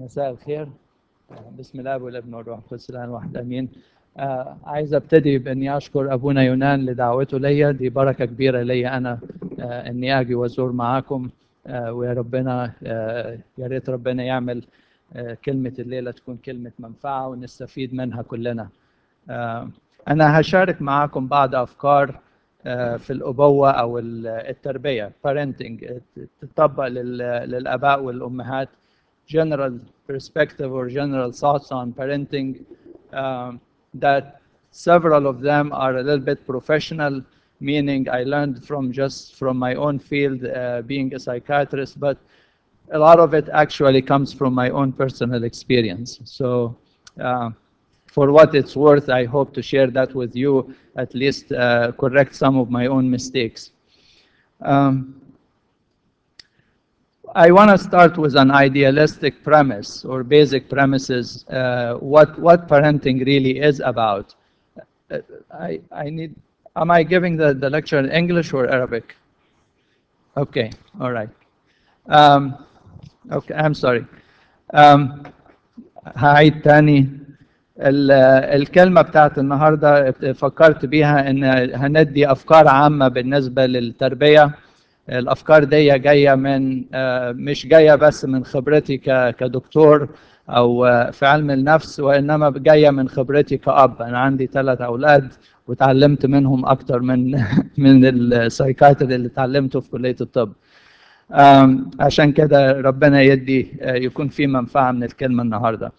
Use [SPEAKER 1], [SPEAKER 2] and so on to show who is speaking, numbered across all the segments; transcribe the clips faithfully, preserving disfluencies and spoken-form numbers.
[SPEAKER 1] مساء الخير. بسم الله والابن والروح القدس الان واحد امين. آه عايز ابتدي باني اشكر ابونا يونان لدعوته ليا، دي بركه كبيره ليا انا آه اني اجي وازور معاكم. آه ويا ربنا آه يا ريت ربنا يعمل آه كلمه الليله تكون كلمه منفعه ونستفيد منها كلنا. آه انا هشارك معاكم بعض افكار آه في الابوه او التربيه parenting تطبق للاباء والامهات. General perspective or general thoughts on parenting um, that several of them are a little bit professional, meaning I learned from just from my own field uh, being a psychiatrist, but a lot of it actually comes from my own personal experience. So uh, for what it's worth, I hope to share that with you, at least uh, correct some of my own mistakes. Um, I want to start with an idealistic premise or basic premises, uh, what, what parenting really is about. Uh, I, I need, am I giving the, the lecture in English or Arabic? Okay, all right. Um, okay, I'm sorry. Um, هعيد تاني. الكلمة بتاعت النهاردة فكرت بيها إن هندي أفكار عامة بالنسبة للتربية. الافكار دي جايه من مش جايه بس من خبرتي كدكتور او في علم النفس، وانما جايه من خبرتي كأب. انا عندي ثلاث اولاد وتعلمت منهم اكتر من من السايكاتري اللي اتعلمته في كليه الطب. عشان كده ربنا يدي يكون في منفعه من الكلمه النهارده.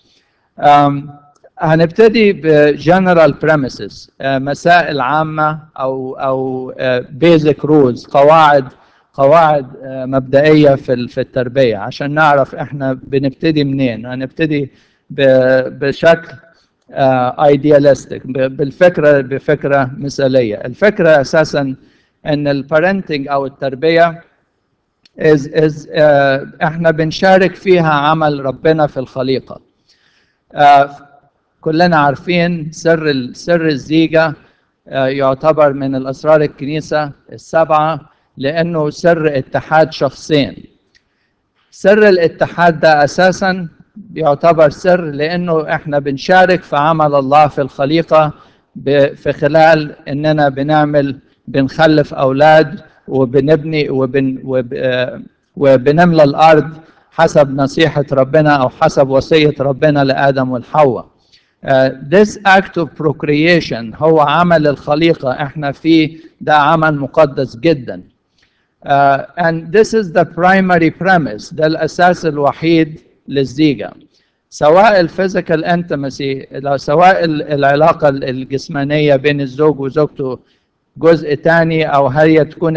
[SPEAKER 1] هنبتدي بجنرال بريميسز، مسائل عامه او او بيزك رولز، قواعد قواعد مبدئيه في في التربيه عشان نعرف احنا بنبتدي منين. هنبتدي بشكل ايديالستيك، بالفكره بفكره مثاليه. الفكره اساسا ان البارنتنج او التربيه is is احنا بنشارك فيها عمل ربنا في الخليقه. كلنا عارفين سر سر الزيجه يعتبر من الاسرار الكنيسه السبعه، لأنه سر اتحاد شخصين. سر الاتحاد ده أساساً يعتبر سر لأنه إحنا بنشارك في عمل الله في الخليقة في خلال إننا بنعمل بنخلف أولاد وبنبني وبن وبنملى الأرض حسب نصيحة ربنا أو حسب وصية ربنا لآدم والحواء. Uh, this act of procreation هو عمل الخليقة إحنا فيه، ده عمل مقدس جداً. Uh, and this is the primary premise، ده الأساس الوحيد للزيجة، سواء الفيزيكال انتمسي، سواء العلاقة الجسمانية بين الزوج وزوجته جزء تاني، أو هي تكون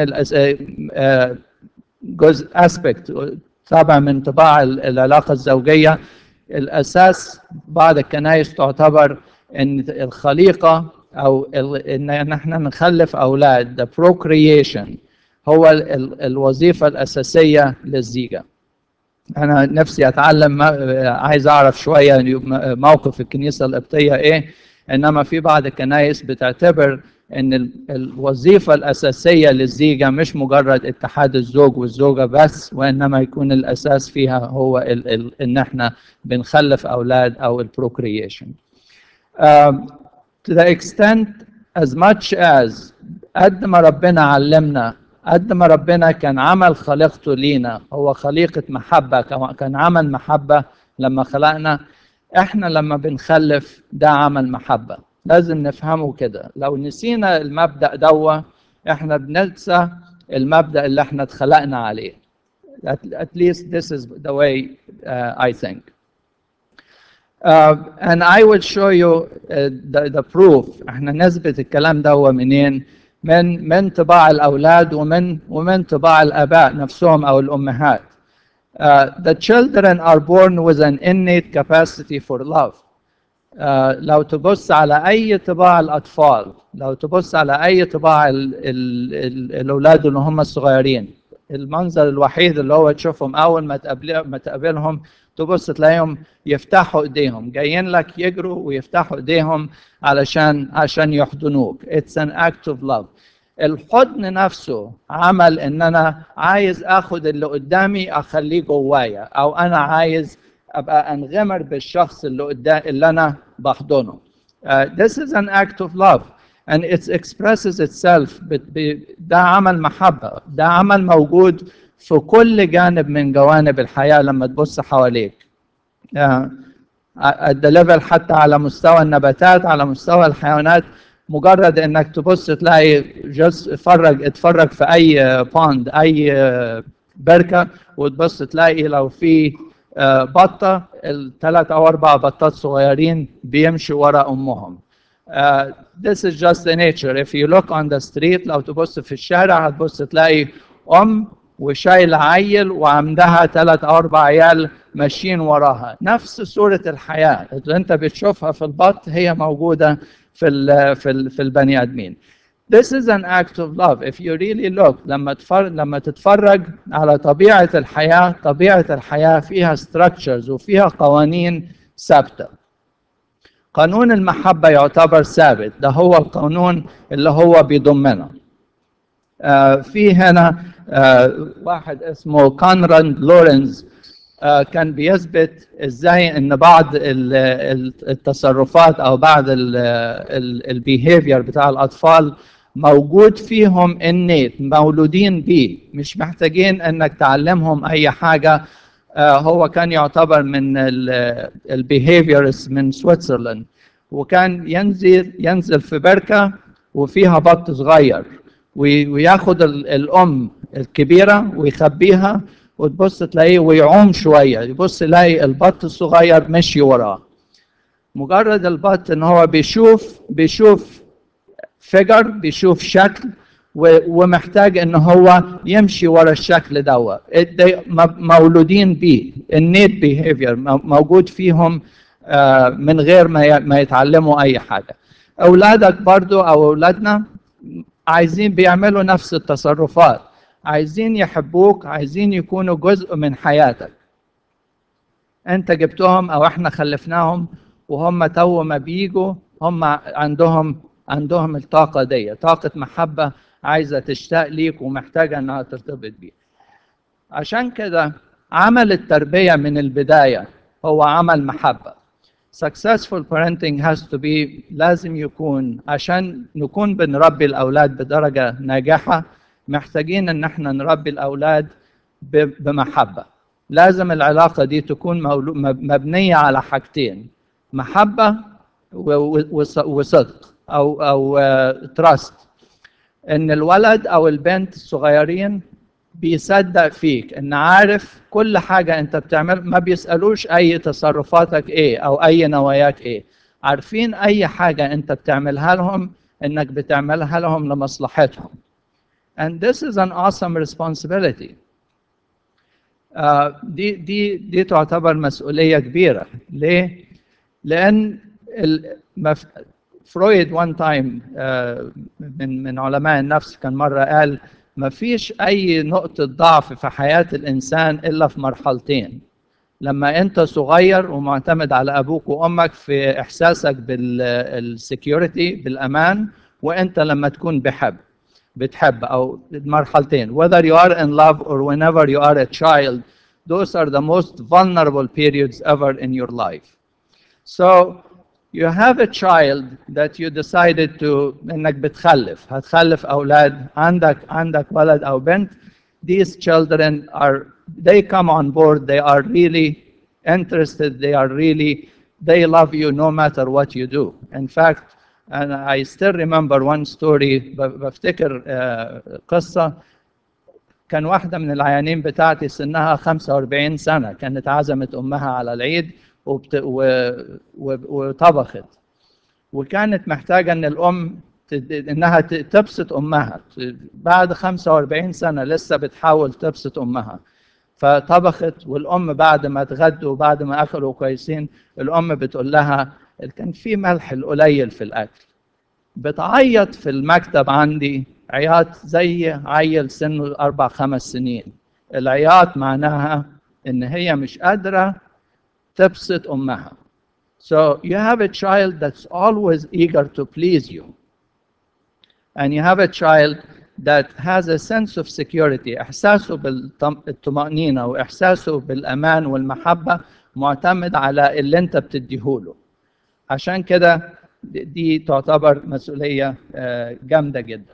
[SPEAKER 1] جزء aspect طبعا من طباع العلاقة الزوجية. الأساس بعض الكنائس تعتبر أن الخليقة أو أن احنا نخلف أولاد، the procreation هو الوظيفة الأساسية للزيجة. أنا نفسي أتعلم، عايز أعرف شوية موقف الكنيسة القبطية إيه، إنما في بعض الكنائس بتعتبر إن الوظيفة الأساسية للزيجة مش مجرد اتحاد الزوج والزوجة بس، وإنما يكون الأساس فيها هو ال ال إن إحنا بنخلف أولاد أو البروكريشن. um, to the extent as much as قد ما ربنا علمنا، قد ما ربنا كان عمل خليقته لينا هو خليقة محبة، كان عمل محبة لما خلقنا. احنا لما بنخلف ده عمل محبة، لازم نفهمه كده. لو نسينا المبدأ دوا احنا بننسى المبدأ اللي احنا اتخلقنا عليه. at, at least this is the way uh, I think. Uh, and I will show you uh, the, the proof. احنا نثبت الكلام ده هو منين؟ من من طباع الأولاد ومن ومن طباع الآباء نفسهم أو الأمهات. Uh, the children are born with an innate capacity for love. Uh, لو تبص على أي طباع الأطفال، لو تبص على أي طباع ال ال ال الأولاد اللي هم الصغيرين، المنظر الوحيد اللي هو تشوفهم أول ما تقابل ما تقابلهم تبص تلاقيهم يفتحوا ايديهم، جايين لك يجروا ويفتحوا ايديهم علشان عشان يحضنوك. It's an act of love. الحضن نفسه عمل ان انا عايز اخد اللي قدامي اخليه جوايا، او انا عايز ابقى انغمر بالشخص اللي قدام اللي انا بحضنه. Uh, this is an act of love and it expresses itself. ده عمل محبة، ده عمل موجود في كل جانب من جوانب الحياة لما تبص حواليك. uh, at the level حتى على مستوى النباتات، على مستوى الحيوانات، مجرد انك تبص تلاقي جس اتفرج اتفرج في اي باند، اي بركة، وتبص تلاقي لو في بطة الثلاث او اربع بطات صغيرين بيمشوا ورا امهم. Uh, this is just the nature. If you look on the street، لو تبص في الشارع هتبص تلاقي ام وشايله عيل وعندها ثلاث او اربع عيال ماشيين وراها. نفس صوره الحياه اللي انت بتشوفها في البط هي موجوده في ال في ال في البني ادمين. This is an act of love. If you really look، لما تفرج لما تتفرج على طبيعه الحياه، طبيعه الحياه فيها structures وفيها قوانين ثابته. قانون المحبه يعتبر ثابت، ده هو القانون اللي هو بيضمنا. آه في هنا آه واحد اسمه كونراد لورنز آه كان بيثبت ازاي ان بعض التصرفات او بعض البيهيفير بتاع الاطفال موجود فيهم innate، مولودين بيه، مش محتاجين انك تعلمهم اي حاجه. آه هو كان يعتبر من البيهيفيرز من سويسرلاند، وكان ينزل ينزل في بركه وفيها بط صغير، وياخد الام الكبيره ويخبيها، وتبص تلاقيه ويعوم شويه، يبص يلاقي البط الصغير مشي وراه. مجرد البط ان هو بيشوف بيشوف فيجر، بيشوف شكل، ومحتاج ان هو يمشي ورا الشكل دوت. مولودين بيه، النيت بيهيفير موجود فيهم من غير ما يتعلموا اي حاجه. اولادك برضو او اولادنا عايزين بيعملوا نفس التصرفات، عايزين يحبوك، عايزين يكونوا جزء من حياتك. انت جبتهم او احنا خلفناهم وهم تو ما بيجوا هم عندهم عندهم الطاقة دي، طاقة محبة عايزة تشتاق ليك ومحتاجة انها ترتبط بيك. عشان كده عمل التربية من البداية هو عمل محبة. Successful parenting has to be، لازم يكون، عشان نكون بنربي الأولاد بدرجة ناجحة محتاجين إن احنا نربي الأولاد بمحبة. لازم العلاقة دي تكون مبنية على حاجتين: محبة وصدق أو أو trust. إن الولد أو البنت الصغيرين بيصدق فيك، ان عارف كل حاجة انت بتعمل، ما بيسألوش اي تصرفاتك ايه او اي نواياك ايه، عارفين اي حاجة انت بتعملها لهم انك بتعملها لهم لمصلحتهم. And this is an awesome responsibility. uh, دي دي دي تعتبر مسؤولية كبيرة. ليه؟ لان المف... فرويد one time uh, من من علماء النفس كان مرة قال ما فيش أي نقطة ضعف في حياة الإنسان إلا في مرحلتين: لما أنت صغير ومعتمد على أبوك وأمك في إحساسك بالسكيورتي بالأمان، وأنت لما تكون بحب بتحب، أو مرحلتين. whether you are in love or whenever you are a child, those are the most vulnerable periods ever in your life. So you have a child that you decided to انك بتخلف، هتخلف اولاد، عندك عندك ولد او بنت. These children are, they come on board, they are really interested, they are really, they love you no matter what you do. In fact, and I still remember one story، بفتكر قصة. كان واحدة من العيانين بتاعتي سنها خمسة وأربعين سنة، كانت عزمت أمها على العيد وبت... و... و... وطبخت، وكانت محتاجة أن الأم إنها تبسط أمها. بعد خمسة وأربعين سنة لسه بتحاول تبسط أمها، فطبخت. والأم بعد ما اتغدوا وبعد ما أكلوا كويسين، الأم بتقول لها كان في ملح القليل في الأكل. بتعيط في المكتب عندي عياط زي عيل سنه أربع خمس سنين. العياط معناها إن هي مش قادرة تبسط أمها. So you have a child that's always eager to please you, and you have a child that has a sense of security، إحساسه بالطمأنينة وإحساسه بالأمان والمحبة معتمد على اللي انت بتديهوله. عشان كده دي تعتبر مسؤولية جامدة جدا.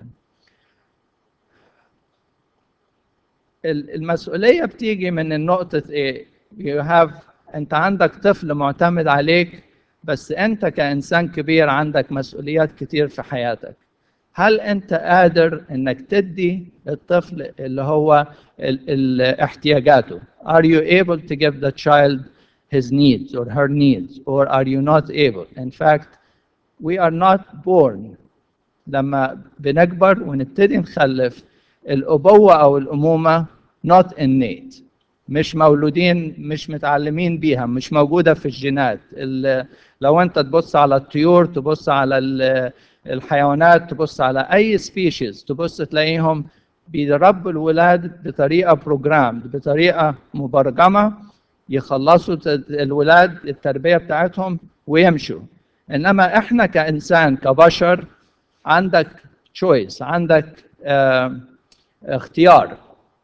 [SPEAKER 1] المسؤولية بتيجي من النقطة ايه؟ you have انت عندك طفل معتمد عليك، بس انت كإنسان كبير عندك مسؤوليات كتير في حياتك. هل انت قادر انك تدي الطفل اللي هو ال ال احتياجاته؟ Are you able to give the child his needs or her needs, or are you not able? In fact, we are not born. لما بنكبر ونبتدي نخلف، الأبوة أو الأمومة not innate، مش مولودين، مش متعلمين بيها، مش موجودة في الجينات. لو أنت تبص على الطيور، تبص على الحيوانات، تبص على أي سبيشيز، تبص تلاقيهم بيربوا الولاد بطريقة بروجرام، بطريقة مبرمجة، يخلصوا الولاد التربية بتاعتهم ويمشوا. إنما إحنا كإنسان كبشر عندك choice، عندك اه اختيار.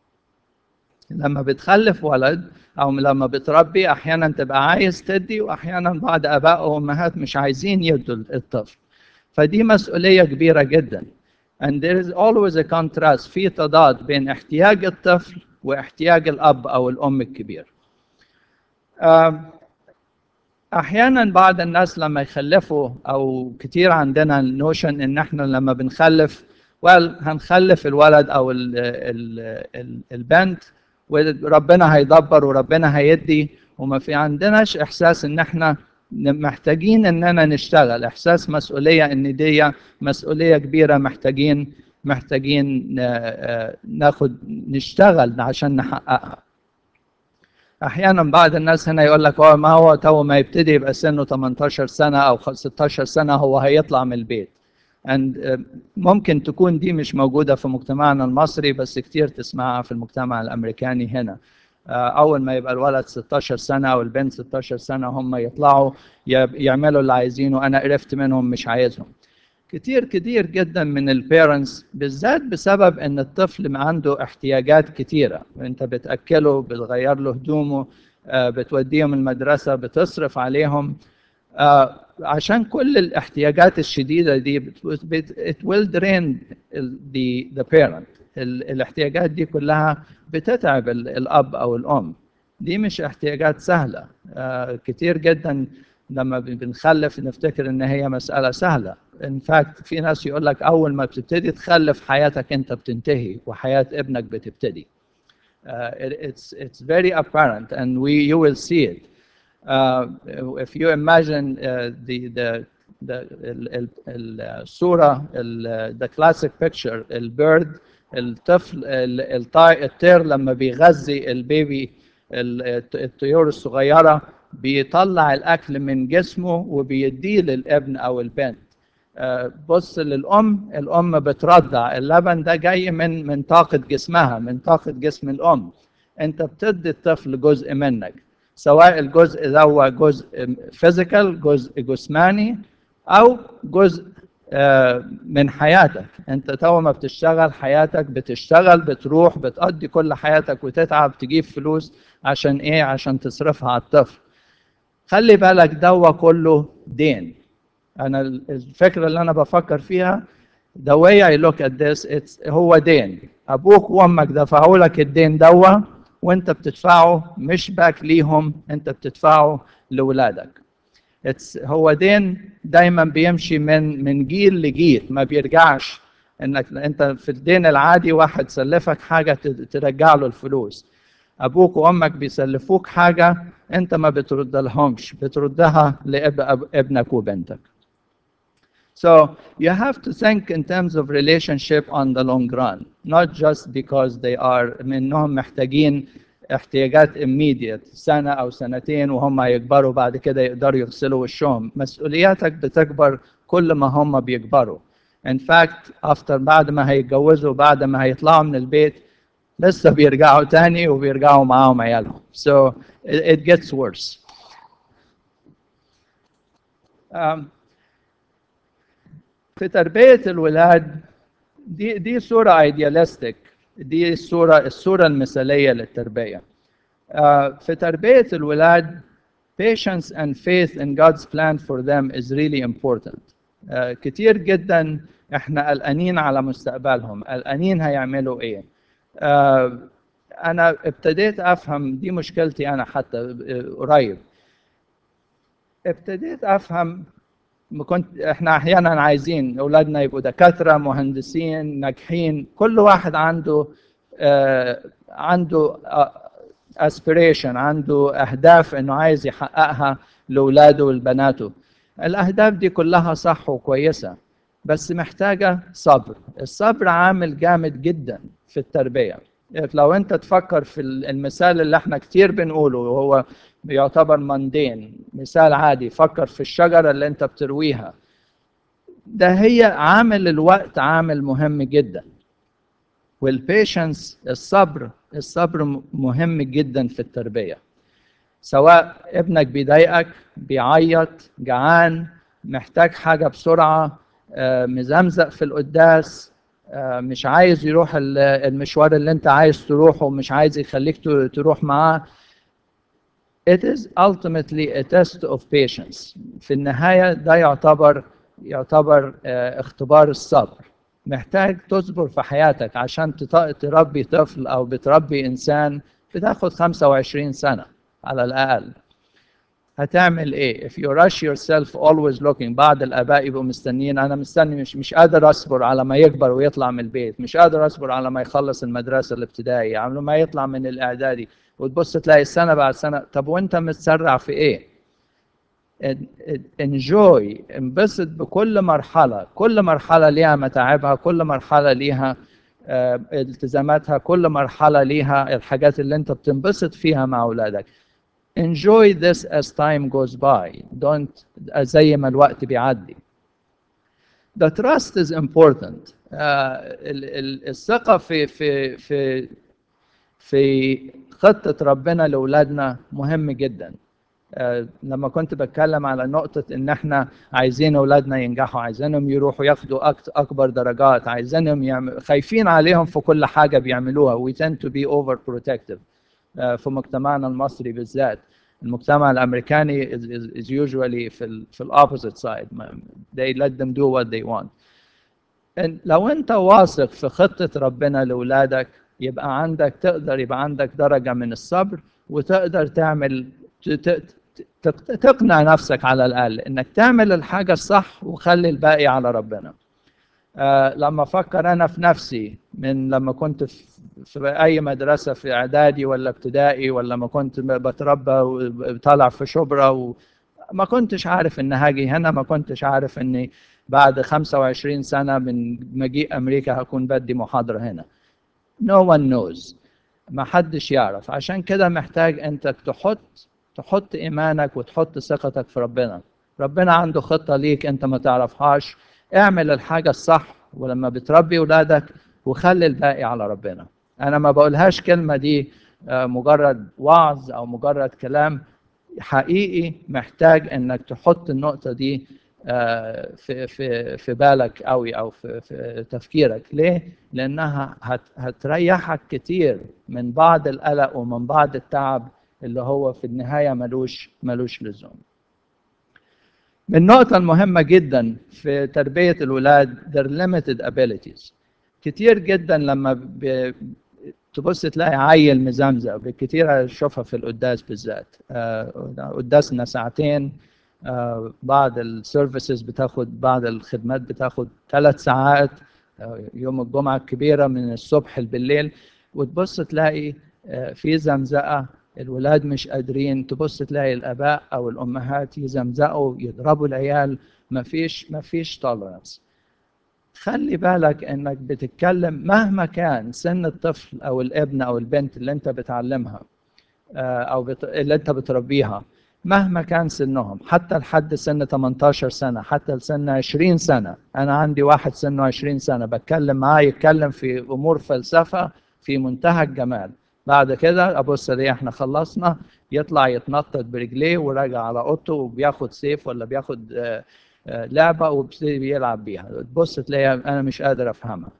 [SPEAKER 1] لما بتخلف ولد او لما بتربي، احيانا تبقى عايز تدي، واحيانا بعض اباء وامهات مش عايزين يدوا الطفل. فدي مسؤولية كبيرة جدا. and there is always a contrast، في تضاد بين احتياج الطفل واحتياج الاب او الام الكبير. اه احيانا بعض الناس لما يخلفوا، او كتير عندنا النوشن ان احنا لما بنخلف well هنخلف الولد او ال ال ال البنت وربنا هيدبر وربنا هيدي، وما في عندناش احساس ان احنا محتاجين اننا نشتغل، احساس مسؤوليه، ان دي مسؤوليه كبيره، محتاجين محتاجين ناخد نشتغل عشان نحققها. احيانا بعض الناس هنا يقول لك ما هو تو ما يبتدي يبقى سنه ثمانية عشر سنه او ستاشر سنه هو هيطلع من البيت. and ممكن تكون دي مش موجوده في مجتمعنا المصري، بس كتير تسمعها في المجتمع الامريكاني هنا. اول ما يبقى الولد ستاشر سنه او البنت ستاشر سنه هم يطلعوا يعملوا اللي عايزينه، انا قرفت منهم مش عايزهم. كتير كتير جدا من البيرنتس بالذات بسبب ان الطفل عنده احتياجات كتيره، انت بتاكله، بتغير له هدومه، بتوديهم المدرسه، بتصرف عليهم، عشان كل الاحتياجات الشديده دي it will drain the the parent. الاحتياجات دي كلها بتتعب الاب او الام. دي مش احتياجات سهله. كتير جدا لما بنخلف نفتكر ان هي مساله سهله. in fact في ناس يقول لك اول ما بتبتدي تخلف حياتك انت بتنتهي وحياه ابنك بتبتدي. uh, it, it's it's very apparent and we you will see it. Uh, if you imagine uh, the the the الصوره the classic picture، البيرد، الطفل الطير لما بيغذي البيبي، الطيور الصغيره، بيطلع الاكل من جسمه وبيديه للابن او البنت. بص للام، الام بترضع اللبن ده جاي من من طاقه جسمها، من طاقه جسم الام. انت بتدي الطفل جزء منك، سواء الجزء ده هو جزء فيزيكال، جزء جسماني، او جزء من حياتك. انت تو ما بتشتغل حياتك، بتشتغل، بتروح، بتقضي كل حياتك وتتعب تجيب فلوس عشان ايه؟ عشان تصرفها على الطفل. خلي بالك دوا كله دين. انا الفكره اللي انا بفكر فيها the way I look at this it's هو دين. ابوك وامك دفعوا لك الدين دوا، وانت بتدفعه مش باك ليهم، انت بتدفعه لاولادك. it's هو دين دايما بيمشي من من جيل لجيل، ما بيرجعش. انك انت في الدين العادي واحد سلفك حاجه ترجع له الفلوس. ابوك وامك بيسلفوك حاجه انت ما بترد لهمش، بتردها لابنك وبنتك. So you have to think in terms of relationship on the long run, not just because they are منهم محتاجين احتياجات immediate سنة أو سنتين وهم يكبروا بعد كده يقدروا يغسلوا وشهم. مسؤولياتك بتكبر كل ما هم بيكبروا. In fact after بعد ما هيتجوزوا، بعد ما هيطلعوا من البيت، لسه بيرجعوا تاني وبيرجعوا معاهم عيالهم. So it, it gets worse. Um, في تربية الولاد دي دي صورة ايديالستيك، دي الصورة الصورة المثالية للتربية. في تربية الولاد patience and faith in God's plan for them is really important. uh, كتير جدا احنا قلقانين على مستقبلهم، قلقانين هيعملوا ايه. uh, انا ابتديت افهم دي مشكلتي انا حتى قريب. ابتديت افهم، ما كنت احنا احيانا عايزين اولادنا يبقوا دكاتره، مهندسين، ناجحين، كل واحد عنده آه عنده اسبيريشن، عنده اهداف انه عايز يحققها لاولاده ولبناته. الاهداف دي كلها صح وكويسه، بس محتاجه صبر. الصبر عامل جامد جدا في التربيه. لو انت تفكر في المثال اللي احنا كتير بنقوله وهو بيعتبر ماندين، مثال عادي، فكر في الشجرة اللي انت بترويها. ده هي عامل الوقت عامل مهم جدا، والبيشنس الصبر الصبر مهم جدا في التربية. سواء ابنك بيضايقك، بيعيط، جعان، محتاج حاجة بسرعة، مزمزق في القداس، مش عايز يروح المشوار اللي انت عايز تروحه ومش عايز يخليك تروح معاه. It is ultimately a test of patience. في النهاية ده يعتبر يعتبر اختبار الصبر. محتاج تصبر في حياتك عشان تربي طفل أو بتربي إنسان بتاخد خمسة وعشرين سنة على الأقل. هتعمل إيه؟ If you rush yourself always looking. بعض الآباء يبقوا مستنيين، أنا مستني، مش مش قادر أصبر على ما يكبر ويطلع من البيت، مش قادر أصبر على ما يخلص المدرسة الابتدائية، على ما يطلع من الإعدادي، وتبص تلاقي السنة بعد سنة. طب وأنت متسرع في إيه؟ enjoy، انبسط بكل مرحلة. كل مرحلة ليها متاعبها، كل مرحلة ليها اه التزاماتها، كل مرحلة ليها الحاجات اللي أنت بتنبسط فيها مع أولادك. enjoy this as time goes by. don't زي ما الوقت بيعدي. the trust is important. اه الثقة في في في في خطة ربنا لأولادنا مهم جدا. أه لما كنت بتكلم على نقطة إن إحنا عايزين أولادنا ينجحوا، عايزينهم يروحوا ياخدوا أكبر درجات، عايزينهم يعمل، خايفين عليهم في كل حاجة بيعملوها. we tend to be overprotective. أه في مجتمعنا المصري بالذات. المجتمع الأمريكاني is, is, is usually في ال في ال opposite side. they let them do what they want. لو أنت واثق في خطة ربنا لأولادك، يبقى عندك تقدر يبقى عندك درجة من الصبر، وتقدر تعمل تقنع نفسك على الأقل إنك تعمل الحاجة الصح وخلي الباقي على ربنا. آه لما أفكر أنا في نفسي، من لما كنت في, في أي مدرسة في إعدادي ولا ابتدائي، ولا ما كنت بتربى وطالع في شبرا، وما كنتش عارف إن هاجي هنا، ما كنتش عارف إني بعد خمسة وعشرين سنة من مجيء أمريكا هكون بدي محاضرة هنا. No one knows. ما حدش يعرف. عشان كده محتاج أنت تحط تحط إيمانك وتحط ثقتك في ربنا. ربنا عنده خطة ليك أنت ما تعرفهاش. اعمل الحاجة الصح ولما بتربي أولادك، وخلي الباقي على ربنا. أنا ما بقولهاش كلمة دي مجرد وعظ أو مجرد كلام، حقيقي محتاج أنك تحط النقطة دي في في في بالك قوي، أو في في تفكيرك. ليه؟ لأنها هت هتريحك كتير من بعض القلق ومن بعض التعب اللي هو في النهاية ملوش ملوش لزوم. من النقطة المهمة جدا في تربية الولاد their limited abilities. كتير جدا لما ب... تبص تلاقي عيل مزمزق، بالكتير اشوفها في القداس بالذات. آه قداسنا ساعتين، آه بعض السيرفيسز بتاخد، بعض الخدمات بتاخد ثلاث ساعات، آه يوم الجمعة الكبيرة من الصبح بالليل، وتبص تلاقي آه في زمزقة، الولاد مش قادرين. تبص تلاقي الآباء أو الأمهات يزمزقوا، يضربوا العيال، مفيش مفيش تولرنس. خلي بالك انك بتتكلم مهما كان سن الطفل او الابن او البنت اللي انت بتعلمها او بت... اللي انت بتربيها، مهما كان سنهم، حتى لحد سن ثمانية عشر سنة، حتى لسن عشرين سنة. انا عندي واحد سنه عشرين سنة بتكلم معاه يتكلم في امور فلسفة في منتهى الجمال. بعد كده ابص ليه احنا خلصنا، يطلع يتنطط برجليه وراجع على اوضته وبياخد سيف ولا بياخد آه لعبة وبيبتدي بيلعب بيها. تبص تلاقيها أنا مش قادر أفهمها.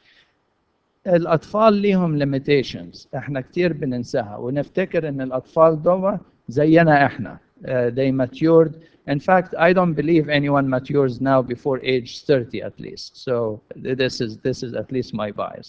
[SPEAKER 1] الأطفال ليهم limitations، إحنا كتير بننساها ونفتكر إن الأطفال دول زينا إحنا. uh, they matured. In fact, I don't believe anyone matures now before age thirty at least. So this is this is at least my bias.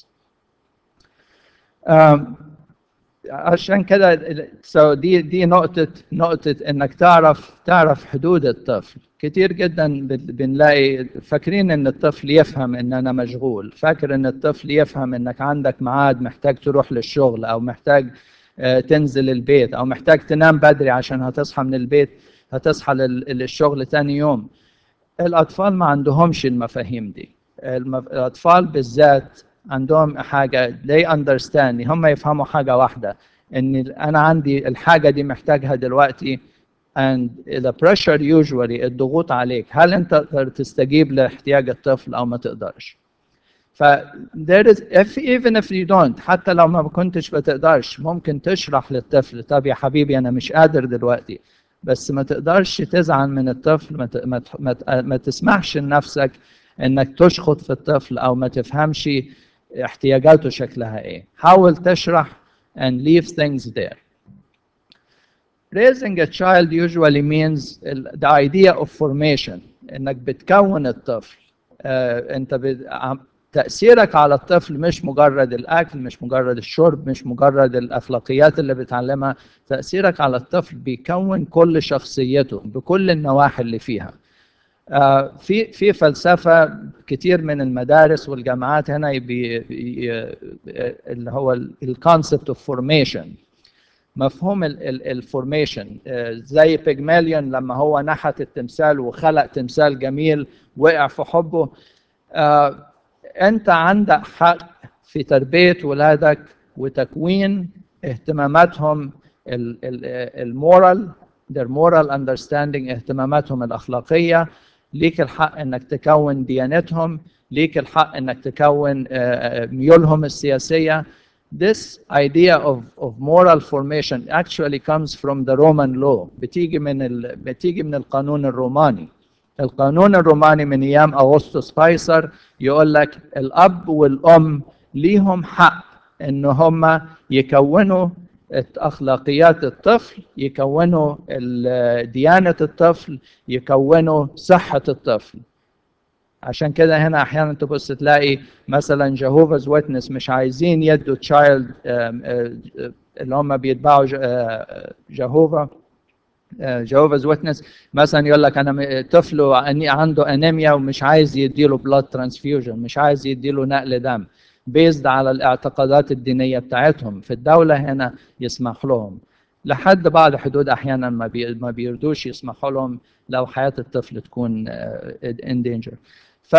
[SPEAKER 1] Um, عشان كده so دي دي نقطة نقطة إنك تعرف تعرف حدود الطفل. كتير جدا بنلاقي فاكرين إن الطفل يفهم إن أنا مشغول، فاكر إن الطفل يفهم إنك عندك ميعاد محتاج تروح للشغل أو محتاج تنزل البيت أو محتاج تنام بدري عشان هتصحى من البيت هتصحى للشغل تاني يوم. الأطفال ما عندهمش المفاهيم دي. الأطفال بالذات عندهم حاجة they understand، هم يفهموا حاجة واحدة، إن أنا عندي الحاجة دي محتاجها دلوقتي and the pressure usually الضغوط عليك، هل أنت تقدر تستجيب لاحتياج الطفل أو ما تقدرش؟ ف there is if even if you don't، حتى لو ما كنتش بتقدرش ممكن تشرح للطفل طب يا حبيبي أنا مش قادر دلوقتي، بس ما تقدرش تزعل من الطفل، ما ما ما, ما تسمحش لنفسك انك تشخط في الطفل او ما تفهمش احتياجاته شكلها ايه. حاول تشرح and leave things there. Raising a child usually means the idea of formation، انك بتكون الطفل. آه انت بت... تأثيرك على الطفل مش مجرد الأكل، مش مجرد الشرب، مش مجرد الأخلاقيات اللي بتعلمها، تأثيرك على الطفل بيكون كل شخصيته بكل النواحي اللي فيها. آه في في فلسفة كتير من المدارس والجامعات هنا بي اللي هو الكونسبت اوف فورميشن، مفهوم الفورميشن. زي بيجماليون لما هو نحت التمثال وخلق تمثال جميل وقع في حبه. آه أنت عندك حق في تربية ولادك وتكوين اهتماماتهم المورال their moral understanding، اهتماماتهم الأخلاقية. ليك الحق أنك تكون ديانتهم، ليك الحق أنك تكون ميولهم السياسية. This idea of, of moral formation actually comes from the Roman law، بتيجي من ال... بتيجي من القانون الروماني. القانون الروماني من ايام اغسطس قيصر يقول لك الاب والام ليهم حق ان هم يكونوا اخلاقيات الطفل، يكونوا ديانة الطفل، يكونوا صحة الطفل. عشان كده هنا احيانا تبص تلاقي مثلا جهوفا's ويتنس مش عايزين يدوا تشايلد اللي هم بيتبعوا جهوفا جهوفا's ويتنس مثلا يقول لك انا طفله عنده انيميا ومش عايز يديله بلاد ترانسفيوجن، مش عايز يديله نقل دم بيزد على الاعتقادات الدينيه بتاعتهم. في الدوله هنا يسمح لهم لحد بعض حدود، احيانا ما ما بيردوش يسمحوا لهم لو حياه الطفل تكون ان دينجر. ف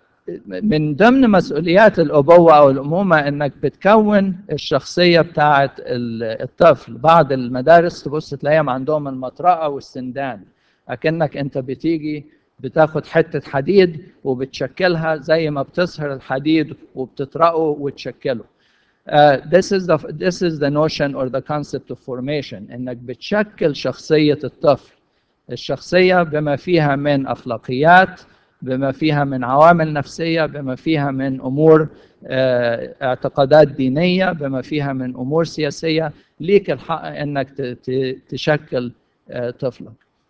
[SPEAKER 1] من ضمن مسؤوليات الأبوة أو الأمومة إنك بتكون الشخصية بتاعة الطفل. بعض المدارس تبص تلاقيهم عندهم المطرقة والسندان، أكنك أنت بتيجي بتاخد حتة حديد وبتشكلها زي ما بتصهر الحديد وبتطرقه وتشكله. Uh, this is the this is the notion or the concept of formation، إنك بتشكل شخصية الطفل، الشخصية بما فيها من أخلاقيات، بما فيها من عوامل نفسية، بما فيها من أمور اعتقادات دينية، بما فيها من أمور سياسية. ليك الحق أنك تشكل طفلك.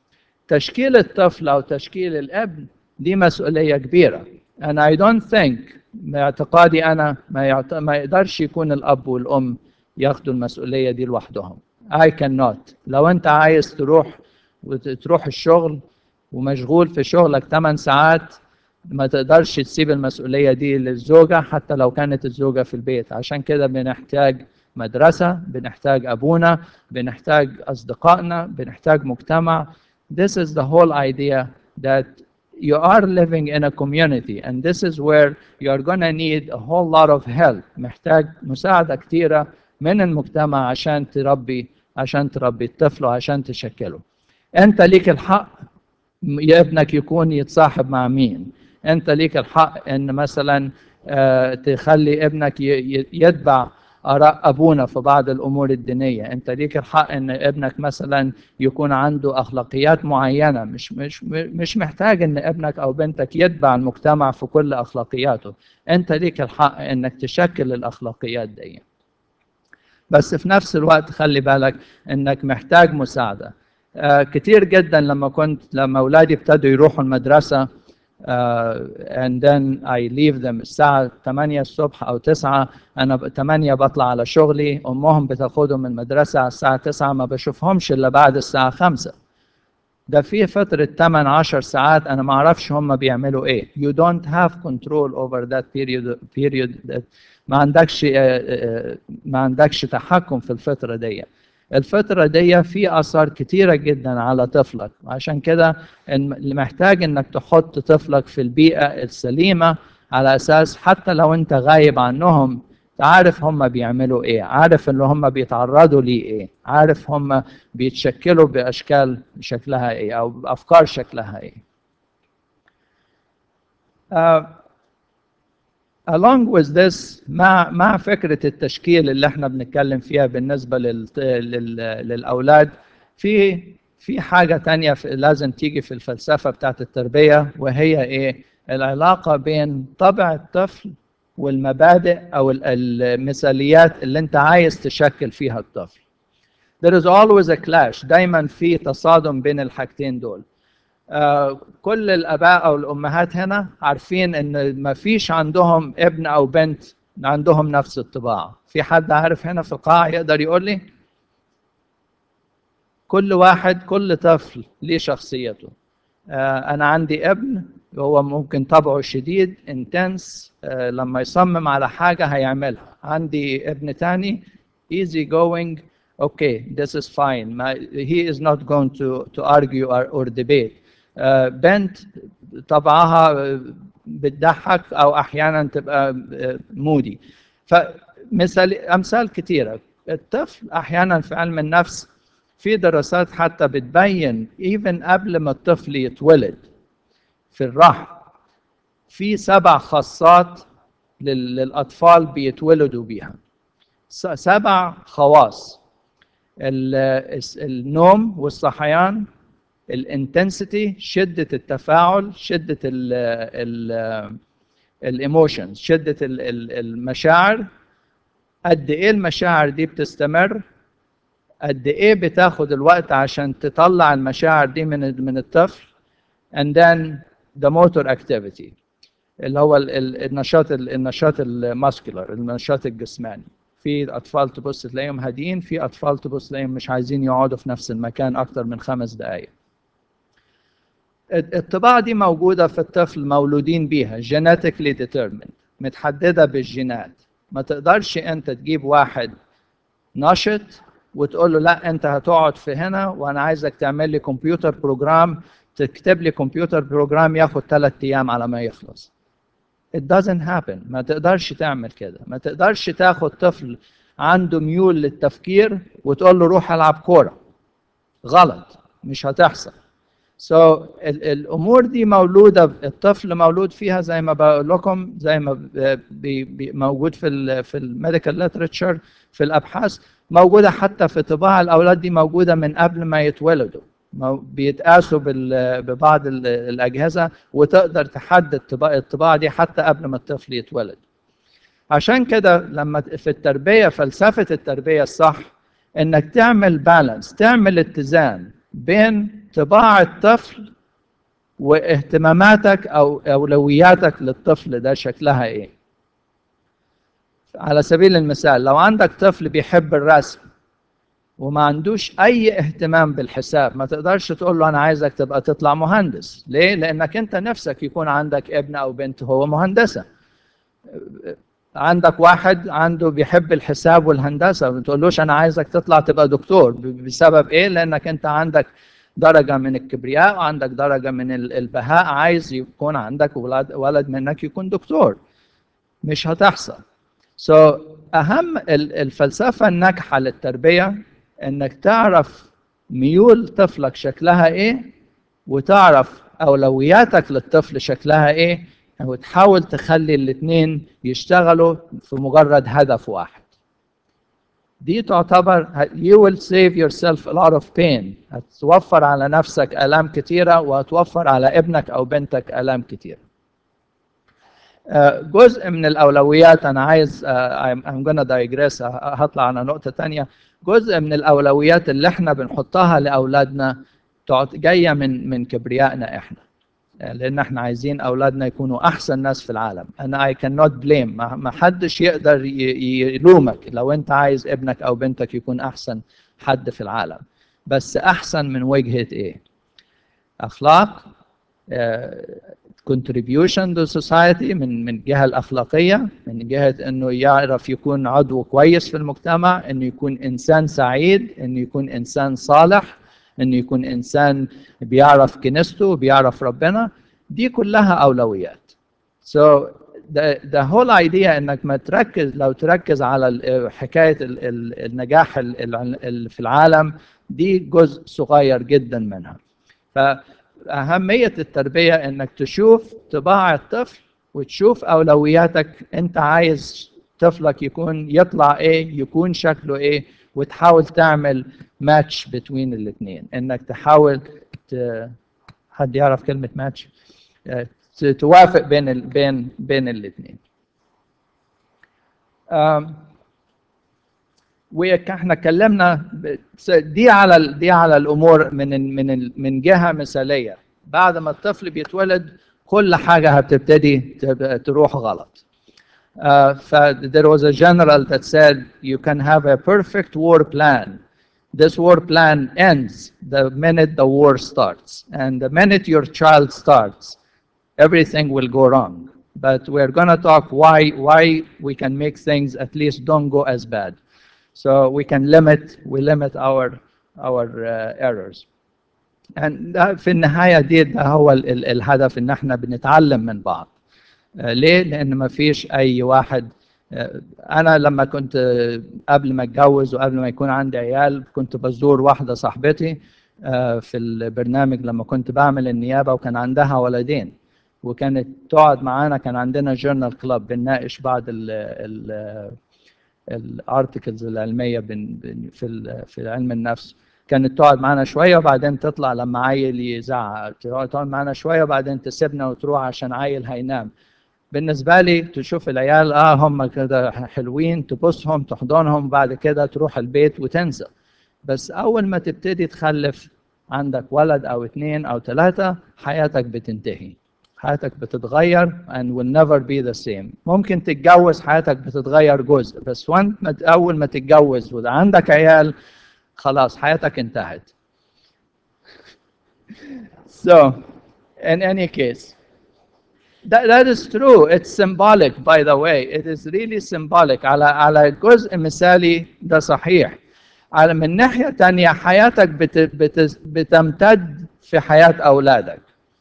[SPEAKER 1] تشكيل الطفل أو تشكيل الابن دي مسؤولية كبيرة. and I don't think، باعتقادي أنا ما, يعت... ما يقدرش يكون الأب والأم ياخدوا المسؤولية دي لوحدهم. I cannot. لو أنت عايز تروح وتروح الشغل ومشغول في شغلك ثمان ساعات، ما تقدرش تسيب المسؤولية دي للزوجة حتى لو كانت الزوجة في البيت. عشان كده بنحتاج مدرسة، بنحتاج أبونا، بنحتاج أصدقائنا، بنحتاج مجتمع. This is the whole idea that you are living in a community and this is where you are going to need a whole lot of help. محتاج مساعدة كتيرة من المجتمع عشان تربي عشان تربي الطفل وعشان تشكله. أنت ليك الحق يا ابنك يكون يتصاحب مع مين، أنت ليك الحق أن مثلا تخلي ابنك يتبع آراء أبونا في بعض الأمور الدينية، أنت ليك الحق أن ابنك مثلا يكون عنده أخلاقيات معينة. مش مش مش محتاج أن ابنك أو بنتك يتبع المجتمع في كل أخلاقياته، أنت ليك الحق أنك تشكل الأخلاقيات دي. بس في نفس الوقت خلي بالك أنك محتاج مساعدة. آه كتير جدا لما كنت لما أولادي ابتدوا يروحوا المدرسة Uh, and then I leave them الساعة ثمانية الصبح أو تسعة، أنا ثمانية بطلع على شغلي، أمهم بتاخدهم من المدرسة على الساعة تسعة، ما بشوفهمش إلا بعد الساعة خمسة. ده في فترة ثمانية عشر ساعات أنا ما أعرفش هم بيعملوا إيه. You don't have control over that period period that ما عندكش ما عندكش تحكم في الفترة دي. الفترة دي في آثار كتيرة جدا على طفلك، عشان كده اللي محتاج إنك تحط طفلك في البيئة السليمة، على أساس حتى لو أنت غايب عنهم عارف هم بيعملوا ايه، عارف ان هم بيتعرضوا ليه ايه، عارف هم بيتشكلوا باشكال شكلها ايه او بافكار شكلها ايه. uh, along with this مع مع فكره التشكيل اللي احنا بنتكلم فيها بالنسبه لل, لل, للاولاد، في في حاجه تانية لازم تيجي في الفلسفه بتاعت التربيه، وهي ايه؟ العلاقه بين طبع الطفل والمبادئ أو المثاليات اللي أنت عايز تشكل فيها الطفل. There is always a clash، دايما في تصادم بين الحاجتين دول. uh, كل الآباء أو الأمهات هنا عارفين إن ما فيش عندهم ابن أو بنت عندهم نفس الطباع. في حد عارف هنا في القاعة يقدر يقول لي؟ كل واحد كل طفل ليه شخصيته. uh, أنا عندي ابن هو ممكن طبعه شديد intense، uh, لما يصمم على حاجة هيعملها. عندي ابن تاني easy going، okay this is fine، ما, he is not going to to argue or, or debate. uh, بنت طبعها بتضحك أو أحيانا تبقى مودي. فمثال أمثال كثيرة. الطفل أحيانا في علم النفس في دراسات حتى بتبين even قبل ما الطفل يتولد في الرحم في سبع خاصات للأطفال بيتولدوا بيها. سبع خواص: النوم والصحيان، الانتنسيتي شدة التفاعل، شدة الايموشنز شدة المشاعر، قد ايه المشاعر دي بتستمر، قد ايه بتاخد الوقت عشان تطلع المشاعر دي من من الطفل، and then the motor activity اللي هو النشاط النشاط الماسكولار، النشاط الجسماني. في اطفال تبص تلاقيهم هادين، في اطفال تبص تلاقيهم مش عايزين يقعدوا في نفس المكان اكتر من خمس دقائق. الطباع دي موجوده في الطفل، مولودين بيها genetically determined، متحدده بالجينات. ما تقدرش انت تجيب واحد نشط وتقول له لا انت هتقعد في هنا وانا عايزك تعمل لي كمبيوتر بروجرام، تكتب لي كمبيوتر بروجرام ياخد ثلاث ايام على ما يخلص. It doesn't happen. ما تقدرش تعمل كده. ما تقدرش تاخد طفل عنده ميول للتفكير وتقول له روح العب كوره. غلط، مش هتحصل. so الامور دي مولوده، الطفل مولود فيها زي ما بقول لكم، زي ما بي بي موجود في ال في الميديكال ليترشر، في الابحاث موجوده، حتى في طباع الاولاد دي موجوده من قبل ما يتولدوا، بيتقاسوا ببعض الاجهزه وتقدر تحدد الطباع دي حتى قبل ما الطفل يتولد. عشان كده لما في التربيه، فلسفه التربيه الصح انك تعمل بالانس، تعمل اتزان بين طباع الطفل واهتماماتك او اولوياتك للطفل ده شكلها ايه. على سبيل المثال لو عندك طفل بيحب الرسم وما عندوش اي اهتمام بالحساب، ما تقدرش تقول له انا عايزك تبقى تطلع مهندس. ليه؟ لانك انت نفسك يكون عندك ابن او بنت هو مهندسه. عندك واحد عنده بيحب الحساب والهندسه، ما تقولوش انا عايزك تطلع تبقى دكتور. بسبب ايه؟ لانك انت عندك درجه من الكبرياء وعندك درجه من البهاء، عايز يكون عندك ولد ولد منك يكون دكتور. مش هتحصل. سو so, اهم الفلسفه الناجحه للتربيه انك تعرف ميول طفلك شكلها ايه، وتعرف اولوياتك للطفل شكلها ايه، وتحاول تخلي الاثنين يشتغلوا في مجرد هدف واحد. دي تعتبر you will save yourself a lot of pain، هتوفر على نفسك آلام كتيرة وهتوفر على ابنك أو بنتك آلام كتيرة. آه، جزء من الأولويات أنا عايز آه، I'm I'm gonna digress ه- هطلع على نقطة تانية. جزء من الأولويات اللي احنا بنحطها لأولادنا تعط- جاية من من كبريائنا احنا، آه، لأن احنا عايزين أولادنا يكونوا أحسن ناس في العالم. أنا I cannot blame، ما ما حدش يقدر ي- ي- يلومك لو أنت عايز ابنك أو بنتك يكون أحسن حد في العالم، بس أحسن من وجهة إيه؟ أخلاق، contribution to society، من من الجهة الأخلاقية، من جهة إنه يعرف يكون عضو كويس في المجتمع، إنه يكون إنسان سعيد، إنه يكون إنسان صالح، إنه يكون إنسان بيعرف كنيسته بيعرف ربنا. دي كلها أولويات. So the the whole idea إنك ما تركز، لو تركز على ال- حكاية ال- ال- النجاح ال- ال- ال- في العالم، دي جزء صغير جدا منها. فأهمية التربية إنك تشوف طباع الطفل وتشوف أولوياتك. أنت عايز طفلك يكون يطلع إيه، يكون شكله إيه، وتحاول تعمل ماتش بين الاثنين. إنك تحاول ت... حد يعرف كلمة ماتش؟ توافق بين ال... بين بين الاثنين. واحنا اتكلمنا ب- دي على ال- دي على الامور من ال- من ال- من جهه مثاليه. بعد ما الطفل بيتولد كل حاجه هتبتدي تب- تروح غلط. Uh, ف- there was a general that said you can have a perfect war plan. This war plan ends the minute the war starts, and the minute your child starts, everything will go wrong. But we're going to talk why why we can make things at least don't go as bad. So we can limit we limit our our uh, errors. And ده في النهاية دي ده هو ال- ال- الهدف، إن احنا بنتعلم من بعض. آه، ليه؟ لأن ما فيش أي واحد. آه، أنا لما كنت آه، قبل ما أتجوز وقبل ما يكون عندي عيال كنت بزور واحدة صاحبتي آه، في البرنامج لما كنت بعمل النيابة، وكان عندها ولدين، وكانت تقعد معانا. كان عندنا جورنال كلاب بنناقش بعض ال ال الارتكلز العلميه بن بن في ال- في علم النفس. كانت تقعد معانا شويه وبعدين تطلع لما عيل يزعق، تقعد معانا شويه وبعدين تسيبنا وتروح عشان عيل هينام. بالنسبه لي تشوف العيال اه هم كده حلوين، تبصهم تحضنهم بعد كده تروح البيت وتنسى. بس اول ما تبتدي تخلف، عندك ولد او اثنين او ثلاثه، حياتك بتنتهي، حياتك بتتغير and will never be the same. ممكن تتجوز حياتك بتتغير جزء، بس وانت ما- اول ما تتجوز وده عندك عيال خلاص حياتك انتهت. So in any case, that, that is true. It's symbolic, by the way. It is really symbolic. على على جزء مثالي ده صحيح. على من ناحية تانية حياتك بت بت بتمتد في حياة أولادك.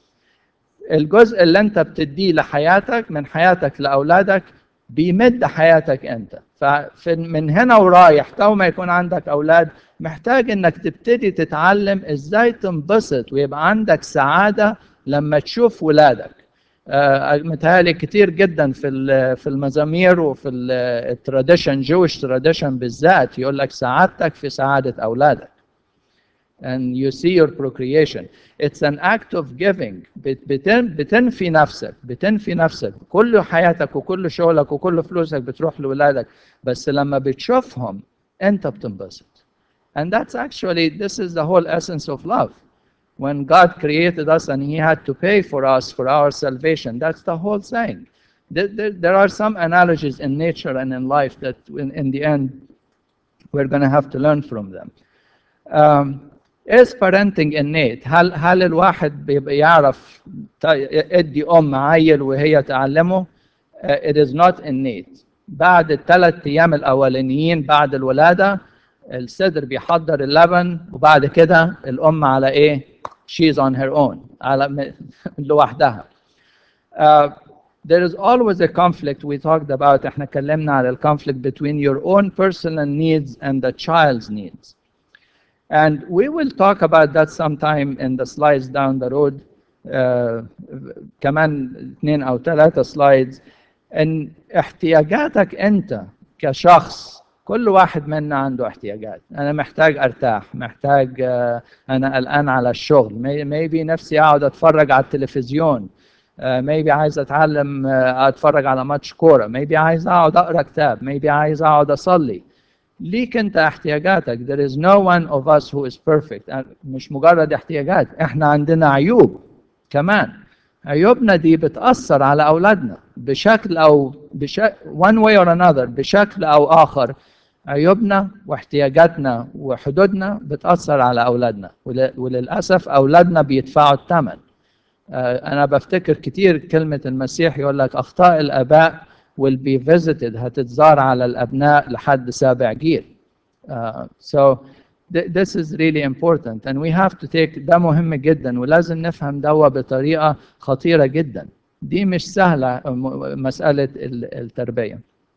[SPEAKER 1] الجزء اللي انت بتديه لحياتك من حياتك لاولادك بيمد حياتك انت. فمن هنا ورايح تو ما يكون عندك اولاد، محتاج انك تبتدي تتعلم ازاي تنبسط ويبقى عندك سعاده لما تشوف ولادك. آه، متهيألي كتير جدا في ال- في المزامير وفي التراديشن، جويش تراديشن بالذات، يقول لك سعادتك في سعاده اولادك. And you see your procreation. It's an act of giving. بت- بتن بتنفي نفسك بتنفي نفسك كل حياتك وكل شغلك وكل فلوسك بتروح لولادك، بس لما بتشوفهم انت بتنبسط. And that's actually, this is the whole essence of love. When God created us and He had to pay for us for our salvation, that's the whole thing. There, there, there are some analogies in nature and in life that in, in the end we're going to have to learn from them. Um, is parenting innate؟ هل هل الواحد بيبقى يعرف ت- ادي ام عيل وهي تعلمه؟ Uh, it is not innate. بعد الثلاث ايام الاولانيين بعد الولاده الصدر بيحضر اللبن، وبعد كده الام على ايه؟ she's on her own، على م- لوحدها. Uh, there is always a conflict. We talked about احنا اتكلمنا على ال conflict between your own personal needs and the child's needs. And we will talk about that sometime in the slides down the road. Uh, كمان اثنين أو ثلاثة slides. إن احتياجاتك أنت كشخص، كل واحد منا عنده احتياجات. أنا محتاج أرتاح، محتاج uh, أنا قلقان على الشغل، maybe نفسي أقعد أتفرج على التلفزيون. maybe عايز اتعلم اتفرج على ماتش كوره، maybe عايز اقعد اقرا كتاب، maybe عايز اقعد اصلي. ليك انت احتياجاتك. there is no one of us who is perfect. مش مجرد احتياجات، احنا عندنا عيوب كمان. عيوبنا دي بتأثر على أولادنا بشكل أو بشكل one way or another، بشكل أو آخر. عيوبنا واحتياجاتنا وحدودنا بتأثر على أولادنا، وللأسف أولادنا بيدفعوا الثمن. أنا بفتكر كتير كلمة المسيح يقول لك أخطاء الآباء will be visited، هتتزار على الأبناء لحد سابع جيل. Uh, so th this is really important and we have to take. ده مهم جدا ولازم نفهم ده بطريقة خطيرة جدا. دي مش سهلة مسألة التربية.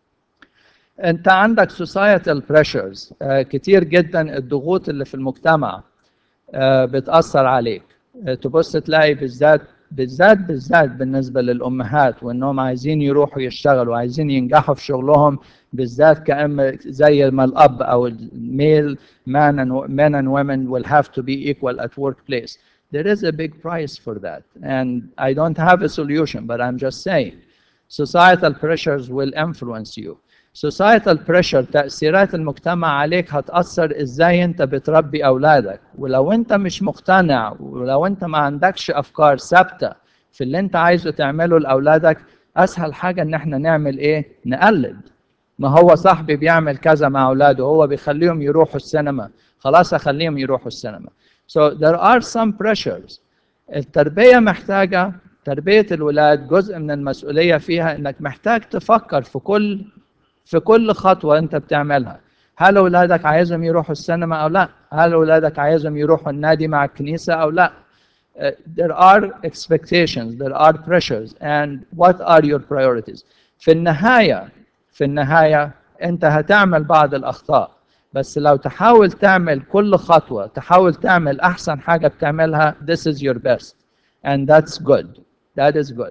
[SPEAKER 1] انت عندك societal pressures uh, كتير جدا. الضغوط اللي في المجتمع uh, بتأثر عليك. uh, تبص تلاقي بالذات بالذات بالذات بالنسبة للأمهات، وإنهم عايزين يروحوا يشتغلوا، عايزين ينجحوا في شغلهم، بالذات كأم زي ما الأب أو الميل man and men and women will have to be equal at workplace. There is a big price for that, and I don't have a solution, but I'm just saying societal pressures will influence you. societal pressure، تأثيرات المجتمع عليك هتأثر إزاي أنت بتربي أولادك. ولو أنت مش مقتنع، ولو أنت ما عندكش أفكار ثابتة في اللي أنت عايزه تعمله لأولادك، أسهل حاجة إن احنا نعمل إيه؟ نقلد. ما هو صاحبي بيعمل كذا مع أولاده، هو بيخليهم يروحوا السينما، خلاص أخليهم يروحوا السينما. So there are some pressures. التربية محتاجة، تربية الولاد جزء من المسؤولية فيها إنك محتاج تفكر في كل في كل خطوة أنت بتعملها. هل أولادك عايزهم يروحوا السينما أو لا؟ هل أولادك عايزهم يروحوا النادي مع الكنيسة أو لا؟ Uh, there are expectations, there are pressures, and what are your priorities? في النهاية في النهاية أنت هتعمل بعض الأخطاء، بس لو تحاول تعمل كل خطوة، تحاول تعمل أحسن حاجة بتعملها، this is your best, and that's good. That is good.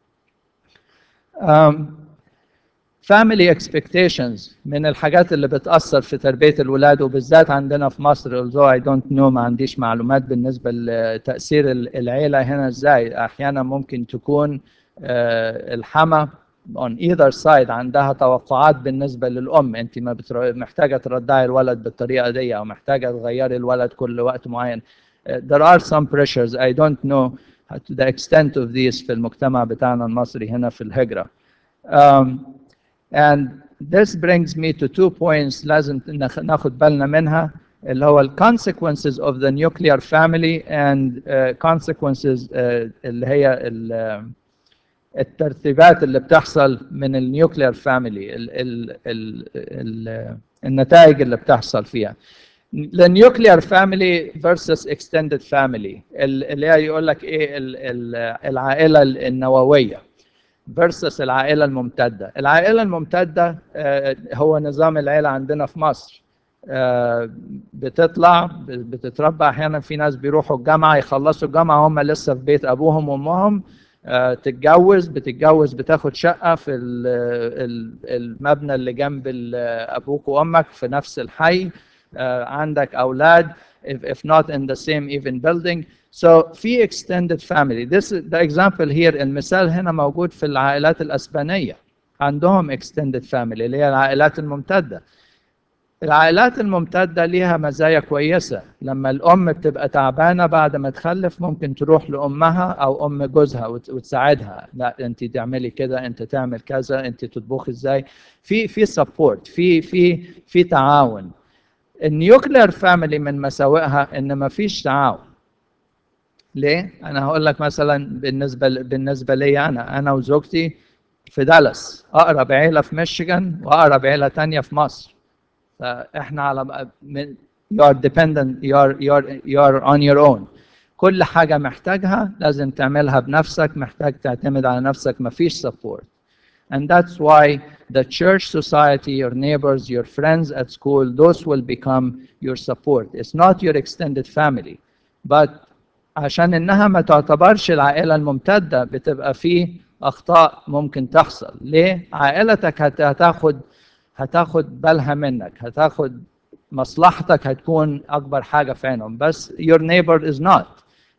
[SPEAKER 1] Um, family expectations من الحاجات اللي بتأثر في تربية الولاد، وبالذات عندنا في مصر. although I don't know، ما عنديش معلومات بالنسبة لتأثير العيلة هنا ازاي. أحيانا ممكن تكون الحما on either side عندها توقعات بالنسبة للأم. أنت ما بتر... محتاجة ترضعي الولد بالطريقة دي، أو محتاجة تغيري الولد كل وقت معين. there are some pressures. I don't know to the extent of these في المجتمع بتاعنا المصري هنا في الهجرة. Um, and this brings me to two points لازم ناخد بالنا منها، اللي هو ال consequences of the nuclear family and uh, consequences uh, اللي هي ال, uh, الترتيبات اللي بتحصل من النيوكلير فاميلي، ال ال ال ال النتائج اللي بتحصل فيها. النيوكلير فاميلي versus extended family، اللي هي يقول لك ايه، العائلة النووية versus العائلة الممتدة. العائلة الممتدة هو نظام العائلة عندنا في مصر. بتطلع بتتربى، احيانا في ناس بيروحوا الجامعة، يخلصوا الجامعة هم لسه في بيت ابوهم وامهم، تتجوز بتتجوز بتاخد شقة في المبنى اللي جنب ابوك وامك في نفس الحي، عندك اولاد if not in the same even building. So في extended family. This is the example here. المثال هنا موجود في العائلات الأسبانية، عندهم extended family اللي هي العائلات الممتدة. العائلات الممتدة ليها مزايا كويسة. لما الأم بتبقى تعبانة بعد ما تخلف، ممكن تروح لأمها أو أم جوزها وتساعدها، لا أنت تعملي كده، أنت تعمل كذا، أنت تطبخ إزاي. في في support، في في في تعاون. النيوكلير فاميلي من مساوئها إن ما فيش تعاون. ليه؟ أنا هقول لك مثلا بالنسبة بالنسبة لي أنا أنا وزوجتي في دالاس، أقرب عيلة في ميشيغان وأقرب عيلة تانية في مصر. فإحنا على you are dependent، you are you are you are on your own. كل حاجة محتاجها لازم تعملها بنفسك، محتاج تعتمد على نفسك، ما فيش support. And that's why the church, society, your neighbors, your friends at school, those will become your support. It's not your extended family. But عشان إنها ما تعتبرش العائلة الممتدة، بتبقى فيه أخطاء ممكن تحصل. ليه؟ عائلتك هتاخد هتاخد بالها منك، هتاخد مصلحتك، هتكون أكبر حاجة في عينهم، بس your neighbor is not.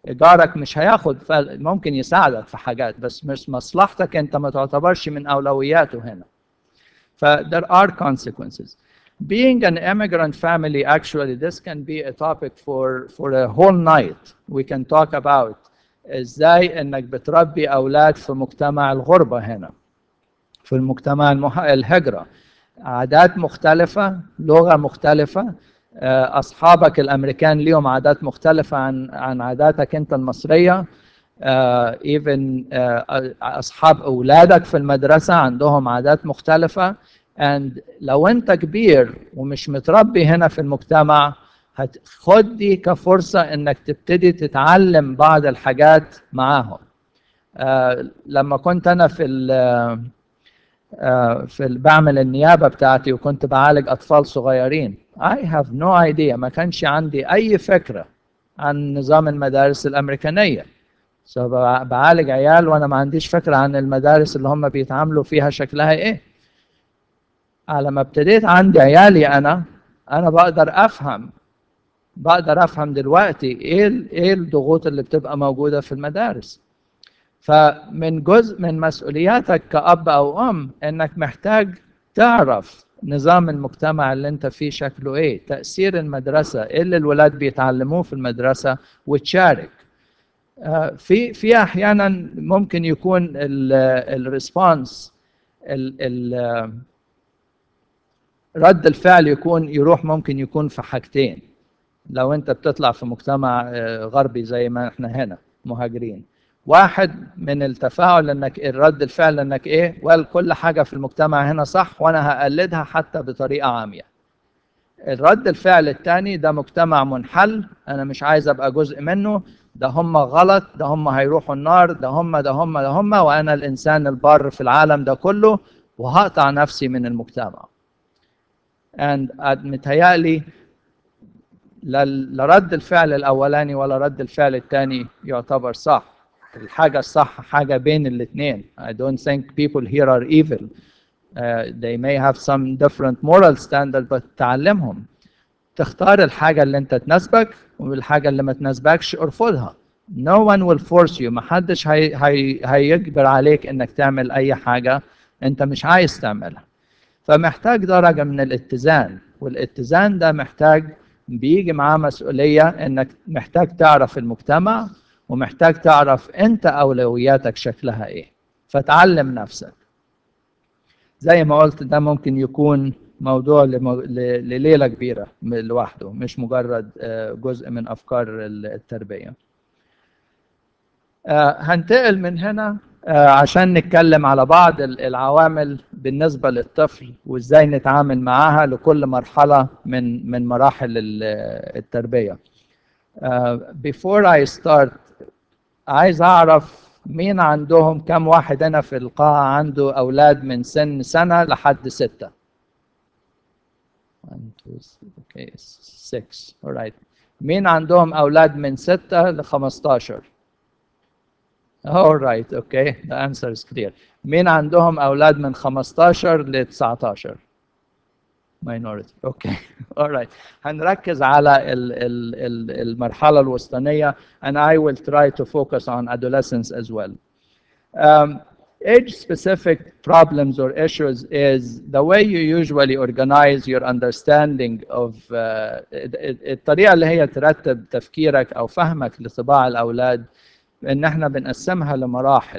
[SPEAKER 1] جارك مش هياخد، ممكن يساعدك في حاجات بس مش مصلحتك انت، ما تعتبرش من اولوياته هنا. ف there are consequences. Being an immigrant family, actually this can be a topic for for a whole night. We can talk about ازاي انك بتربي اولاد في مجتمع الغربة هنا، في المجتمع المح... الهجرة، عادات مختلفة، لغة مختلفة، أصحابك الأمريكان ليهم عادات مختلفة عن عن عاداتك أنت المصرية. even أصحاب أولادك في المدرسة عندهم عادات مختلفة. and لو أنت كبير ومش متربي هنا في المجتمع، هتاخد دي كفرصة إنك تبتدي تتعلم بعض الحاجات معاهم. لما كنت أنا في في بعمل النيابة بتاعتي وكنت بعالج أطفال صغيرين، I have no idea، ما كانش عندي أي فكرة عن نظام المدارس الأمريكانية. so بعالج عيال وأنا ما عنديش فكرة عن المدارس اللي هم بيتعاملوا فيها شكلها إيه. على ما ابتديت عندي عيالي أنا أنا بقدر أفهم بقدر أفهم دلوقتي إيه إيه الضغوط اللي بتبقى موجودة في المدارس. فمن جزء من مسؤولياتك كأب أو أم إنك محتاج تعرف نظام المجتمع اللي أنت فيه شكله إيه، تأثير المدرسة، إيه اللي الولاد بيتعلموه في المدرسة، وتشارك. في في أحيانا ممكن يكون الريسبونس، رد الفعل يكون يروح ممكن يكون في حاجتين. لو أنت بتطلع في مجتمع غربي زي ما إحنا هنا مهاجرين، واحد من التفاعل انك الرد الفعل انك ايه، وقال كل حاجه في المجتمع هنا صح وانا هقلدها حتى بطريقه عاميه. الرد الفعل الثاني ده مجتمع منحل، انا مش عايز ابقى جزء منه، ده هم غلط، ده هم هيروحوا النار، ده هم ده هم ده هم وانا الانسان البار في العالم ده كله، وهقطع نفسي من المجتمع. and متهيألي لا رد الفعل الاولاني ولا رد الفعل الثاني يعتبر صح. الحاجة الصح حاجة بين الاثنين. I don't think people here are evil. Uh, they may have some different moral standard, but تعلمهم تختار الحاجة اللي انت تناسبك، والحاجة اللي ما تناسبكش ارفضها. No one will force you. ما حدش هي هي هيجبر عليك انك تعمل اي حاجة انت مش عايز تعملها. فمحتاج درجة من الاتزان، والاتزان ده محتاج بيجي معاه مسؤولية انك محتاج تعرف المجتمع، ومحتاج تعرف انت اولوياتك شكلها ايه، فتعلم نفسك. زي ما قلت ده ممكن يكون موضوع لليلة كبيرة لوحده، مش مجرد جزء من افكار التربية. هنتقل من هنا عشان نتكلم على بعض العوامل بالنسبة للطفل وازاي نتعامل معاها لكل مرحلة من من مراحل التربية. Before I start عايز اعرف مين عندهم، كم واحد هنا في القاعة عنده اولاد من سن سنة لحد ستة؟ one, two, three, okay, six. All right. مين عندهم اولاد من ستة ل خمستاشر؟ All right, okay, the answer is clear. مين عندهم أولاد من خمستاشر ل تسعتاشر؟ Minority, okay. All right. هنركز على ال ال ال المرحلة الوسطانية and I will try to focus on adolescence as well. Um, age-specific problems or issues is the way you usually organize your understanding of uh, الطريقة اللي هي ترتب تفكيرك أو فهمك لطباع الأولاد، ان احنا بنقسمها لمراحل.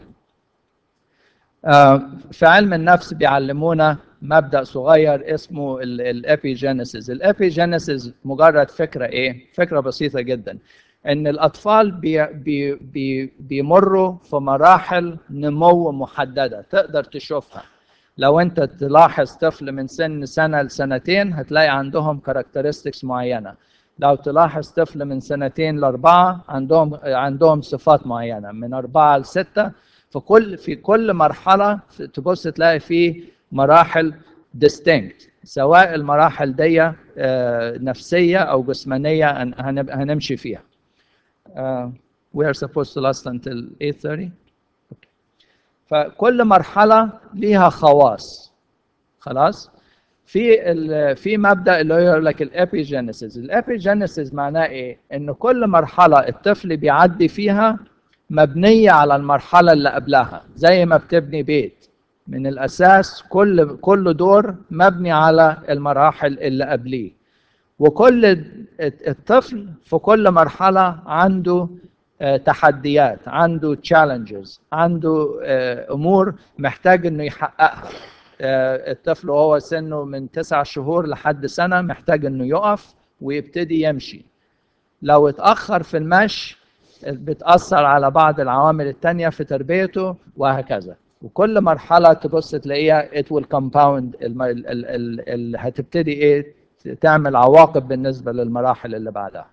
[SPEAKER 1] في علم النفس بيعلمونا مبدأ صغير اسمه الابيجينيسيس. الابيجينيسيس مجرد فكرة ايه؟ فكرة بسيطة جدا، ان الاطفال بي بي بي بيمروا في مراحل نمو محددة تقدر تشوفها. لو انت تلاحظ طفل من سن سنة لسنتين هتلاقي عندهم كاركترستكس معينة. لو تلاحظ طفل من سنتين لأربعة عندهم عندهم صفات معينة، من أربعة لستة. في كل في كل مرحلة تبص تلاقي فيه مراحل distinct، سواء المراحل دي نفسية أو جسمانية هنمشي فيها. Uh, we are supposed to last until eight thirty. فكل مرحلة ليها خواص. خلاص؟ في ال- في مبدا اللي هو يقول لك الابيجينيسيس. الابيجينيسيس معناه ايه؟ ان كل مرحله الطفل بيعدي فيها مبنيه على المرحله اللي قبلها، زي ما بتبني بيت من الاساس، كل كل دور مبني على المراحل اللي قبليه. وكل الطفل في كل مرحله عنده آه، تحديات، عنده challenges، عنده آه، امور محتاج انه يحققها. آه، الطفل وهو سنه من تسع شهور لحد سنة محتاج انه يقف ويبتدي يمشي. لو اتأخر في المشي بتأثر على بعض العوامل التانية في تربيته وهكذا. وكل مرحلة تبص تلاقيها it will compound اللي هتبتدي ايه تعمل عواقب بالنسبة للمراحل اللي بعدها.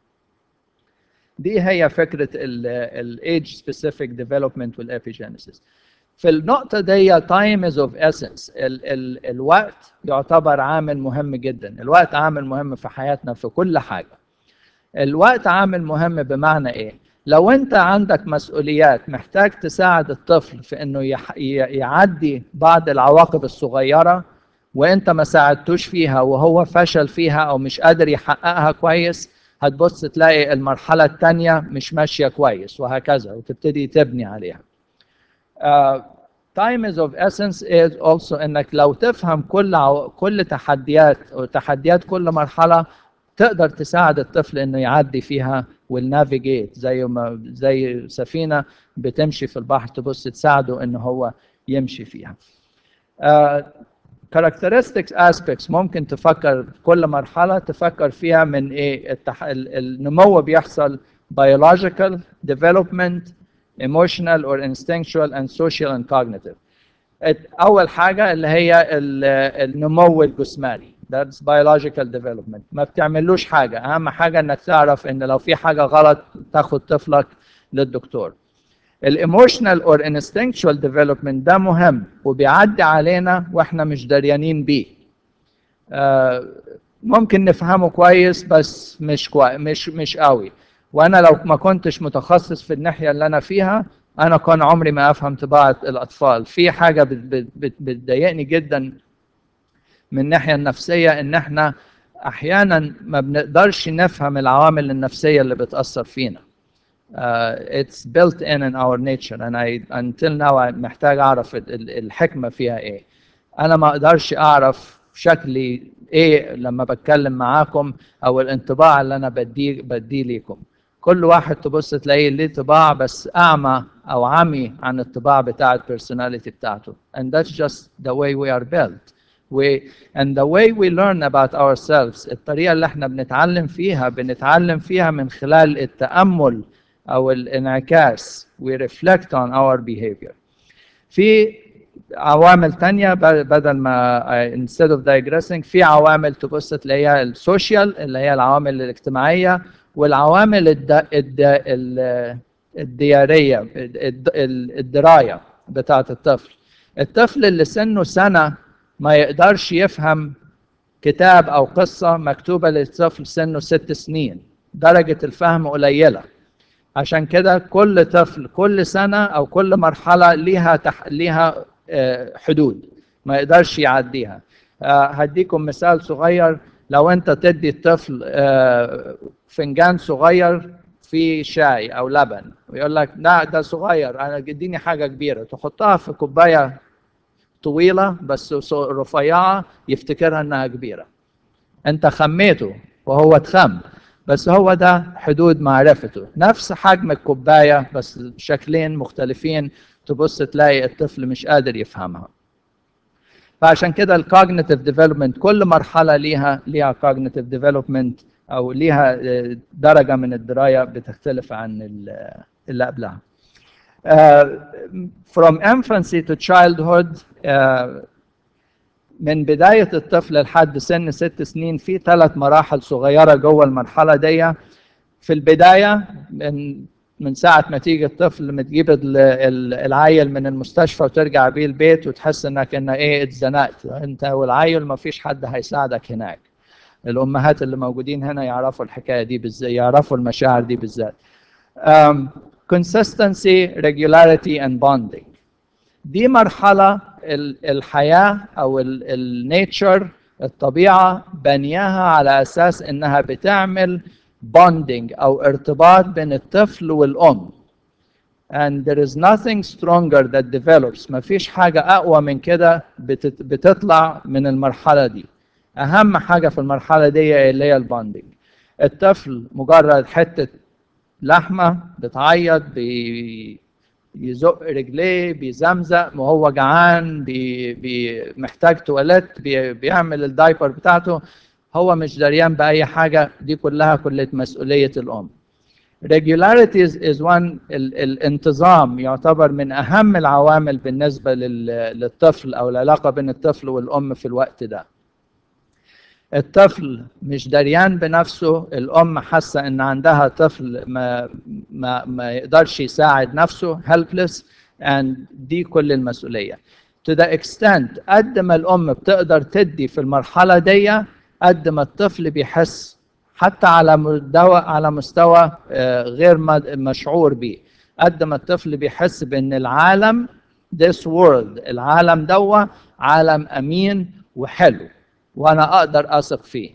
[SPEAKER 1] دي هي فكرة ال age specific development والepigenesis. في النقطة دي time is of essence. ال ال الوقت يعتبر عامل مهم جدا. الوقت عامل مهم في حياتنا في كل حاجة. الوقت عامل مهم بمعنى ايه؟ لو انت عندك مسؤوليات محتاج تساعد الطفل في انه يح يعدي بعض العواقب الصغيرة، وانت ما ساعدتوش فيها وهو فشل فيها او مش قادر يحققها كويس، هتبص تلاقي المرحلة التانية مش ماشية كويس وهكذا، وتبتدي تبني عليها. Uh, time is of essence is also انك لو تفهم كل عو... كل تحديات وتحديات كل مرحلة تقدر تساعد الطفل انه يعدي فيها والنافيجيت، زي ما زي سفينة بتمشي في البحر تبص تساعده انه هو يمشي فيها. Uh, characteristics aspects ممكن تفكر كل مرحلة تفكر فيها من ايه التح... النمو بيحصل biological development emotional or instinctual and social and cognitive. أول حاجة اللي هي النمو الجسماني that's biological development، ما بتعملوش حاجة، أهم حاجة إنك تعرف إن لو في حاجة غلط تاخد طفلك للدكتور. الايموشنال اور instinctual development ده مهم وبيعدي علينا واحنا مش دريانين بيه. آه ممكن نفهمه كويس بس مش كوي مش مش قوي. وانا لو ما كنتش متخصص في الناحيه اللي انا فيها انا كان عمري ما افهم طباعه الاطفال. في حاجه بتضايقني جدا من الناحيه النفسيه ان احنا احيانا ما بنقدرش نفهم العوامل النفسيه اللي بتاثر فينا. Uh, it's built in in our nature and I until now I محتاج أعرف الحكمة فيها إيه. أنا ما أقدرش أعرف شكلي إيه لما بتكلم معاكم أو الانطباع اللي أنا بدي بدي ليكم. كل واحد تبص تلاقيه ليه طباع بس أعمى أو عمي عن الطباع بتاع personality بتاعته. And that's just the way we are built. We, and the way we learn about ourselves الطريقة اللي احنا بنتعلم فيها بنتعلم فيها من خلال التأمل أو الانعكاس. we reflect on our behavior. في عوامل تانية بدل ما instead of digressing في عوامل تبص تلاقيها السوشيال اللي هي العوامل الاجتماعية والعوامل الد... الد... الديارية الدراية بتاعة الطفل. الطفل اللي سنه سنة ما يقدرش يفهم كتاب أو قصة مكتوبة للطفل سنه ست سنين، درجة الفهم قليلة. عشان كده كل طفل كل سنة أو كل مرحلة ليها تح... ليها حدود ما يقدرش يعديها. هديكم مثال صغير. لو أنت تدي الطفل فنجان صغير فيه شاي أو لبن ويقول لك لا ده صغير أنا اديني حاجة كبيرة، تحطها في كوباية طويلة بس رفيعة يفتكرها أنها كبيرة. أنت خميته وهو اتخم بس هو ده حدود معرفته. نفس حجم الكوباية بس شكلين مختلفين تبص تلاقي الطفل مش قادر يفهمها. فعشان كده الكوجنيتيف ديفلوبمنت كل مرحلة ليها ليها كوجنيتيف ديفلوبمنت أو ليها درجة من الدراية بتختلف عن اللي قبلها. Uh, from infancy to childhood uh, من بداية الطفل لحد سن ست سنين في ثلاث مراحل صغيرة جوه المرحلة دي. في البداية من من ساعة ما تيجي الطفل متجيب العيل من المستشفى وترجع بيه البيت وتحس انك ان ايه اتزنقت انت والعيل ما فيش حد هيساعدك هناك. الامهات اللي موجودين هنا يعرفوا الحكاية دي بالذات، يعرفوا المشاعر دي بالذات. um, consistency, regularity and bonding. دي مرحلة الحياة أو النيتشر الطبيعة بنياها على أساس إنها بتعمل bonding أو ارتباط بين الطفل والأم. and there is nothing stronger that develops. ما فيش حاجة أقوى من كده بتت- بتطلع من المرحلة دي. أهم حاجة في المرحلة دي اللي هي البوندنج. الطفل مجرد حتة لحمة بتعيط، بيزق رجليه، بيزمزق وهو جعان، بي بي محتاج تواليت، بي بيعمل الدايبر بتاعته، هو مش دريان بأي حاجة. دي كلها كلها مسؤولية الأم. regularity is one. ال الانتظام يعتبر من أهم العوامل بالنسبة للطفل أو العلاقة بين الطفل والأم في الوقت ده. الطفل مش دريان بنفسه، الأم حاسة إن عندها طفل ما ما ما يقدرش يساعد نفسه helpless and دي كل المسؤولية. to the extent قد ما الأم بتقدر تدي في المرحلة دي قد ما الطفل بيحس حتى على مستوى على مستوى غير مشعور به. قد ما الطفل بيحس بأن العالم this world العالم دوا عالم أمين وحلو وأنا أقدر أثق فيه.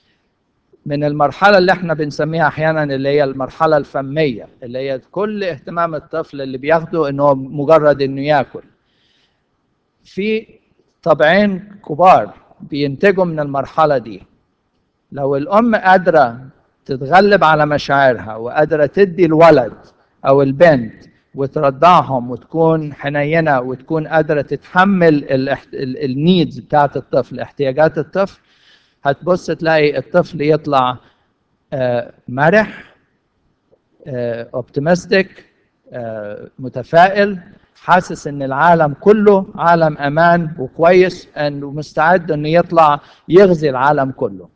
[SPEAKER 1] من المرحلة اللي احنا بنسميها أحيانا اللي هي المرحلة الفمية، اللي هي كل اهتمام الطفل اللي بياخده إنه مجرد إنه ياكل. في طبعين كبار بينتجوا من المرحلة دي. لو الأم قادرة تتغلب على مشاعرها وقادرة تدي الولد أو البنت وترضعهم وتكون حنينة وتكون قادرة تتحمل النيدز بتاعت الطفل، احتياجات الطفل، هتبص تلاقي الطفل يطلع مرح، اوبتيمستيك، متفائل، حاسس ان العالم كله عالم امان وكويس ومستعد انه يطلع يغزي العالم كله.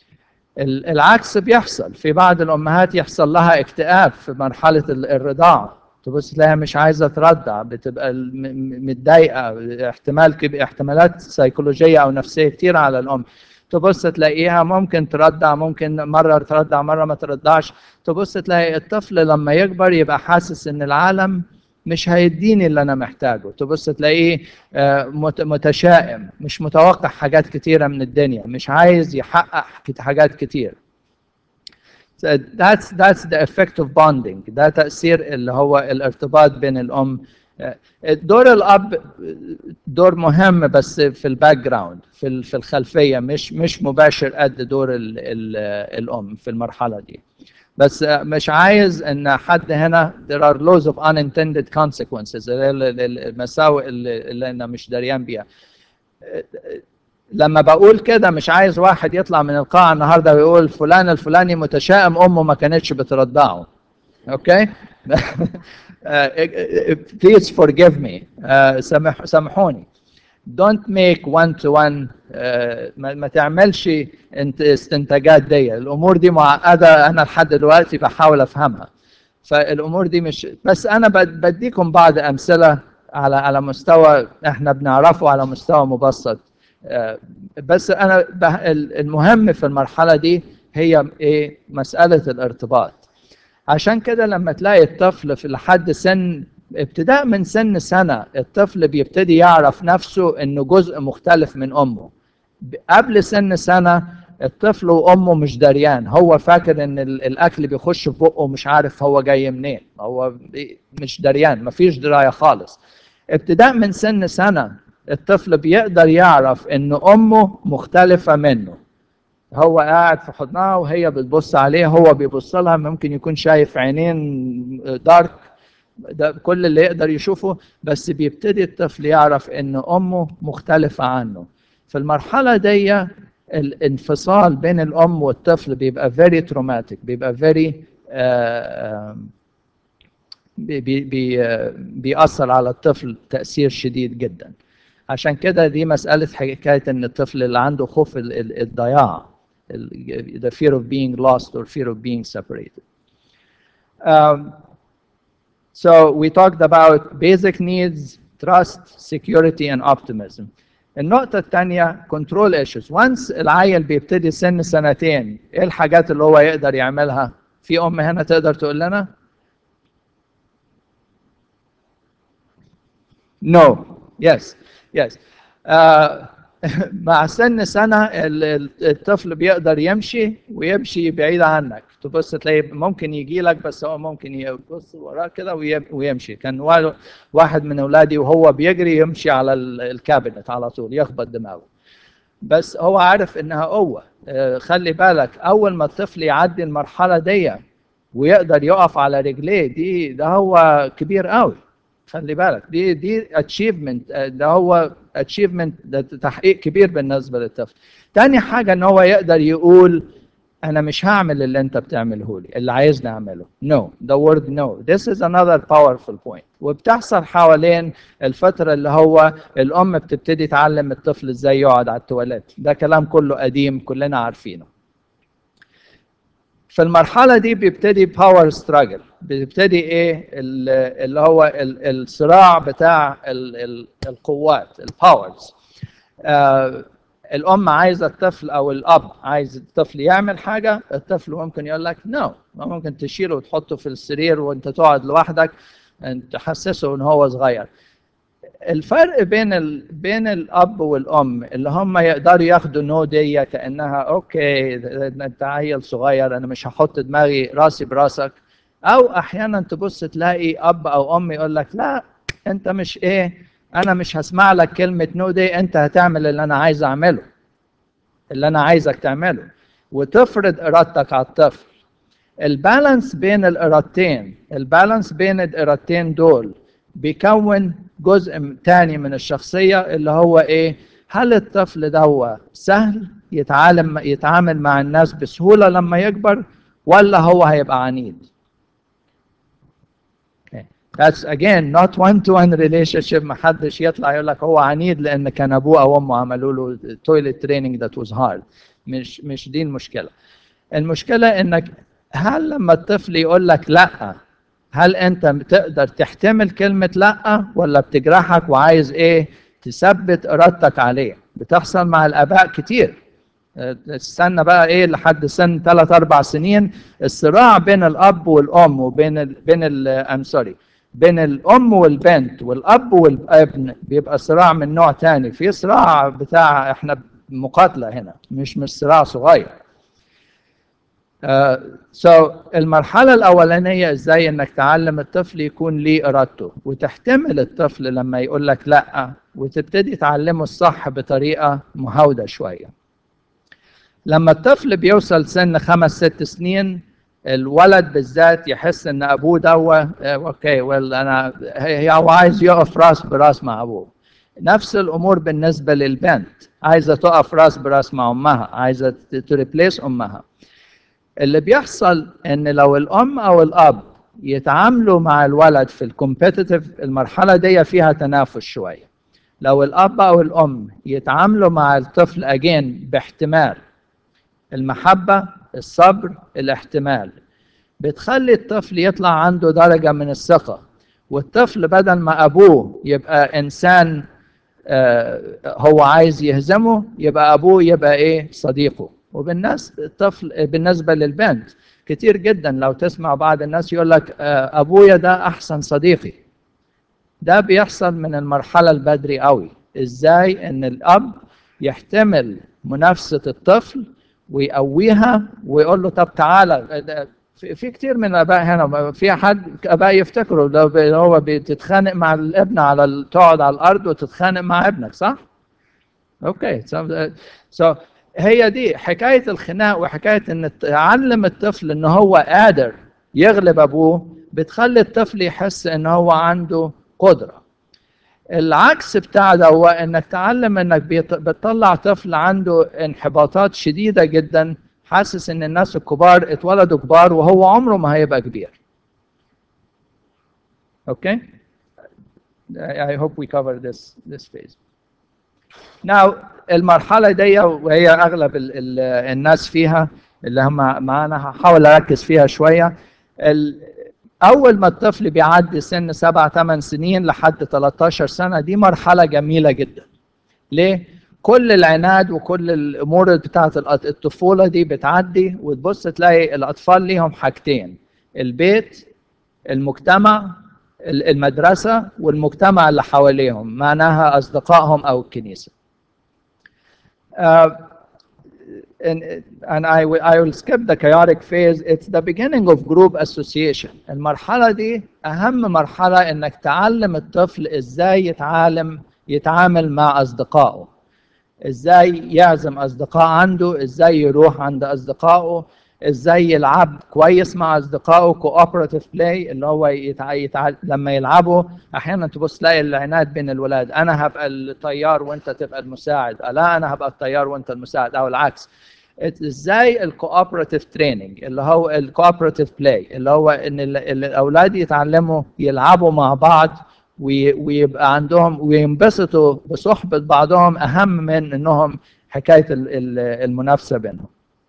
[SPEAKER 1] العكس بيحصل في بعض الامهات، يحصل لها اكتئاب في مرحله الرضاعه، تبص تلاقيها مش عايزه ترضع، بتبقى متضايقه، احتمال احتمالات سيكولوجيه او نفسيه كتير على الام. تبص تلاقيها ممكن ترضع، ممكن مره ترضع مره ما ترضعش. تبص تلاقي الطفل لما يكبر يبقى حاسس ان العالم مش هيديني اللي انا محتاجه. تبص تلاقيه متشائم، مش متوقع حاجات كتيره من الدنيا، مش عايز يحقق حاجات كتير. So that's that's the effect of bonding. ده تأثير اللي هو الارتباط بين الأم. دور الأب دور مهم بس في الباك جراوند، في في الخلفية، مش مش مباشر قد دور ال ال الأم في المرحلة دي. بس مش عايز ان حد هنا there are loads of unintended consequences، المساوئ اللي انا مش دريان بيها. لما بقول كده مش عايز واحد يطلع من القاعة النهارده ويقول فلان الفلاني متشائم امه ما كانتش بترضعه. اوكي؟ please forgive me. سامح سامحوني. don't make one to one. uh, ما, ما تعملش انت استنتاجات دي. الامور دي معقده، انا لحد دلوقتي بحاول افهمها. فالامور دي مش بس، انا بديكم بعض امثله على على مستوى احنا بنعرفه على مستوى مبسط. uh, بس انا المهم في المرحله دي هي ايه؟ مساله الارتباط. عشان كده لما تلاقي الطفل في لحد سن ابتداء من سن سنة الطفل بيبتدي يعرف نفسه انه جزء مختلف من امه. قبل سن سنة الطفل وامه مش دريان، هو فاكر ان الاكل بيخش في بقه مش عارف هو جاي منين، هو مش دريان، مفيش دراية خالص. ابتداء من سن سنة الطفل بيقدر يعرف ان امه مختلفة منه. هو قاعد في حضنها وهي بتبص عليه، هو بيبص لها، ممكن يكون شايف عينين دارك، ده كل اللي يقدر يشوفه. بس بيبتدي الطفل يعرف ان امه مختلفة عنه. في المرحلة دي الانفصال بين الام والطفل بيبقى very traumatic، بيبقى very آه بي بي بيأثر على الطفل تأثير شديد جدا. عشان كده دي مسألة حكاية ان الطفل اللي عنده خوف الضياع، the fear of being lost or fear of being separated. Um, so we talked about basic needs, trust, security and optimism. النقطة الثانية control issues. once العيل بيبتدي سن سنتين، ايه الحاجات اللي هو يقدر يعملها؟ في ام هنا تقدر تقول لنا؟ No. Yes. Yes. Uh, مع سن سنة الطفل بيقدر يمشي ويمشي بعيد عنك، تبص تلاقي ممكن يجي لك بس هو ممكن يبص وراه كده ويمشي. كان واحد من أولادي وهو بيجري يمشي على الكابينت على طول يخبط دماغه، بس هو عارف إنها قوة. خلي بالك أول ما الطفل يعدي المرحلة دي ويقدر يقف على رجليه دي، ده هو كبير قوي. خلي بالك دي دي اتشيفمنت، ده هو اتشيفمنت، ده تحقيق كبير بالنسبه للطفل. تاني حاجه ان هو يقدر يقول انا مش هعمل اللي انت بتعمله لي، اللي عايزني اعمله. no the word no this is another powerful point. وبتحصل حوالين الفتره اللي هو الام بتبتدي تعلم الطفل ازاي يقعد على التواليت. ده كلام كله قديم كلنا عارفينه. في المرحلة دي بيبتدي باور ستراجل، بيبتدي ايه اللي هو الصراع بتاع القوات، الباورز. آه الام عايزه الطفل او الاب عايز الطفل يعمل حاجه، الطفل ممكن يقول لك نو. ممكن تشيله وتحطه في السرير وانت تقعد لوحدك تحسسه ان هو صغير. الفرق بين ال... بين الاب والام اللي هم يقدروا ياخدوا نو دي كانها اوكي انت عيل صغير انا مش هحط دماغي راسي براسك، او احيانا تبص تلاقي اب او ام يقول لك لا انت مش ايه، انا مش هسمع لك كلمه نو دي، انت هتعمل اللي انا عايز اعمله، اللي انا عايزك تعمله، وتفرض ارادتك على الطفل. البالانس بين الارادتين، البالانس بين الارادتين دول بيكون جزء تاني من الشخصية اللي هو ايه؟ هل الطفل ده سهل يتعلم يتعامل مع الناس بسهولة لما يكبر، ولا هو هيبقى عنيد؟ That's again not one to one relationship. ما حدش يطلع يقول لك هو عنيد لان كان ابوه او امه عملوا له toilet training that was hard. مش مش دي المشكلة. المشكلة انك هل لما الطفل يقول لك لا، هل انت بتقدر تحتمل كلمة لا، ولا بتجرحك وعايز ايه تثبت ارادتك عليه؟ بتحصل مع الاباء كتير. استنى بقى ايه لحد سن ثلاث اربع سنين الصراع بين الاب والام وبين ال بين ال ام سوري بين الام والبنت والاب والابن بيبقى صراع من نوع تاني، في صراع بتاع احنا مقاتلة هنا، مش مش صراع صغير. Uh, so المرحلة الأولانية إزاي إنك تعلم الطفل يكون ليه إرادته، وتحتمل الطفل لما يقول لك لأ، وتبتدي تعلمه الصح بطريقة مهاودة شوية. لما الطفل بيوصل سن خمس ست سنين الولد بالذات يحس إن أبوه دوا أوكي ويل أنا هو عايز يقف راس براس مع أبوه. نفس الأمور بالنسبة للبنت، عايزة تقف راس براس مع أمها، عايزة تريبليس أمها. اللي بيحصل ان لو الام او الاب يتعاملوا مع الولد في الكومبيتيتيف، المرحله دي فيها تنافس شويه. لو الاب او الام يتعاملوا مع الطفل اجين باحتمال، المحبه، الصبر، الاحتمال، بتخلي الطفل يطلع عنده درجه من الثقه. والطفل بدل ما ابوه يبقى انسان آه هو عايز يهزمه، يبقى ابوه يبقى ايه؟ صديقه. وبالناس الطفل بالنسبه للبنت كتير جدا لو تسمع بعض الناس يقول لك آه ابويا ده احسن صديقي. ده بيحصل من المرحله البدري قوي. ازاي ان الاب يحتمل منافسه الطفل ويقويها ويقول له طب تعالى. في كتير من الاباء هنا، في حد اباء يفتكروا لو هو بتتخانق مع الابن على تقعد على الارض وتتخانق مع ابنك، صح؟ اوكي سو هي دي حكايه الخناق، وحكايه ان تعلم الطفل ان هو قادر يغلب ابوه بتخلي الطفل يحس ان هو عنده قدره. العكس بتاع ده هو انك تعلم انك بتطلع طفل عنده انحباطات شديده جدا، حاسس ان الناس الكبار اتولدوا كبار وهو عمره ما هيبقى كبير. اوكي I hope we cover this this phase. Now المرحلة دي وهي أغلب ال ال الناس فيها اللي هم معانا، هحاول أركز فيها شوية. أول ما الطفل بيعدي سن سبع ثمان سنين لحد ثلاثة عشر سنة، دي مرحلة جميلة جدا. ليه؟ كل العناد وكل الأمور بتاعت الطفولة دي بتعدي، وتبص تلاقي الأطفال ليهم حاجتين: البيت، المجتمع، المدرسة، والمجتمع اللي حواليهم، معناها أصدقائهم أو الكنيسة. Uh, and and I will I will skip the chaotic phase. It's the beginning of group association. المرحلة دي أهم مرحلة إنك تعلم الطفل إزاي يتعلم يتعامل مع أصدقائه، إزاي يعزم أصدقاء عنده، إزاي يروح عند أصدقائه، إزاي يلعب كويس مع أصدقائه cooperative play اللي هو يتع... يتع... لما يلعبوا أحيانا تبص تلاقي العناد بين الولاد، أنا هبقى الطيار وأنت تبقى المساعد، لا أنا هبقى الطيار وأنت المساعد أو العكس. ازاي الكوبراتيف تريننج اللي هو الكوبراتيف بلاي اللي هو ان الاولاد يتعلموا يلعبوا مع بعض ويبقى عندهم وينبسطوا بصحبة بعضهم اهم من انهم حكاية المنافسة بينهم.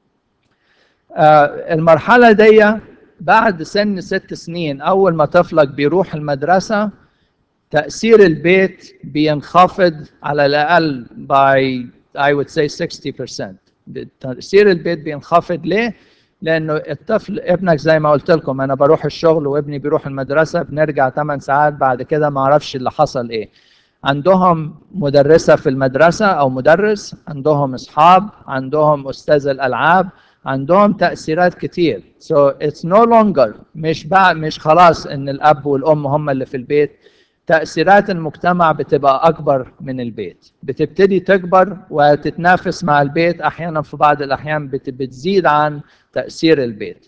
[SPEAKER 1] المرحلة دي بعد سن ست سنين اول ما طفلك بيروح المدرسة تأثير البيت بينخفض على الأقل by I would say sixty percent. تأثير البيت بينخفض ليه؟ لأنه الطفل ابنك زي ما قلت لكم أنا بروح الشغل وابني بيروح المدرسة بنرجع ثمان ساعات بعد كده ما أعرفش اللي حصل إيه. عندهم مدرسة في المدرسة أو مدرس، عندهم أصحاب، عندهم أستاذ الألعاب، عندهم تأثيرات كتير. So it's no longer مش بقى مش خلاص إن الأب والأم هم اللي في البيت. تأثيرات المجتمع بتبقى أكبر من البيت، بتبتدي تكبر وتتنافس مع البيت، أحيانا في بعض الأحيان بتزيد عن تأثير البيت.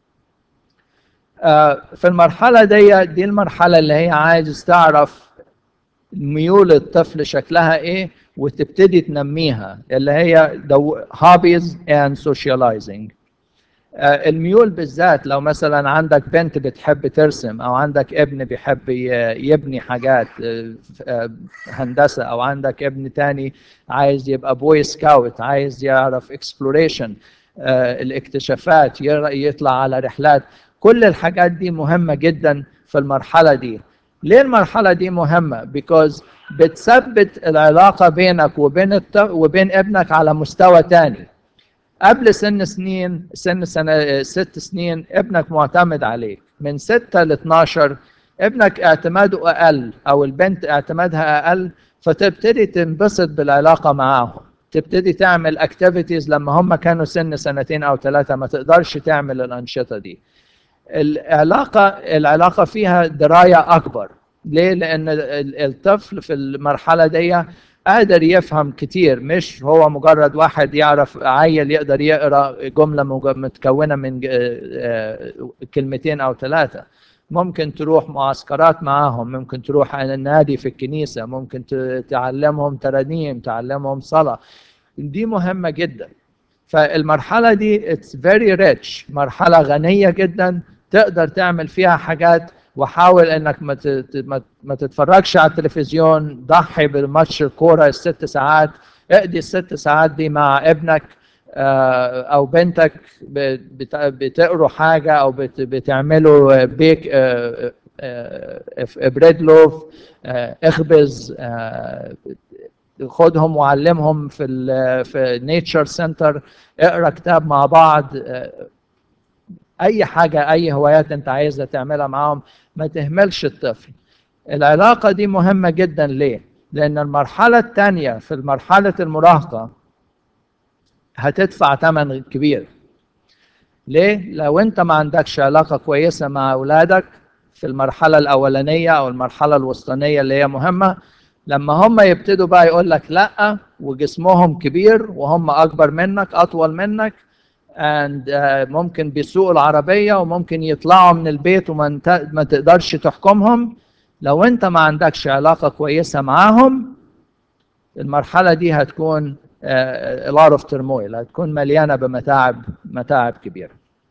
[SPEAKER 1] في المرحلة دي دي المرحلة اللي هي عايز تعرف ميول الطفل شكلها إيه وتبتدي تنميها اللي هي hobbies and socializing. الميول بالذات لو مثلا عندك بنت بتحب ترسم او عندك ابن بيحب يبني حاجات هندسة او عندك ابن تاني عايز يبقى بوي سكاوت عايز يعرف اكسبلوريشن الاكتشافات يطلع على رحلات، كل الحاجات دي مهمة جدا في المرحلة دي. ليه المرحلة دي مهمة؟ because بتثبت العلاقة بينك وبين وبين ابنك على مستوى تاني. قبل سن سنين سن سنة ست سنين ابنك معتمد عليك، من ستة ل اثناشر ابنك اعتماده أقل أو البنت اعتمادها أقل، فتبتدي تنبسط بالعلاقة معاهم، تبتدي تعمل اكتيفيتيز لما هم كانوا سن سنتين أو ثلاثة ما تقدرش تعمل الأنشطة دي. العلاقة العلاقة فيها دراية أكبر. ليه؟ لأن الطفل في المرحلة دي قادر يفهم كتير، مش هو مجرد واحد يعرف عيل يقدر يقرأ جملة متكونة من كلمتين أو ثلاثة. ممكن تروح معسكرات معاهم، ممكن تروح النادي في الكنيسة، ممكن تعلمهم ترانيم، تعلمهم صلاة. دي مهمة جدا. فالمرحلة دي it's very rich، مرحلة غنية جدا تقدر تعمل فيها حاجات. وحاول انك ما ما تتفرجش على التلفزيون، ضحي بالماتش الكوره الست ساعات، اقضي الست ساعات دي مع ابنك او بنتك، بتقروا حاجه او بتعملوا بيك بريد لوف، اخبز، خدهم وعلمهم في ال في نيتشر سنتر، اقرا كتاب مع بعض، اي حاجه اي هوايات انت عايزها تعملها معاهم، ما تهملش الطفل. العلاقه دي مهمه جدا. ليه؟ لان المرحله الثانيه في مرحله المراهقه هتدفع ثمن كبير. ليه؟ لو انت ما عندكش علاقه كويسه مع اولادك في المرحله الاولانيه او المرحله الوسطانيه اللي هي مهمه، لما هم يبتدوا بقى يقول لك لا وجسمهم كبير وهم اكبر منك اطول منك and uh, ممكن بيسوقوا العربيه وممكن يطلعوا من البيت وما ما تقدرش تحكمهم، لو انت ما عندكش علاقه كويسه معاهم المرحله دي هتكون uh, a lot of turmoil، هتكون مليانه بمتاعب متاعب كبيره.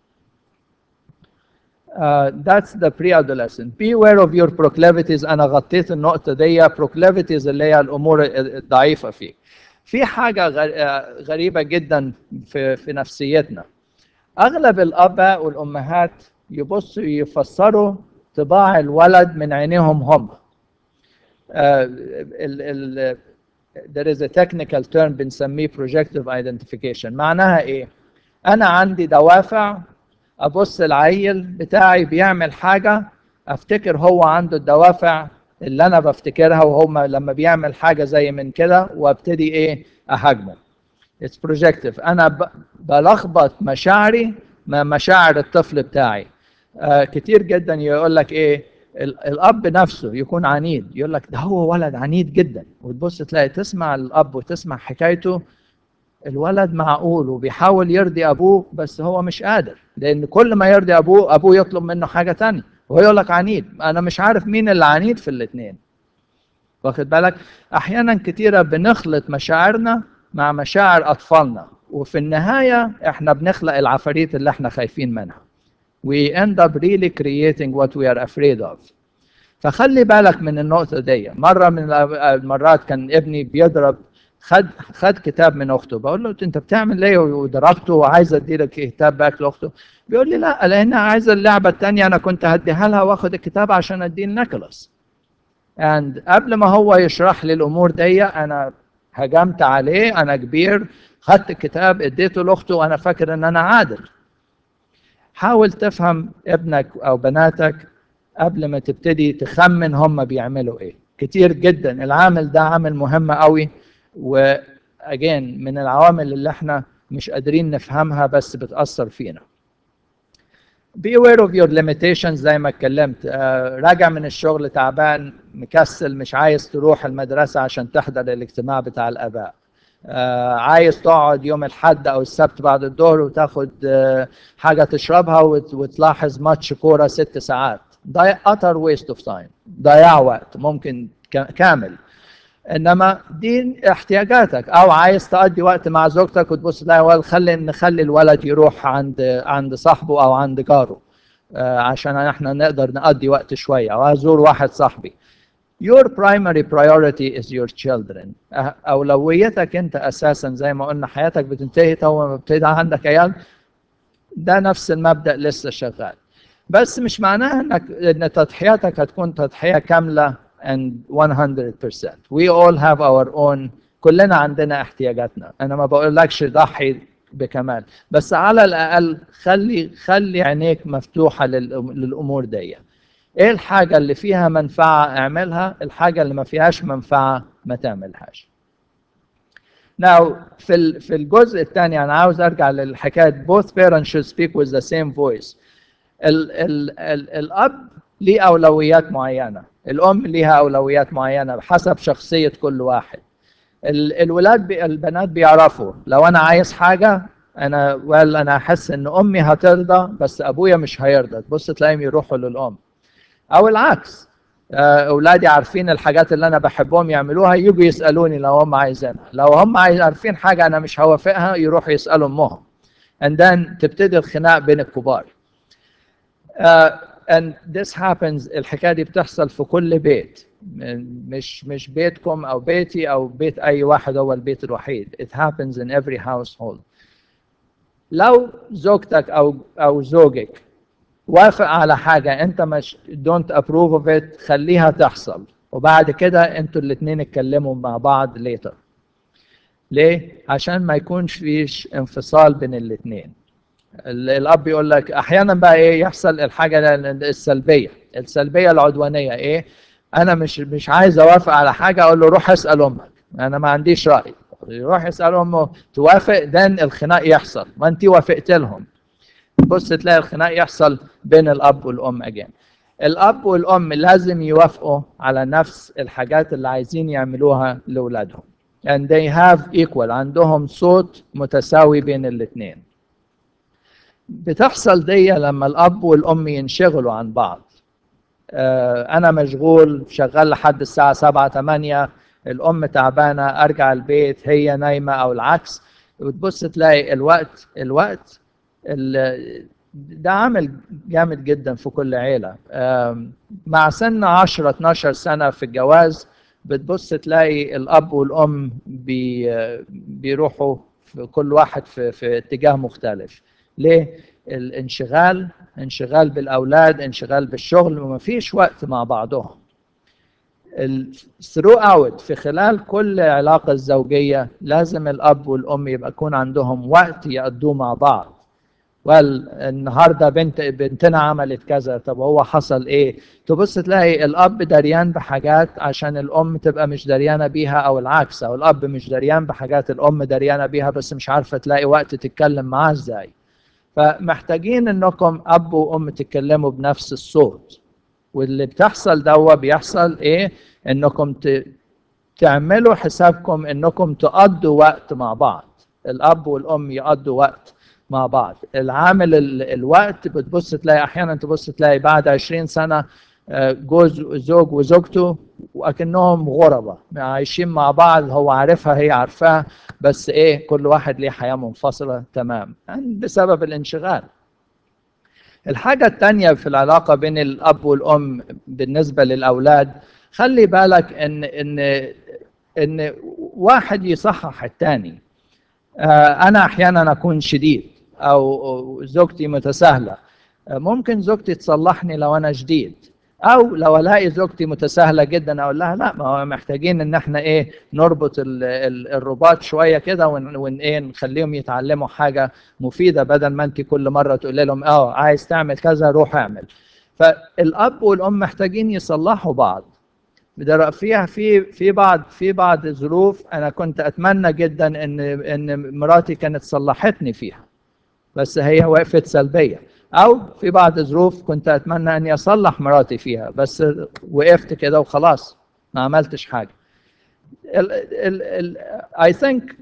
[SPEAKER 1] Uh, that's the pre-adolescent. Be aware of your proclivities. أنا غطيت النقطة دي. proclivities اللي هي الأمور الضعيفة فيك. في حاجة غريبة جدا في في نفسيتنا. أغلب الآباء والأمهات يبصوا يفسروا طباع الولد من عينيهم هم. Uh, ال ال there is a technical term بنسميه projective identification. معناها إيه؟ أنا عندي دوافع، أبص العيل بتاعي بيعمل حاجة أفتكر هو عنده الدوافع اللي أنا بفتكرها، وهم لما بيعمل حاجة زي من كده وابتدي إيه أهاجمه. it's projective. أنا ب- بلخبط مشاعري مع مشاعر الطفل بتاعي. آه كتير جدا يقول لك إيه، ال- الأب نفسه يكون عنيد، يقول لك ده هو ولد عنيد جدا، وتبص تلاقي تسمع الأب وتسمع حكايته، الولد معقول وبيحاول يرضي أبوه بس هو مش قادر، لأن كل ما يرضي أبوه أبوه يطلب منه حاجة تانية وهو يقول لك عنيد. أنا مش عارف مين اللي عنيد في الاتنين. واخد بالك؟ أحيانا كتيرة بنخلط مشاعرنا مع مشاعر أطفالنا، وفي النهاية إحنا بنخلق العفاريت اللي إحنا خايفين منها. We end up really creating what we are afraid of. فخلي بالك من النقطة دي. مرة من المرات كان ابني بيضرب، خد خد كتاب من اخته، بقول له انت بتعمل ايه وضربته وعايز ادي لك كتاب باك لاخته؟ بيقول لي لا، لانها عايزه اللعبه الثانيه، انا كنت هديها لها واخد الكتاب عشان اديه لنيكولاس. and قبل ما هو يشرح لي الامور دي انا هجمت عليه، انا كبير، خدت الكتاب اديته لاخته وانا فاكر ان انا عادل. حاول تفهم ابنك او بناتك قبل ما تبتدي تخمن هم بيعملوا ايه. كتير جدا العامل ده عامل مهم قوي، واجين من العوامل اللي احنا مش قادرين نفهمها بس بتأثر فينا. Be aware of your limitations زي ما اتكلمت. آه راجع من الشغل تعبان مكسل، مش عايز تروح المدرسة عشان تحضر الاجتماع بتاع الآباء. آه عايز تقعد يوم الحد أو السبت بعد الظهر وتاخد آه حاجة تشربها وت- وتلاحظ ماتش كورة ست ساعات. ضيع utter waste of time، ضياع وقت ممكن ك- كامل. انما دي احتياجاتك. او عايز تقضي وقت مع زوجتك وتبص لا والله خلي نخلي الولد يروح عند عند صاحبه او عند جاره آه، عشان احنا نقدر نقضي وقت شويه، او ازور واحد صاحبي. Your primary priority is your children. أه- اولويتك انت اساسا، زي ما قلنا حياتك بتنتهي تو ما بتبتدي عندك عيال، ده نفس المبدأ لسه شغال. بس مش معناها انك ان تضحياتك هتكون تضحية كاملة and one hundred percent. We all have our own. كلنا عندنا احتياجاتنا. انا ما بقولكش ضحي بكمال، بس على الاقل خلي خلي عينيك مفتوحة للأم- للامور دي. ايه الحاجة اللي فيها منفعة اعملها، الحاجة اللي ما فيهاش منفعة ما تعملهاش. Now في ال- في الجزء الثاني انا عاوز ارجع للحكايه both parents should speak with the same voice. ال ال ال الاب ليه اولويات معينه، الام ليها اولويات معينه بحسب شخصيه كل واحد. ال الولاد بي البنات بيعرفوا لو انا عايز حاجه، انا ولا انا احس ان امي هترضى بس ابويا مش هيرضى، تبص تلاقيهم يروحوا للام. او العكس، آه، اولادي عارفين الحاجات اللي انا بحبهم يعملوها يجوا يسالوني لو هم عايزينها، لو هم عايز- عارفين حاجه انا مش هوافقها يروحوا يسالوا امهم. and then تبتدي الخناق بين الكبار. uh, and this happens، الحكايه دي بتحصل في كل بيت، مش مش بيتكم او بيتي او بيت اي واحد هو البيت الوحيد. it happens in every household. لو زوجتك او او زوجك وافق على حاجة انت مش don't approve of it، خليها تحصل، وبعد كده انتوا الاتنين اتكلموا مع بعض later. ليه؟ عشان ما يكونش فيش انفصال بين الاتنين. ال- الاب يقول لك احيانا بقى ايه يحصل، الحاجة السلبية السلبية العدوانية ايه، انا مش مش عايز اوافق على حاجة، اقول له روح اسأل امك، انا ما عنديش رأي. يروح يسأل امه توافق، دن الخناق يحصل، ما انت وافقت لهم. بص تلاقي الخناق يحصل بين الاب والام اجين. الاب والام لازم يوافقوا على نفس الحاجات اللي عايزين يعملوها لاولادهم and they have equal، عندهم صوت متساوي بين الاثنين. بتحصل دي لما الاب والام ينشغلوا عن بعض. آه، انا مشغول شغال لحد الساعه سبعة ثمانية، الام تعبانه، ارجع البيت هي نايمه او العكس، وتبص تلاقي الوقت الوقت ال- ده عامل جامد جدا في كل عيله. آم، مع سن عشرة اتناشر سنه في الجواز بتبص تلاقي الاب والام بي بيروحوا في كل واحد في, في اتجاه مختلف. ليه؟ الانشغال، انشغال بالاولاد، انشغال بالشغل، وما فيش وقت مع بعضهم. الثرو اوت في خلال كل علاقه زوجيه لازم الاب والام يبقى يكون عندهم وقت يقضوه مع بعض. والنهارده بنت بنتنا عملت كذا، طب هو حصل ايه؟ تبص تلاقي الاب دريان بحاجات عشان الام تبقى مش دريانه بيها، او العكس، او الاب مش دريان بحاجات الام دريانه بيها بس مش عارفه تلاقي وقت تتكلم معاه ازاي. فمحتاجين انكم اب وام تتكلموا بنفس الصوت. واللي بتحصل ده بيحصل ايه؟ انكم ت... تعملوا حسابكم انكم تقضوا وقت مع بعض. الاب والام يقضوا وقت مع بعض. العامل ال... الوقت بتبص تلاقي احيانا تبص تلاقي بعد عشرين سنة جوز زوج وزوجته وأكنهم غربة عايشين مع بعض، هو عارفها هي عارفاه، بس ايه، كل واحد ليه حياة منفصلة تمام يعني بسبب الانشغال. الحاجة التانية في العلاقة بين الأب والأم بالنسبة للأولاد، خلي بالك إن إن إن واحد يصحح التاني. أنا أحيانا أكون شديد أو زوجتي متساهلة، ممكن زوجتي تصلحني لو أنا شديد، أو لو ألاقي زوجتي متساهلة جدا أقول لها لا، ما هو محتاجين إن إحنا إيه نربط ال ال الرباط شوية كده، ون, ون إيه نخليهم يتعلموا حاجة مفيدة، بدل ما أنت كل مرة تقول لهم أه عايز تعمل كذا روح اعمل. فالأب والأم محتاجين يصلحوا بعض. فيها في في بعض في بعض الظروف أنا كنت أتمنى جدا إن إن مراتي كانت صلحتني فيها، بس هي وقفت سلبية. أو في بعض الظروف كنت أتمنى أني أصلح مراتي فيها، بس وقفت كده وخلاص ما عملتش حاجة. ال ال ال I think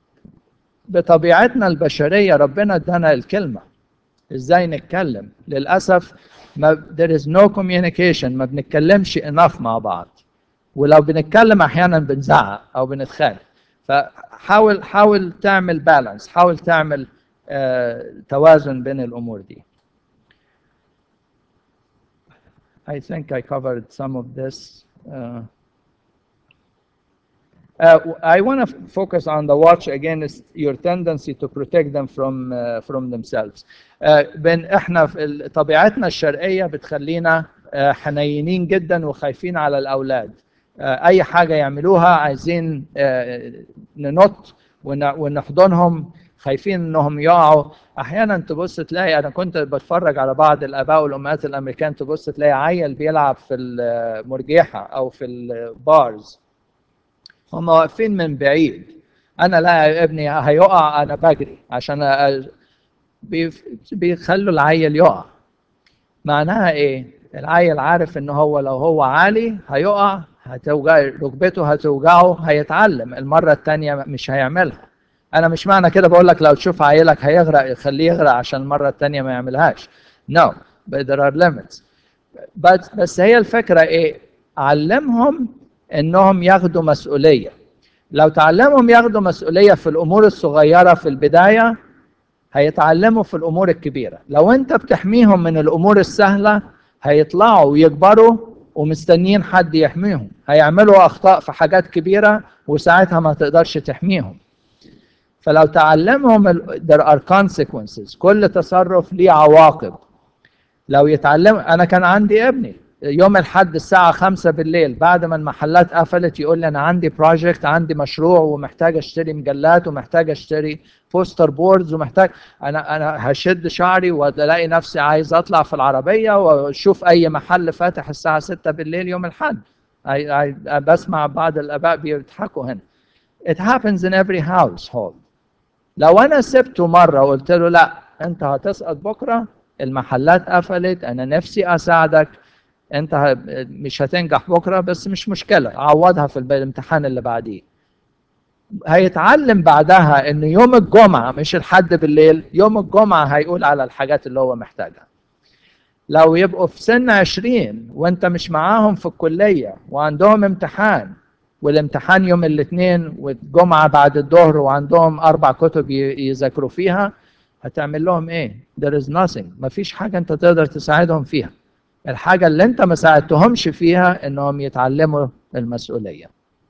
[SPEAKER 1] بطبيعتنا البشرية ربنا ادانا الكلمة إزاي نتكلم. للأسف ما there is no communication، ما بنتكلمش enough مع بعض، ولو بنتكلم أحيانا بنزعق أو بنتخانق. فحاول حاول تعمل بالانس، حاول تعمل آه توازن بين الأمور دي. I think I covered some of this. Uh, uh, I want to focus on the watch against your tendency to protect them from uh, from themselves. Uh, بن احنا في طبيعتنا الشرقية بتخلينا uh, حنينين جدا وخايفين على الأولاد. uh, أي حاجة يعملوها عايزين uh, ننط ونحضنهم، خايفين انهم يقعوا. احيانا تبص تلاقي، انا كنت بتفرج على بعض الاباء والامهات الامريكان، تبص تلاقي عيل بيلعب في المرجيحه او في البارز، هم واقفين من بعيد، انا لا ابني هيقع انا بجري عشان أ... بيخلوا العيل يقع. معناها ايه؟ العيل عارف ان هو لو هو عالي هيقع، هتوجع ركبته، هتوجعه، هيتعلم المره الثانيه مش هيعملها. انا مش معنى كده بقول لك لو تشوف عيلك هيغرق خليه يغرق عشان المره الثانيه ما يعملهاش. no but there are limits. بس بس هي الفكره ايه؟ علمهم انهم ياخدوا مسؤوليه. لو تعلمهم ياخدوا مسؤوليه في الامور الصغيره في البدايه، هيتعلموا في الامور الكبيره. لو انت بتحميهم من الامور السهله، هيطلعوا ويكبروا ومستنيين حد يحميهم، هيعملوا اخطاء في حاجات كبيره وساعتها ما تقدرش تحميهم. فلو تعلمهم there are consequences، كل تصرف ليه عواقب. لو يتعلم، انا كان عندي ابني يوم الحد الساعة خمسة بالليل بعد ما المحلات قفلت يقول لي انا عندي بروجكت، عندي مشروع ومحتاج اشتري مجلات ومحتاج اشتري بوستر بوردز ومحتاج، انا انا هشد شعري والاقي نفسي عايز اطلع في العربية واشوف اي محل فاتح الساعة ستة بالليل يوم الحد. بسمع بعض الاباء بيضحكوا هنا. It happens in every household. لو انا سبته مره وقلت له لا انت هتسقط بكره، المحلات قفلت، انا نفسي اساعدك، انت مش هتنجح بكره بس مش مشكله عوضها في الامتحان اللي بعديه، هيتعلم بعدها ان يوم الجمعه مش الحد بالليل، يوم الجمعه هيقول على الحاجات اللي هو محتاجها. لو يبقوا في سن عشرين وانت مش معاهم في الكليه وعندهم امتحان، والامتحان يوم الاثنين والجمعة بعد الظهر وعندهم أربع كتب يذاكروا فيها، هتعمل لهم إيه؟ there is nothing. ما فيش حاجة أنت تقدر تساعدهم فيها. الحاجة اللي أنت ما ساعدتهمش فيها إنهم يتعلموا المسؤولية.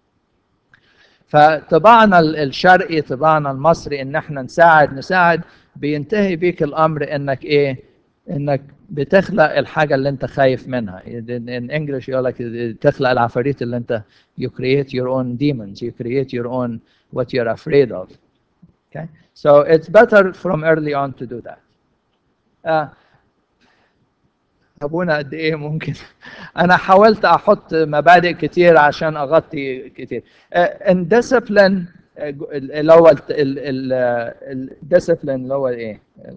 [SPEAKER 1] فطبعنا الشرقي، طبعنا المصري، إن إحنا نساعد نساعد بينتهي بيك الأمر إنك إيه؟ إنك بتخلق الحاجة اللي أنت خايف منها. In English يقول لك تخلق العفاريت اللي أنت you create your own demons, you create your own what you're afraid of. Okay, so it's better from early on to do that. آه. ابونا قد ايه ممكن؟ انا حاولت احط مبادئ كتير عشان اغطي كتير. الديسيبلين اللي هو الديسيبلين اللي هو ايه؟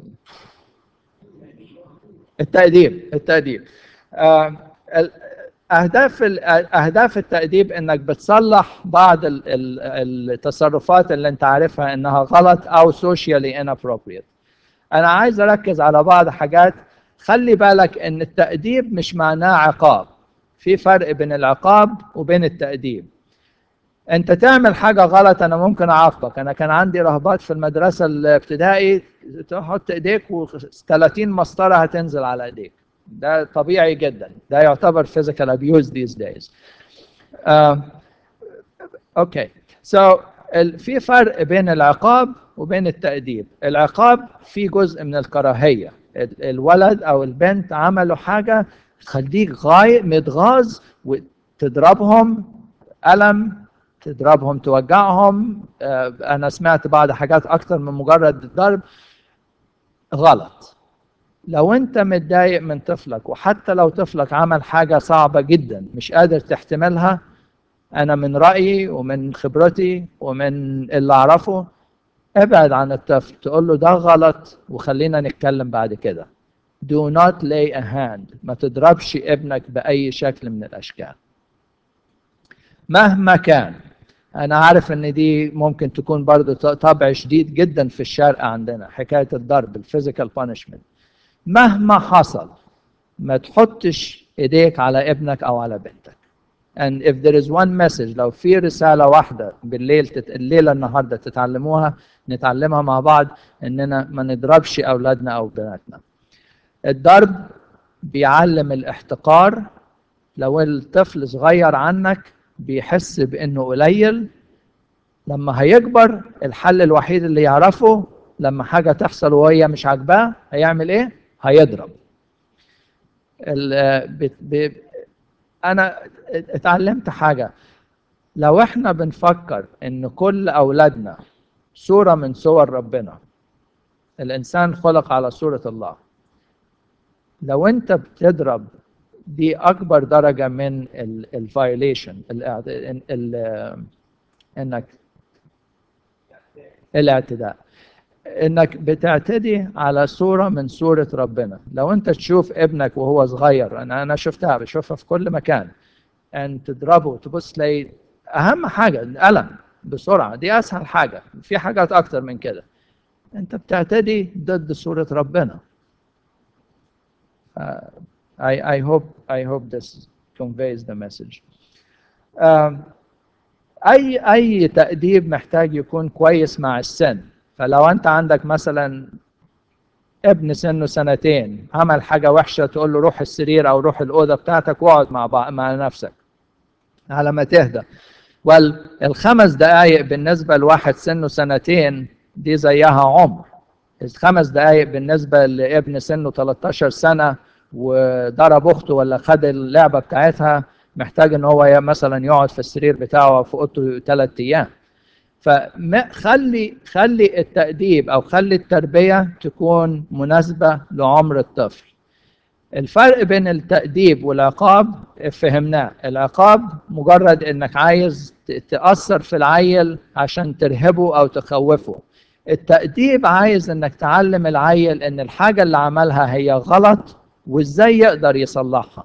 [SPEAKER 1] التأديب. التأديب آه، ال- اهداف ال- اهداف التأديب انك بتصلح بعض ال- ال- التصرفات اللي انت عارفها انها غلط او socially inappropriate. انا عايز اركز على بعض حاجات. خلي بالك ان التأديب مش معناه عقاب. في فرق بين العقاب وبين التأديب. انت تعمل حاجة غلط انا ممكن اعاقبك. انا كان عندي رهبات في المدرسة الابتدائي، تحط ايديك و30 مسطرة هتنزل على ايديك. ده طبيعي جدا، ده يعتبر physical abuse these days. uh, اوكي سو so, في فرق بين العقاب وبين التأديب. العقاب في جزء من الكراهية. ال- الولد او البنت عملوا حاجة تخليك غاي متغاظ وتضربهم ألم، تضربهم توجعهم. آه، انا سمعت بعض حاجات اكتر من مجرد الضرب. غلط. لو انت متضايق من طفلك وحتى لو طفلك عمل حاجة صعبة جدا مش قادر تحتملها، أنا من رأيي ومن خبرتي ومن اللي أعرفه ابعد عن الطفل، تقول له ده غلط وخلينا نتكلم بعد كده. Do not lay a hand. ما تضربش ابنك بأي شكل من الأشكال مهما كان. أنا عارف إن دي ممكن تكون برضو طبع شديد جدا في الشرق عندنا، حكاية الضرب الفيزيكال بانشمنت. مهما حصل ما تحطش إيديك على ابنك أو على بنتك. and if there is one message، لو في رسالة واحدة بالليل تت... الليلة النهاردة تتعلموها نتعلمها مع بعض، إننا ما نضربش أولادنا أو بناتنا. الضرب بيعلم الاحتقار. لو الطفل صغير عنك بيحس بإنه قليل، لما هيكبر الحل الوحيد اللي يعرفه لما حاجة تحصل وهي مش عاجباه هيعمل إيه؟ هيضرب. ال... ب... ب... أنا اتعلمت حاجة. لو احنا بنفكر ان كل اولادنا صورة من صور ربنا، الانسان خلق على صورة الله، لو انت بتضرب دي اكبر درجة من الفايوليشن، انك الاعتداء، انك بتعتدي على صورة من صورة ربنا. لو انت تشوف ابنك وهو صغير، انا انا شفتها بشوفها في كل مكان، ان تضربه تبص تلاقي اهم حاجة القلم بسرعة، دي اسهل حاجة، في حاجات اكتر من كده. انت بتعتدي ضد صورة ربنا. uh, I, I hope I hope this conveys the message. um, اي اي تأديب محتاج يكون كويس مع السن. فلو انت عندك مثلا ابن سنه سنتين عمل حاجة وحشة، تقول له روح السرير او روح الأوضة بتاعتك واقعد مع بعض مع نفسك على ما تهدى. والخمس دقايق بالنسبة لواحد سنه سنتين دي زيها عمر. الخمس دقايق بالنسبة لابن سنه ثلاثة عشر سنة وضرب أخته ولا خد اللعبة بتاعتها، محتاج ان هو مثلا يقعد في السرير بتاعه في اوضته ثلاث ايام. فخلي خلي التأديب او خلي التربية تكون مناسبة لعمر الطفل. الفرق بين التأديب والعقاب فهمناه. العقاب مجرد انك عايز تأثر في العيل عشان ترهبه او تخوفه. التأديب عايز انك تعلم العيل ان الحاجة اللي عملها هي غلط وازاي يقدر يصلحها.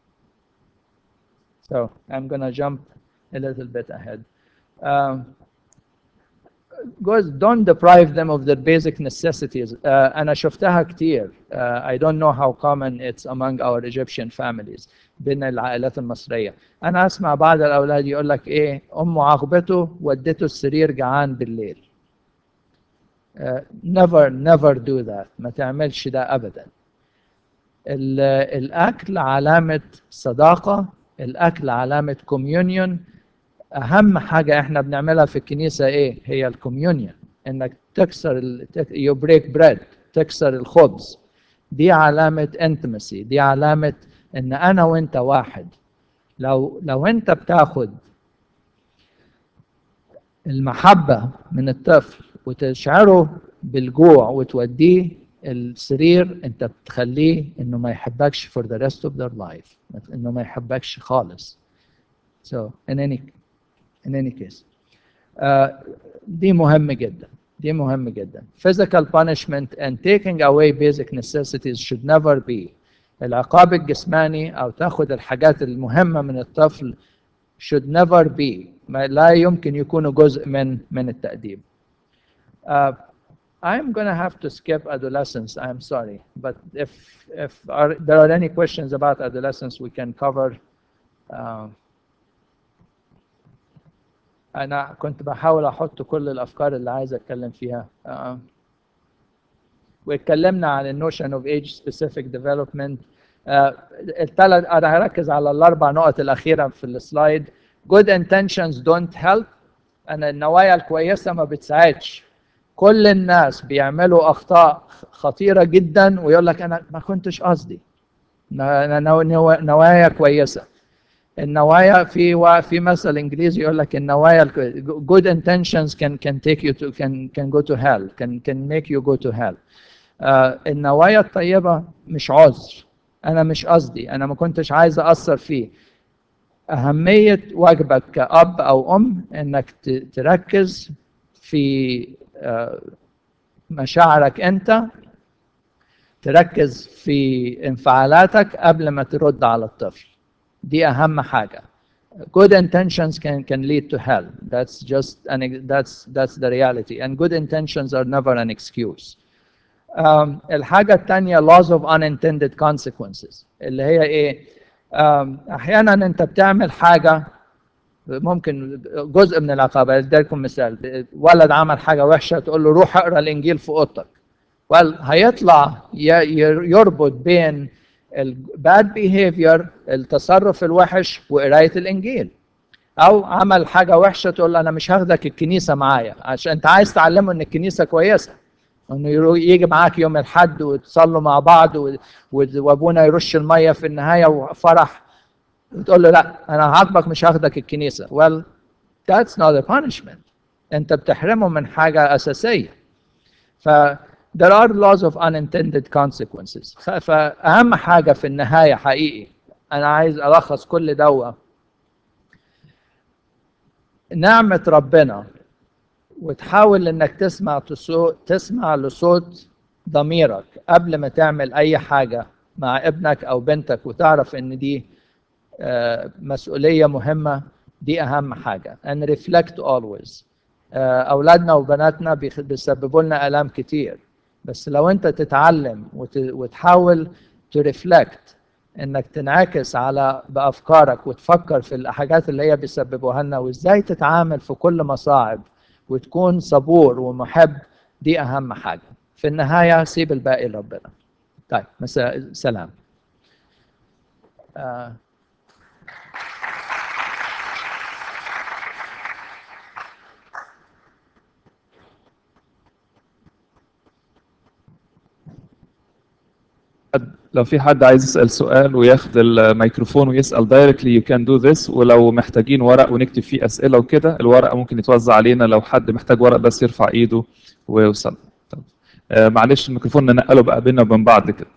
[SPEAKER 1] So I'm gonna jump a little bit ahead. Um, goes don't deprive them of their basic necessities. Uh, أنا شفتها كتير. Uh, I don't know how common it's among our Egyptian families بين العائلات المصرية. أنا أسمع بعض الأولاد يقول لك إيه، أمه عاقبته ودته السرير جعان بالليل. Uh, never never do that. ما تعملش ده أبدا. الأكل علامة صداقة، الأكل علامة communion. اهم حاجه احنا بنعملها في الكنيسه ايه؟ هي الكوميونيون، انك تكسر ال... يو بريك بريد، تكسر الخبز. دي علامه انتمسي، دي علامه ان انا وانت واحد. لو لو انت بتاخد المحبه من الطفل وتشعره بالجوع وتوديه السرير انت بتخليه انه ما يحبكش for the rest of their life، انه ما يحبكش خالص. so in any in any case uh, دي مهم جدا، دي مهم جدا. physical punishment and taking away basic necessities should never be. العقاب الجسماني او تاخذ الحاجات المهمة من الطفل should never be، ما لا يمكن يكونوا جزء من من التأديب. uh, I'm going to have to skip adolescence. I'm sorry, but if if are, there are any questions about adolescence, we can cover. Uh, أنا كنت بحاول أحط كل الأفكار اللي عايز أتكلم فيها. Uh, واتكلمنا عن النوشن of age specific development. Uh, الثلاث أنا هركز على الأربع نقط الأخيرة في السلايد. Good intentions don't help. أنا النوايا الكويسة ما بتساعدش. كل الناس بيعملوا أخطاء خطيرة جدا ويقول لك أنا ما كنتش قصدي. نوايا كويسة. النوايا في في مثل إنجليزي يقول لك النوايا good intentions can can take you to can can go to hell can can make you go to hell. uh, النوايا الطيبة مش عذر. أنا مش قصدي، أنا ما كنتش عايز أثر فيه. أهمية واجبك كأب أو أم إنك تركز في مشاعرك أنت، تركز في انفعالاتك قبل ما ترد على الطفل. دي أهم حاجة. Good intentions can can lead to hell. That's just an that's that's the reality. And good intentions are never an excuse. Um, الحاجة الثانية laws of unintended consequences اللي هي إيه؟ um, أحيانا أنت بتعمل حاجة ممكن جزء من العقاب. أديلكم مثال، ولد عمل حاجة وحشة تقول له روح اقرأ الإنجيل في أوضتك. well هيطلع يربط بين الباد behavior التصرف الوحش وقراية الإنجيل. أو عمل حاجة وحشة تقول له أنا مش هاخدك الكنيسة معايا، عشان أنت عايز تعلمه إن الكنيسة كويسة، إنه يجي معاك يوم الحد وتصلوا مع بعض وأبونا يرش المية في النهاية وفرح، وتقول له لا أنا هعاقبك مش هاخدك الكنيسة. well that's not a punishment. أنت بتحرمه من حاجة أساسية. ف there are laws of unintended consequences. فأهم حاجة في النهاية حقيقي أنا عايز ألخص كل دوة، نعمة ربنا، وتحاول إنك تسمع تسمع لصوت ضميرك قبل ما تعمل أي حاجة مع ابنك أو بنتك، وتعرف إن دي مسؤولية مهمة. دي أهم حاجة. and reflect always. أولادنا وبناتنا بيسببوا لنا آلام كتير، بس لو أنت تتعلم وتحاول ترفلكت، إنك تنعكس على بأفكارك وتفكر في الحاجات اللي هي بيسببوها لنا وإزاي تتعامل في كل مصاعب وتكون صبور ومحب، دي أهم حاجة. في النهاية سيب الباقي لربنا. طيب مساء سلام. آه
[SPEAKER 2] لو في حد عايز يسأل سؤال وياخد الميكروفون ويسأل دايركتلي you can do this. ولو محتاجين ورق ونكتب فيه أسئلة وكده، الورق ممكن يتوزع علينا. لو حد محتاج ورق بس يرفع إيده ويوصل. طب آه معلش الميكروفون ننقله بقى بينا وبين بعض كده.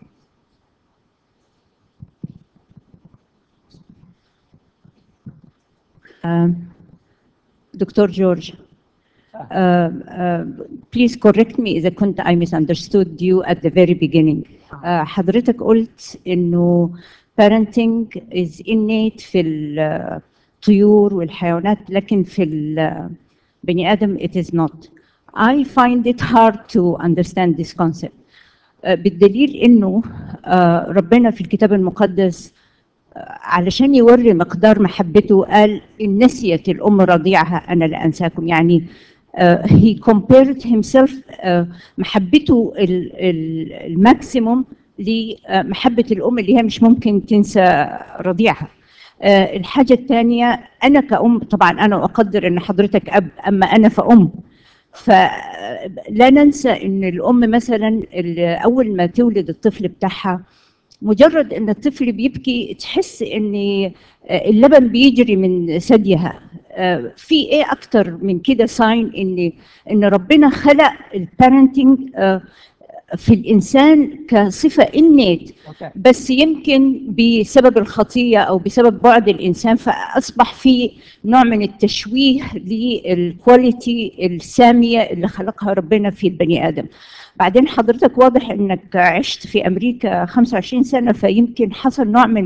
[SPEAKER 3] دكتور جورج، Uh, uh, please correct me إذا كنت I misunderstood you at the very beginning. uh, حضرتك قلت إنه parenting is innate في الطيور والحيوانات، لكن في البني آدم it is not. I find it hard to understand this concept. uh, بالدليل إنه uh, ربنا في الكتاب المقدس uh, علشان يوري مقدار محبته قال إن نسيت الأم رضيعها أنا لا أنساكم. يعني Uh, he compared himself uh, محبته الماكسيموم لمحبة الأم اللي هي مش ممكن تنسى رضيعها. uh, الحاجة الثانية، أنا كأم طبعا أنا أقدر أن حضرتك أب، أما أنا فأم، فلا ننسى أن الأم مثلا أول ما تولد الطفل بتاعها مجرد أن الطفل بيبكي تحس أن اللبن بيجري من ثديها. في ايه اكتر من كده ساين ان ان ربنا خلق البارنتنج في الإنسان كصفة innate، بس يمكن بسبب الخطية أو بسبب بعد الإنسان فأصبح في نوع من التشويه للكواليتي السامية اللي خلقها ربنا في البني آدم. بعدين حضرتك واضح إنك عشت في أمريكا خمسة وعشرين سنة، فيمكن حصل نوع من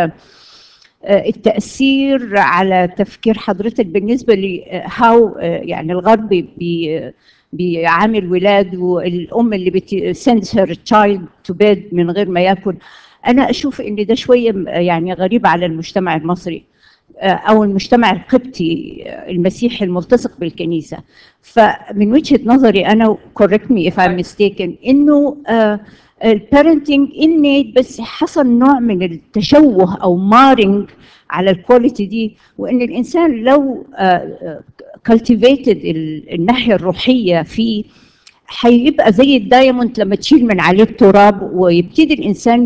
[SPEAKER 3] التأثير على تفكير حضرتك بالنسبة لهاو يعني الغرب بي بيعامل ولاد، والأم اللي بتسند هير تشايلد تو بيد من غير ما ياكل. أنا أشوف إن ده شوية يعني غريب على المجتمع المصري أو المجتمع القبطي المسيحي الملتصق بالكنيسة. فمن وجهة نظري أنا correct me if I'm mistaken إنه البارنتنج innate، بس حصل نوع من التشوه أو مارنج على الكواليتي دي، وإن الإنسان لو cultivated الناحية الروحية فيه هيبقى زي الدايموند لما تشيل من عليه التراب، ويبتدي الإنسان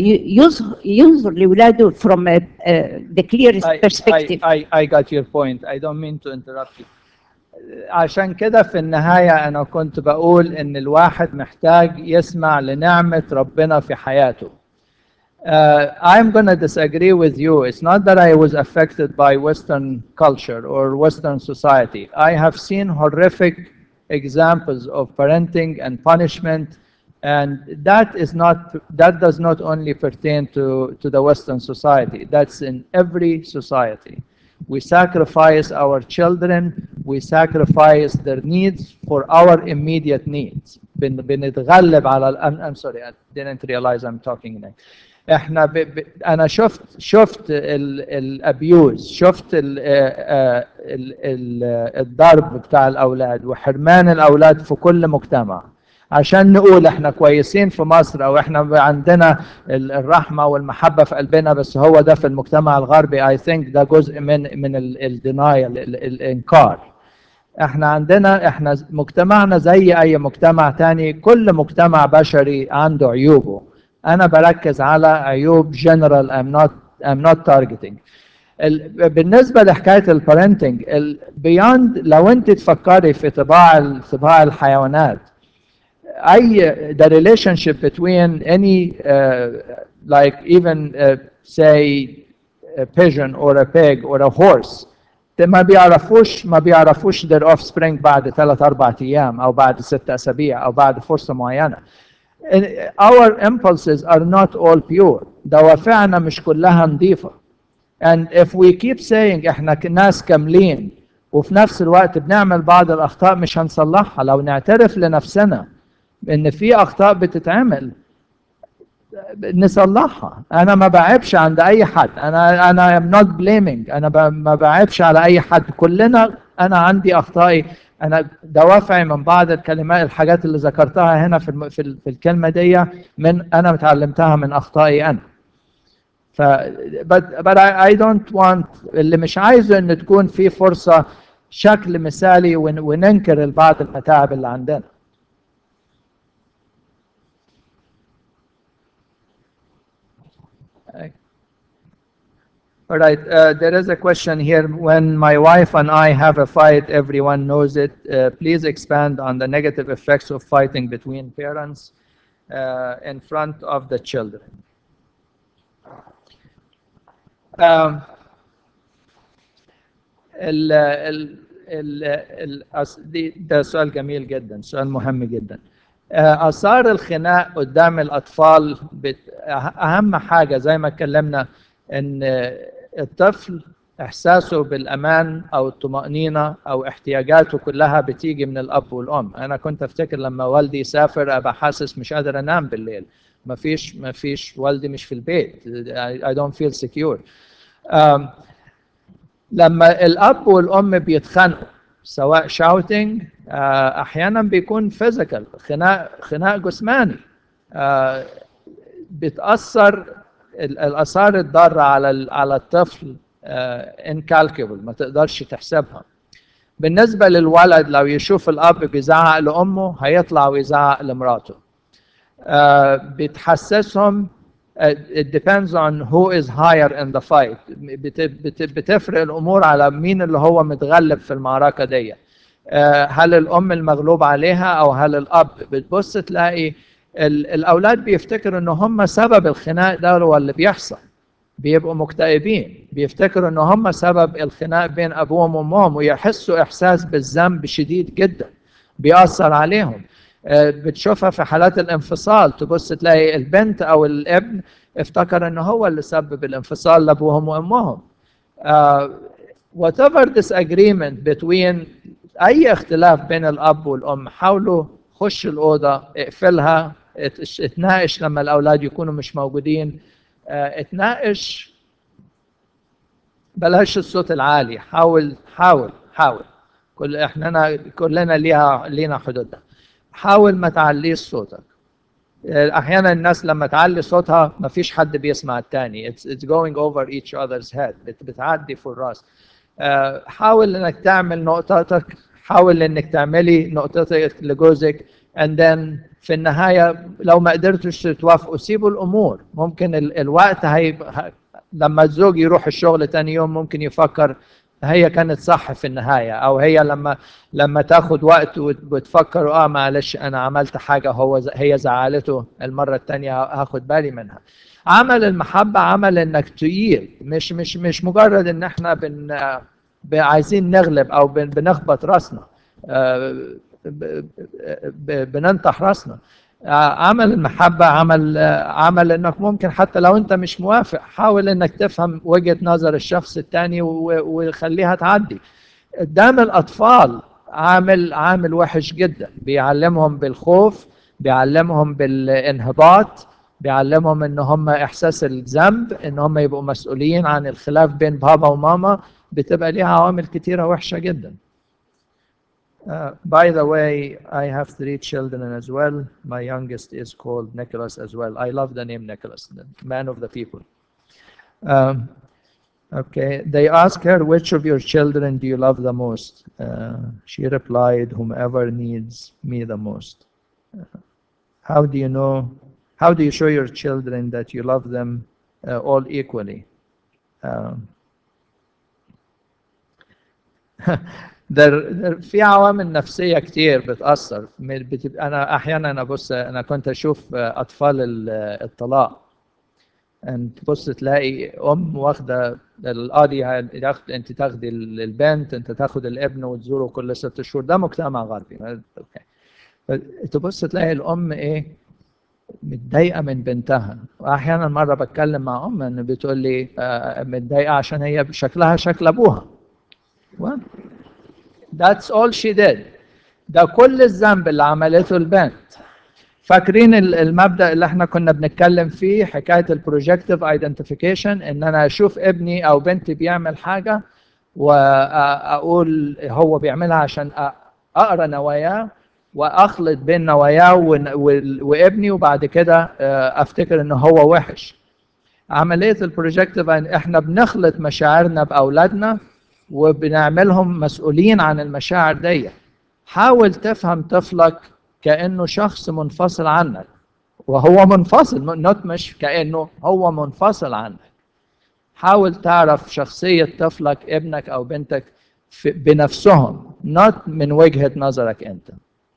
[SPEAKER 3] ينظر لولاده from a, uh, the clearest perspective.
[SPEAKER 1] I, I, I got your point. I don't mean to interrupt you. عشان كده في النهاية أنا كنت بقول إن الواحد محتاج يسمع لنعمة ربنا في حياته. Uh, I'm going to disagree with you. It's not that I was affected by Western culture or Western society. I have seen horrific examples of parenting and punishment, and that is not that does not only pertain to, to the Western society. That's in every society. We sacrifice our children, we sacrifice their needs for our immediate needs. بنتغلب على I'm sorry, I didn't realize I'm talking now. احنا ب... ب... انا شفت شفت الابيوز، شفت ال... ال... ال... الضرب بتاع الاولاد وحرمان الاولاد في كل مجتمع. عشان نقول احنا كويسين في مصر او احنا عندنا الرحمه والمحبه في قلبنا، بس هو ده في المجتمع الغربي. اي ثينك ده جزء من من الدينايل، الانكار. احنا عندنا احنا مجتمعنا زي اي مجتمع تاني، كل مجتمع بشري عنده عيوبه. أنا بركز على عيوب general. I'm not I'm not targeting. بالنسبة لحكاية البارنتنج beyond، لو أنت تفكري في طباع طباع الحيوانات، أي the relationship between any uh, like even uh, say a pigeon or a pig or a horse، ما بيعرفوش ما بيعرفوش their offspring بعد ثلاث أربع أيام أو بعد ست أسابيع أو بعد فرصة معينة. Our impulses are not all pure. دوافعنا مش كلها نظيفة. And if we keep saying احنا ناس كاملين وفي نفس الوقت بنعمل بعض الأخطاء مش هنصلحها. لو نعترف لنفسنا إن في أخطاء بتتعمل نصلحها. أنا ما بعيبش عند أي حد. أنا أنا am not blaming. أنا ما بعيبش على أي حد. كلنا أنا عندي أخطائي. أنا دوافعي من بعض الكلمات الحاجات اللي ذكرتها هنا في الم... في, ال... في الكلمة دي من أنا متعلمتها من أخطائي أنا. ف but but I, I don't want اللي مش عايزه إن تكون في فرصة شكل مثالي ون... وننكر بعض المتاعب اللي عندنا. All right, uh, there is a question here. When my wife and I have a fight, everyone knows it. Uh, please expand on the negative effects of fighting between parents uh, in front of the children. Um, ال ال ال ال ده سؤال جميل جدا، سؤال مهم جدا. آثار الخناق قدام الأطفال أهم حاجة زي ما اتكلمنا إن الطفل إحساسه بالأمان أو الطمأنينة أو احتياجاته كلها بتيجي من الأب والأم. أنا كنت أفتكر لما والدي سافر أبقى حاسس مش قادر أنام بالليل. ما فيش ما فيش والدي مش في البيت. I don't feel secure. um, لما الأب والأم بيتخانقوا سواء shouting uh, أحيانا بيكون physical، خناق خناق جسماني، uh, بتأثر الآثار الضارة على على الطفل incalculable، ما تقدرش تحسبها. بالنسبة للولد لو يشوف الأب بيزعق لأمه هيطلع ويزعق لمراته. بتحسسهم it depends on who is higher in the fight. بتفرق الأمور على مين اللي هو متغلب في المعركة دي. هل الأم المغلوب عليها أو هل الأب؟ بتبص تلاقي الأولاد بيفتكروا إن هم سبب الخناق ده هو اللي بيحصل، بيبقوا مكتئبين، بيفتكروا إن هم سبب الخناق بين أبوهم وأمهم، ويحسوا إحساس بالذنب شديد جدا بيأثر عليهم. بتشوفها في حالات الانفصال، تبص تلاقي البنت أو الابن افتكر إن هو اللي سبب الانفصال لأبوهم وأمهم. Uh, whatever disagreement between أي اختلاف بين الأب والأم، حاولوا خش الأوضة، اقفلها، اتناقش لما الأولاد يكونوا مش موجودين. uh, اتناقش، بلاش الصوت العالي، حاول حاول حاول كل احنا كلنا ليها لينا حدودنا. حاول ما تعليش صوتك. احيانا الناس لما تعلي صوتها ما فيش حد بيسمع الثاني. it's, it's going over each other's head. بت, بتعدي في الراس. أه حاول انك تعمل نقطتك، حاول انك تعملي نقطتك لجوزك، and then في النهايه لو ما قدرتش توافقوا سيبوا الامور. ممكن ال, الوقت هي لما الزوج يروح الشغل ثاني يوم ممكن يفكر هي كانت صح في النهايه، او هي لما لما تاخد وقت وتفكر اه معلش انا عملت حاجه هو هي زعلته، المره الثانيه هاخد بالي منها. عمل المحبه عمل انك تقيل، مش مش مش مجرد ان احنا بن عايزين نغلب او بن بنخبط راسنا، بننطح راسنا. عمل المحبة عمل عمل انك ممكن حتى لو انت مش موافق، حاول انك تفهم وجهة نظر الشخص الثاني وخليها تعدي. قدام الاطفال عامل عامل وحش جدا، بيعلمهم بالخوف، بيعلمهم بالانهباط، بيعلمهم ان هم احساس الذنب، ان هم يبقوا مسؤولين عن الخلاف بين بابا وماما. بتبقى ليها عوامل كتيرة وحشة جدا. Uh, by the way, I have three children as well. My youngest is called Nicholas as well. I love the name Nicholas, the man of the people. Um, okay, they asked her, which of your children do you love the most? Uh, she replied, whomever needs me the most. Uh, how do you know, how do you show your children that you love them uh, all equally? Um, در, در في عوامل نفسية كتير بتأثر. بتبقى أنا أحيانا أبص، أنا كنت أشوف أطفال الطلاق، تبص تلاقي أم واخدة القاضي، أنت تاخدي البنت، أنت تاخد الابن وتزوره كل ست شهور. ده مجتمع غربي. تبص تلاقي الأم إيه متضايقة من بنتها. وأحيانا مرة بتكلم مع أم إن بتقول لي متضايقة عشان هي شكلها شكل أبوها. That's all she did. ده كل الذنب اللي عملته البنت. فاكرين المبدأ اللي احنا كنا بنتكلم فيه، حكاية البروجكتيف ايدنتيفيكيشن، ان انا اشوف ابني او بنتي بيعمل حاجة واقول هو بيعملها عشان اقرا نواياه واخلط بين نواياه وابني، وبعد كده افتكر ان هو وحش. عملية البروجكتيف احنا بنخلط مشاعرنا باولادنا وبنعملهم مسؤولين عن المشاعر دي. حاول تفهم طفلك كأنه شخص منفصل عنك، وهو منفصل، نوت مش كأنه هو منفصل عنك. حاول تعرف شخصية طفلك ابنك أو بنتك بنفسهم، نوت من وجهة نظرك أنت.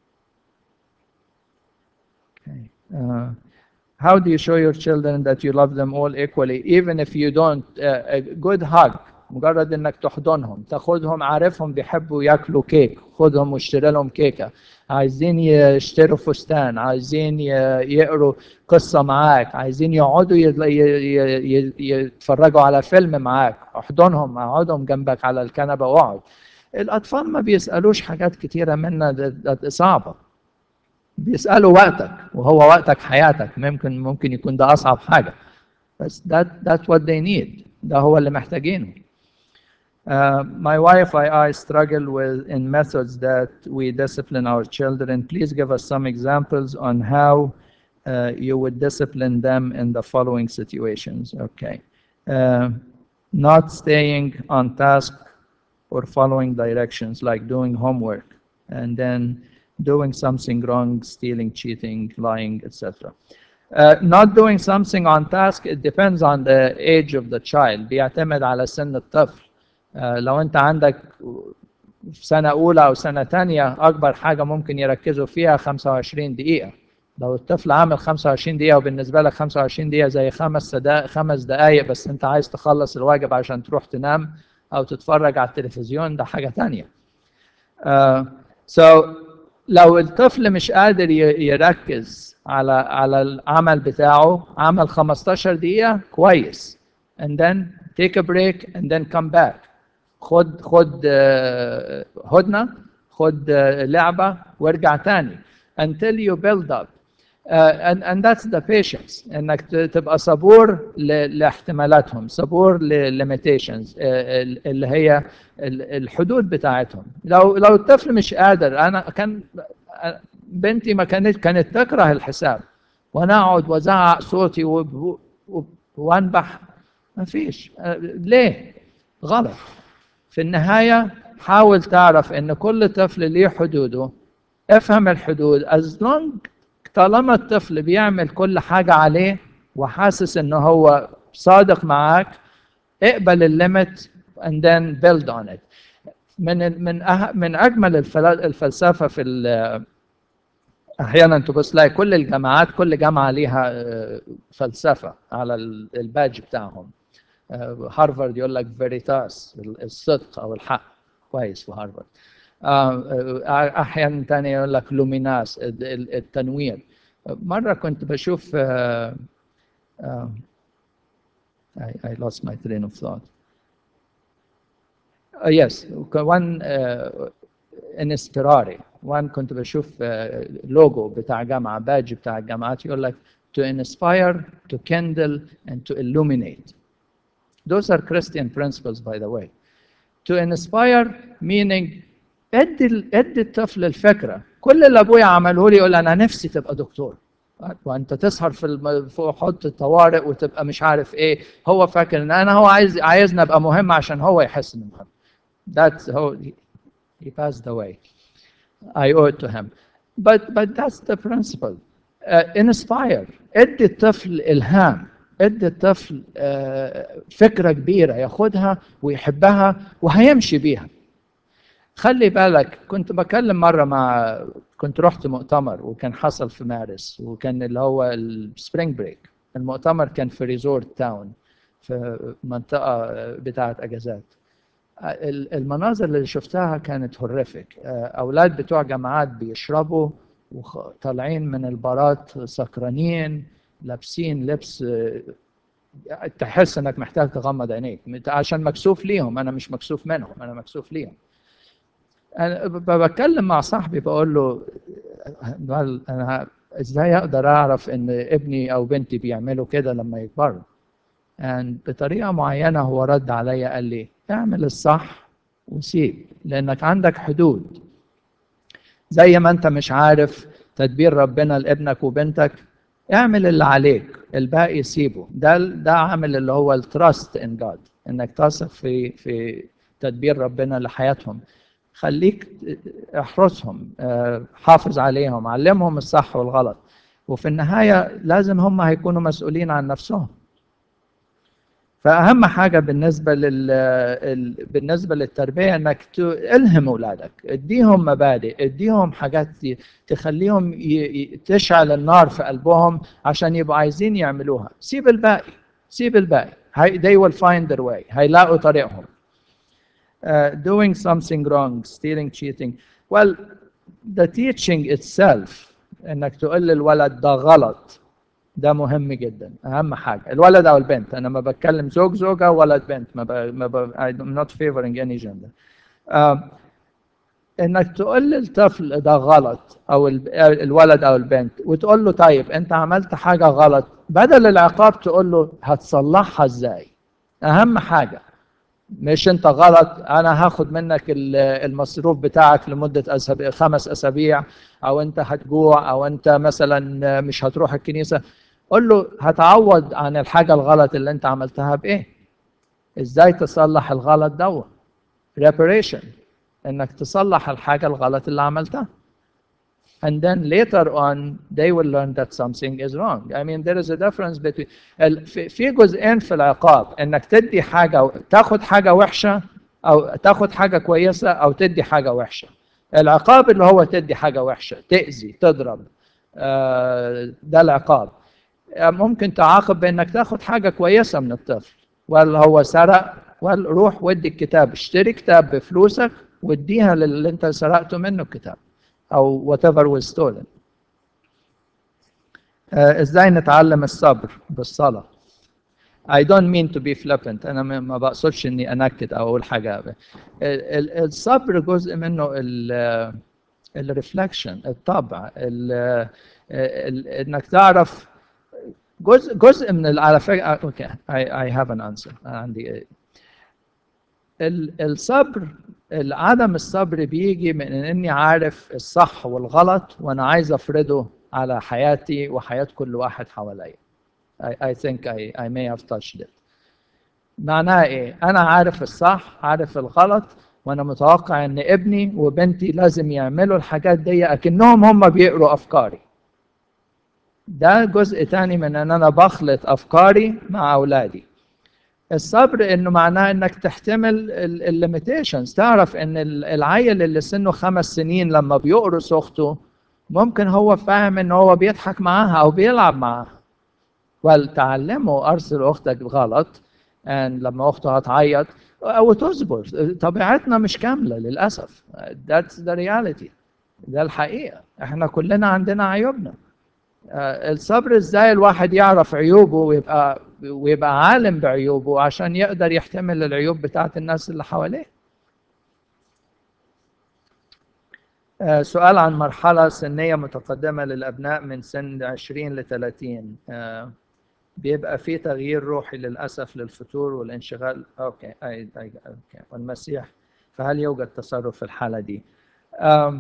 [SPEAKER 1] Okay. Uh, how do you show your children that you love them all equally even if you don't? Uh, a good hug، مجرد انك تحضنهم، تاخدهم، عارفهم بيحبوا ياكلوا كيك، خدهم واشتري لهم كيكه، عايزين يشتروا فستان، عايزين يقروا قصه معاك، عايزين يقعدوا يتفرجوا على فيلم معاك، احضنهم، اقعدهم جنبك على الكنبه واقعد. الاطفال ما بيسالوش حاجات كتيره منا صعبه، بيسالوا وقتك، وهو وقتك حياتك، ممكن ممكن يكون ده اصعب حاجه، بس that that's what they need. ده هو اللي محتاجينه. Uh, my wife and I struggle with in methods that we discipline our children. Please give us some examples on how uh, you would discipline them in the following situations. Okay. Uh, not staying on task or following directions, like doing homework and then doing something wrong, stealing, cheating, lying, et cetera. Uh, not doing something on task, it depends on the age of the child. بيعتمد على سن الطفل. Uh, لو انت عندك في سنة أولى أو سنة تانية، أكبر حاجة ممكن يركزوا فيها خمسة وعشرين دقيقة. لو الطفل عامل خمسة وعشرين دقيقة وبالنسبة لك خمسة وعشرين دقيقة زي خمس دقائق خمس دقائق بس انت عايز تخلص الواجب عشان تروح تنام او تتفرج على التلفزيون، ده حاجة تانية. uh, so لو الطفل مش قادر يركز على على العمل بتاعه، عمل خمستاشر دقيقة كويس and then take a break and then come back. خد خد هدنة، خد لعبة وارجع تاني until you build up. Uh, and, and that's the patience، انك تبقى صبور لاحتمالاتهم، صبور للlimitations اللي هي الحدود بتاعتهم. لو لو الطفل مش قادر، انا كان بنتي ما كانت كانت تكره الحساب وانا اقعد وازعق صوتي وانبح، ما فيش. ليه؟ غلط. في النهايه حاول تعرف ان كل طفل ليه حدوده، افهم الحدود. as long طالما الطفل بيعمل كل حاجة عليه وحاسس انه هو صادق معاك، اقبل الليمت and then build on it. من من أه من اجمل الفلسفة في احيانا تبص لها كل الجامعات، كل جامعة ليها فلسفة على الباج بتاعهم. هارفارد يقول لك فيريتاس، الصدق او الحق، كويس في هارفارد. احيانا ثانيه يقول لك لوميناس، التنوير. مره كنت بشوف uh, uh, I, I lost my train of thought. uh, yes one uh, انسبيراري one كنت بشوف uh, لوجو بتاع جامعه، باج بتاع الجامعات، يقول لك to inspire, to kindle and to illuminate. Those are Christian principles by the way. To inspire meaning ادي ادي الطفل الفكره. كل اللي ابويا عمله لي يقول انا نفسي تبقى دكتور، وانت تسهر في الم... فوق حوض الطوارئ وتبقى مش عارف ايه. هو فاكر ان انا هو عايز عايزني ابقى مهم عشان هو يحس انه مهم. That's how he, he passed away. I owe it to him. But but that's the principle. Uh, inspire. ادي الطفل الهام، ادي الطفل uh, فكره كبيره ياخدها ويحبها وهيمشي بيها. خلي بالك، كنت بكلم مرة مع، كنت رحت مؤتمر وكان حصل في مارس، وكان اللي هو السبرينج بريك. المؤتمر كان في ريزورت تاون في منطقة بتاعة أجازات. المناظر اللي شفتها كانت هوريفيك. أولاد بتوع جامعات بيشربوا وطالعين من البارات سكرانين، لابسين لبس تحس انك محتاج تغمض عينيك عشان مكسوف ليهم. انا مش مكسوف منهم، انا مكسوف ليهم. أنا بتكلم مع صاحبي بقول له أنا إزاي أقدر أعرف إن ابني أو بنتي بيعملوا كده لما يكبروا؟ يعني بطريقة معينة هو رد عليا قال لي اعمل الصح وسيب، لأنك عندك حدود. زي ما أنت مش عارف تدبير ربنا لابنك وبنتك، اعمل اللي عليك، الباقي سيبه. ده ده عامل اللي هو التراست إن جاد، إنك تثق في في تدبير ربنا لحياتهم. خليك احرسهم، حافظ عليهم، علمهم الصح والغلط، وفي النهاية لازم هم هيكونوا مسؤولين عن نفسهم. فأهم حاجة بالنسبة لل بالنسبة للتربية انك تلهم اولادك، اديهم مبادئ، اديهم حاجات تخليهم ي... تشعل النار في قلبهم عشان يبقوا عايزين يعملوها. سيب الباقي، سيب الباقي. they will find their way، هيلاقوا طريقهم. Uh, doing something wrong, stealing, cheating. Well, the teaching itself انك تقول للولد ده غلط، ده مهم جدا. اهم حاجه الولد او البنت، انا ما بتكلم زوج زوجه ولد بنت، ما ب... ما ب... I'm not favoring any gender. uh, انك تقول للطفل ده غلط او الولد او البنت، وتقول له طيب انت عملت حاجه غلط، بدل العقاب تقول له هتصلحها ازاي. اهم حاجه مش انت غلط انا هاخد منك المصروف بتاعك لمده أسابيع، خمس اسابيع، او انت هتجوع، او انت مثلا مش هتروح الكنيسه. قول له هتعوض عن الحاجه الغلط اللي انت عملتها بايه. ازاي تصلح الغلط ده؟ reparation، انك تصلح الحاجه الغلط اللي عملتها. and then later on they will learn that something is wrong. I mean there is a difference between في جزئين في العقاب، انك تدي حاجه، تاخد حاجه وحشه او تاخد حاجه كويسه، او تدي حاجه وحشه. العقاب اللي هو تدي حاجه وحشه، تاذي، تضرب، آه، ده العقاب. ممكن تعاقب بانك تاخد حاجه كويسه من الطفل، ولا هو سرق، ولا روح ودي الكتاب، اشتري كتاب بفلوسك واديها للي انت سرقته منه الكتاب، او whatever was stolen. آه، ازاي نتعلم الصبر بالصلاه؟ I don't mean to be flippant، أنا ما بقصدش إني أنكد أو أقول حاجة. الصبر جزء منه الريفلكشن، الطبع، ال ال إنك تعرف جزء جزء من على فكرة. أوكي I, I have an answer. عندي الصبر، عدم الصبر بيجي من إني عارف الصح والغلط وأنا عايز أفرضه على حياتي وحياة كل واحد حواليا. I, I think I, I may have touched it. معناها ايه؟ انا عارف الصح، عارف الغلط، وانا متوقع ان ابني وبنتي لازم يعملوا الحاجات دي اكنهم هم بيقروا افكاري. ده جزء تاني من ان انا بخلط افكاري مع اولادي. الصبر انه معناه انك تحتمل الليميتيشنز، تعرف ان العيل اللي سنه خمس سنين لما بيقرص اخته ممكن هو فاهم ان هو بيضحك معاها او بيلعب معاها، ولتعلمه ارسل اختك غلط and لما اخته هتعيط او تصبر. طبيعتنا مش كامله للاسف. that's the reality. ده الحقيقه، احنا كلنا عندنا عيوبنا. الصبر ازاي الواحد يعرف عيوبه ويبقى ويبقى عالم بعيوبه عشان يقدر يحتمل العيوب بتاعت الناس اللي حواليه. سؤال عن مرحله سنيه متقدمه للابناء من سن عشرين ل ثلاثين. بيبقى في تغيير روحي للأسف للفتور والانشغال. أوكي أي أي أوكي والمسيح، فهل يوجد تصرف في الحالة دي؟ um,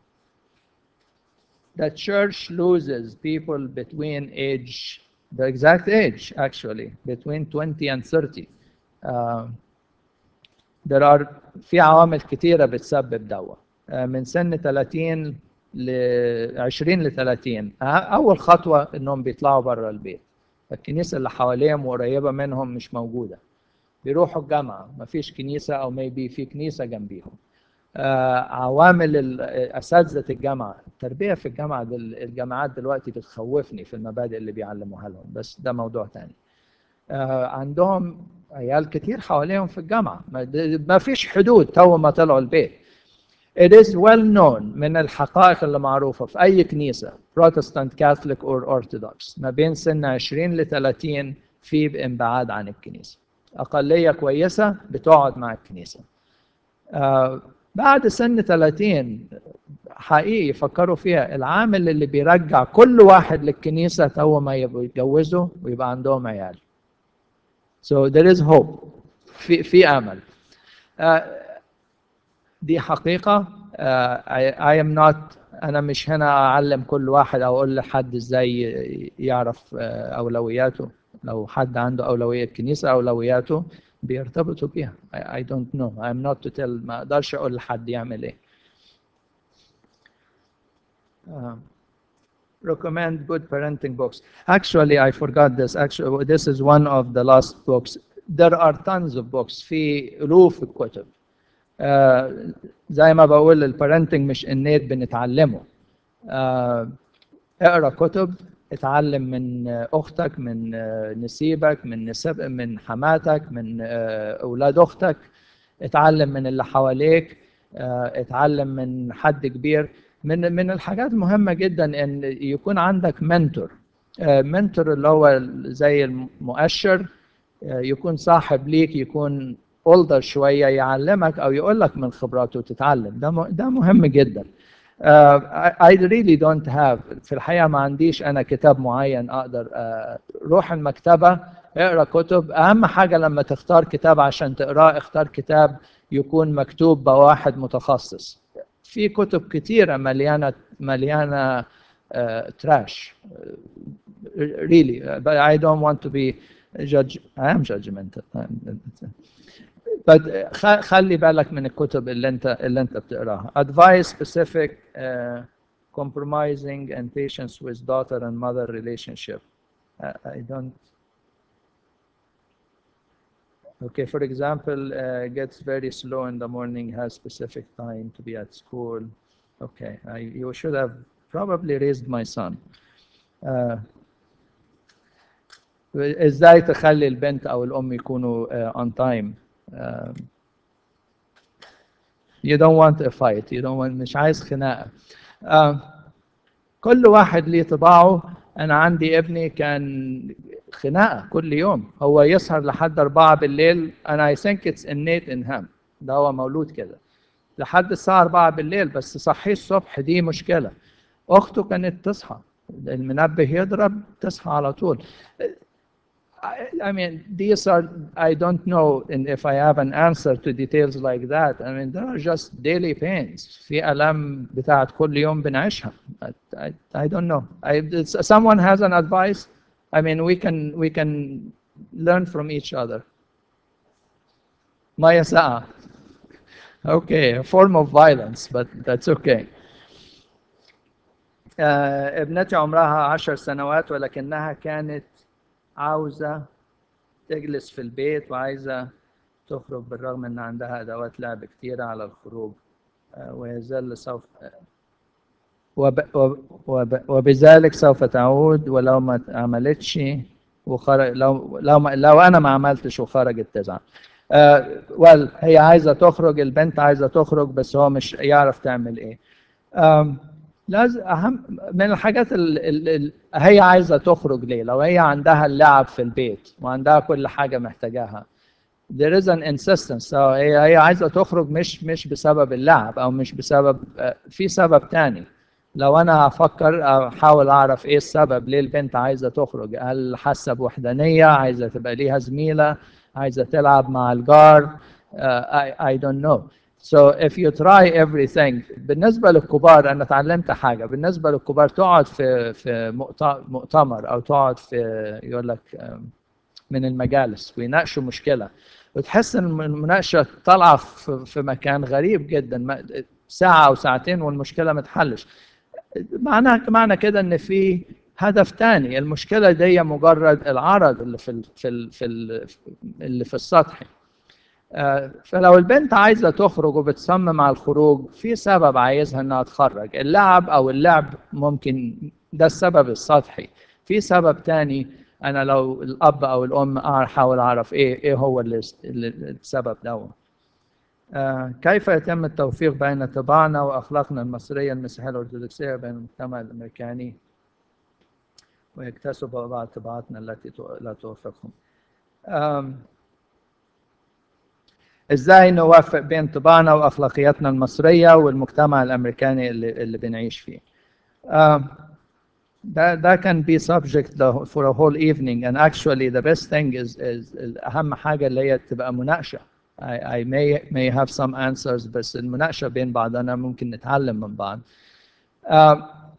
[SPEAKER 1] The church loses people between age, the exact age actually, between twenty and thirty. um, There are في عوامل كثيرة بتسبب دوا. uh, من سن ثلاثين ل عشرين ل ثلاثين أول خطوة إنهم بيطلعوا برا البيت، الكنيسة اللي حواليهم وقريبة منهم مش موجودة، بيروحوا الجامعة ما فيش كنيسة أو ميبي في كنيسة جنبيهم. آه عوامل أساتذة الجامعة، التربية في الجامعة دل الجامعات دلوقتي بتخوفني في المبادئ اللي بيعلموها لهم، بس ده موضوع تاني. آه عندهم عيال كتير حواليهم في الجامعة، ما فيش حدود تو ما طلعوا البيت. It is well known من الحقائق اللي معروفة في أي كنيسة Protestant, Catholic or Orthodox ما بين سن عشرين ل ثلاثين في انبعاد عن الكنيسة. أقلية كويسة بتقعد مع الكنيسة. آه بعد سن ثلاثين حقيقي يفكروا فيها، العامل اللي بيرجع كل واحد للكنيسة تو ما يتجوزوا ويبقى عندهم عيال. So there is hope. في في أمل. آه دي حقيقة. uh, I, I am not أنا مش هنا أعلم كل واحد أو أقول لحد إزاي يعرف أولوياته. لو حد عنده أولوية كنيسة أولوياته بيرتبطوا بيها. I, I don't know. I'm not to tell. ما أقدرش أقول لحد يعمل إيه. uh, Recommend good parenting books. Actually, I forgot this. Actually, this is one of the last books. There are tons of books. في ألوف الكتب. آه زي ما بقول البارنتنج مش انيت بنتعلمه. آه اقرا كتب، اتعلم من اختك، من آه نسيبك، من نسب من حماتك، من آه اولاد اختك، اتعلم من اللي حواليك، آه اتعلم من حد كبير. من من الحاجات المهمه جدا ان يكون عندك منتور. آه منتور اللي هو زي المؤشر، يكون صاحب ليك، يكون older شوية يعلمك أو يقول لك من خبراته تتعلم. ده ده مهم جدا. uh, I really don't have في الحقيقة ما عنديش أنا كتاب معين أقدر uh, روح المكتبة اقرأ كتب. أهم حاجة لما تختار كتاب عشان تقرأ اختار كتاب يكون مكتوب بواحد متخصص. في كتب كتيرة مليانة مليانة uh, trash. Really, but I don't want to be judge. I am judgmental. But خلي بالك من الكتب اللي انت اللي انت بتقراها. Advice specific, uh, compromising and patience with daughter and mother relationship. Uh, I don't. Okay, for example, uh, gets very slow in the morning, has specific time to be at school. Okay, I, you should have probably raised my son. Uh, ازاي تخلي البنت او الام يكونوا uh, on time. uh, you don't want a fight, you don't want مش عايز خناقه. uh, كل واحد ليه طباعه. انا عندي ابني كان خناقه كل يوم، هو يسهر لحد أربعة بالليل. انا I think it's innate in him، ده هو مولود كده لحد الساعه أربعة بالليل، بس صحيه الصبح دي مشكله. اخته كانت تصحى، المنبه يضرب تصحى على طول. I, I mean, these are, I don't know and if I have an answer to details like that. I mean, there are just daily pains. في ألم بتاعت كل يوم بنعيشها. I, I, I don't know. I, it's, someone has an advice. I mean, we can, we can learn from each other. مية ساقعة. Okay, a form of violence, but that's okay. uh, ابنتي عمرها عشر سنوات ولكنها كانت عاوزة تجلس في البيت وعايزة تخرج بالرغم أن عندها أدوات لعب كتيرة على الخروج. ويزال سوف وب... وب... وبذلك سوف تعود ولو ما عملتش وخرج لو لو ما... لو أنا ما عملتش وخرجت تزعل. uh, well هي عايزة تخرج، البنت عايزة تخرج بس هو مش يعرف تعمل إيه. um, لازم أهم من الحاجات اللي هي عايزة تخرج ليه. لو هي عندها اللعب في البيت وعندها كل حاجة محتاجاها there is an insistence. so هي هي عايزة تخرج مش مش بسبب اللعب أو مش بسبب في سبب تاني. لو أنا أفكر أحاول أعرف إيه السبب ليه البنت عايزة تخرج. هل حاسة بوحدانية، عايزة تبقى ليها زميلة، عايزة تلعب مع الجار. uh, I, I don't know. So if you try everything. بالنسبة للكبار أنا اتعلمت حاجة. بالنسبة للكبار تقعد في في مؤتمر أو تقعد في يقول لك من المجالس ويناقشوا مشكلة وتحس إن المناقشة طالعة في مكان غريب جدا، ساعة أو ساعتين والمشكلة ما تحلش. معنى معنى كده إن في هدف تاني. المشكلة دي مجرد العرض اللي في ال في ال في ال اللي في السطح. فلو البنت عايزة تخرج وبتصمم على الخروج في سبب عايزها انها تخرج. اللعب او اللعب ممكن ده السبب السطحي. في سبب تاني انا لو الاب او الام احاول اعرف ايه ايه هو السبب ده. كيف يتم التوفيق بين طباعنا واخلاقنا المصرية المسيحية الارثوذكسية بين المجتمع الامريكاني ويكتسب بعض طباعاتنا التي لا توافقهم؟ ازاي نوافق بين طباعنا واخلاقياتنا المصريه والمجتمع الامريكاني اللي, اللي بنعيش فيه؟ uh, ده ده can be subject for a whole evening and actually the best thing is is اهم حاجه اللي هي تبقى مناقشه. I, I may may have some answers بس المناقشه بين بعضنا ممكن نتعلم من بعض. uh,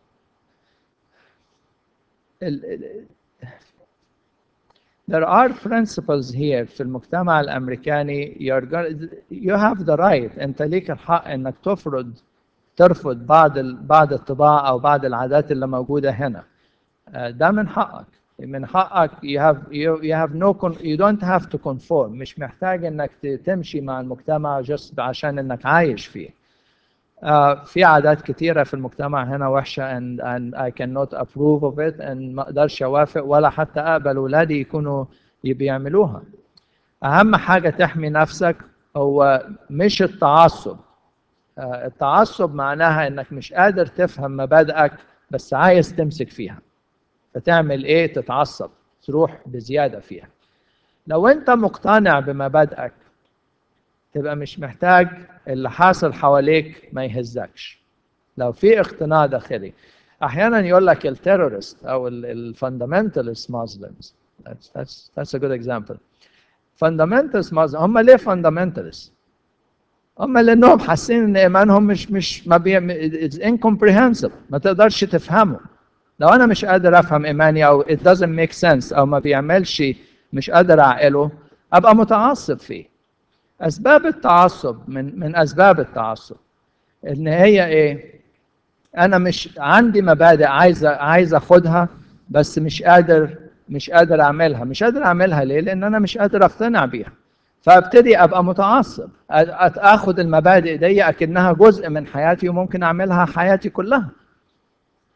[SPEAKER 1] There are principles here في المجتمع الأمريكاني. You're gonna, you have the right. أنت ليك الحق إنك تفرض ترفض بعض بعض الطباع أو بعض العادات اللي موجودة هنا. ده من حقك. من حقك. You have you you have no you don't have to conform. مش محتاج إنك تمشي مع المجتمع just عشان إنك عايش فيه. Uh, في عادات كتيرة في المجتمع هنا وحشة and and I cannot approve of it and ما اقدرش اوافق ولا حتى اقبل ولادي يكونوا بيعملوها. اهم حاجة تحمي نفسك هو مش التعصب. uh, التعصب معناها انك مش قادر تفهم مبادئك بس عايز تمسك فيها، فتعمل ايه؟ تتعصب، تروح بزيادة فيها. لو انت مقتنع بمبادئك تبقى مش محتاج اللي حاصل حواليك ما يهزكش. لو في اقتناع داخلي. احيانا يقول لك التيرورست او الفاندامنتالست مسلمز. that's that's that's a good example. fundamentalist مسلم هم ليه fundamentalist؟ هم لانهم حاسين ان ايمانهم مش مش ما بي it's incomprehensible، ما تقدرش تفهمه. لو انا مش قادر افهم ايماني او it doesn't make sense او ما بيعملش مش قادر اعقله ابقى متعصب فيه. أسباب التعصب من من أسباب التعصب إن هي إيه؟ أنا مش عندي مبادئ عايز عايز أخدها بس مش قادر مش قادر أعملها. مش قادر أعملها ليه؟ لأن أنا مش قادر أقتنع بيها. فابتدي أبقى متعصب، أخد المبادئ دي أكنها جزء من حياتي وممكن أعملها حياتي كلها.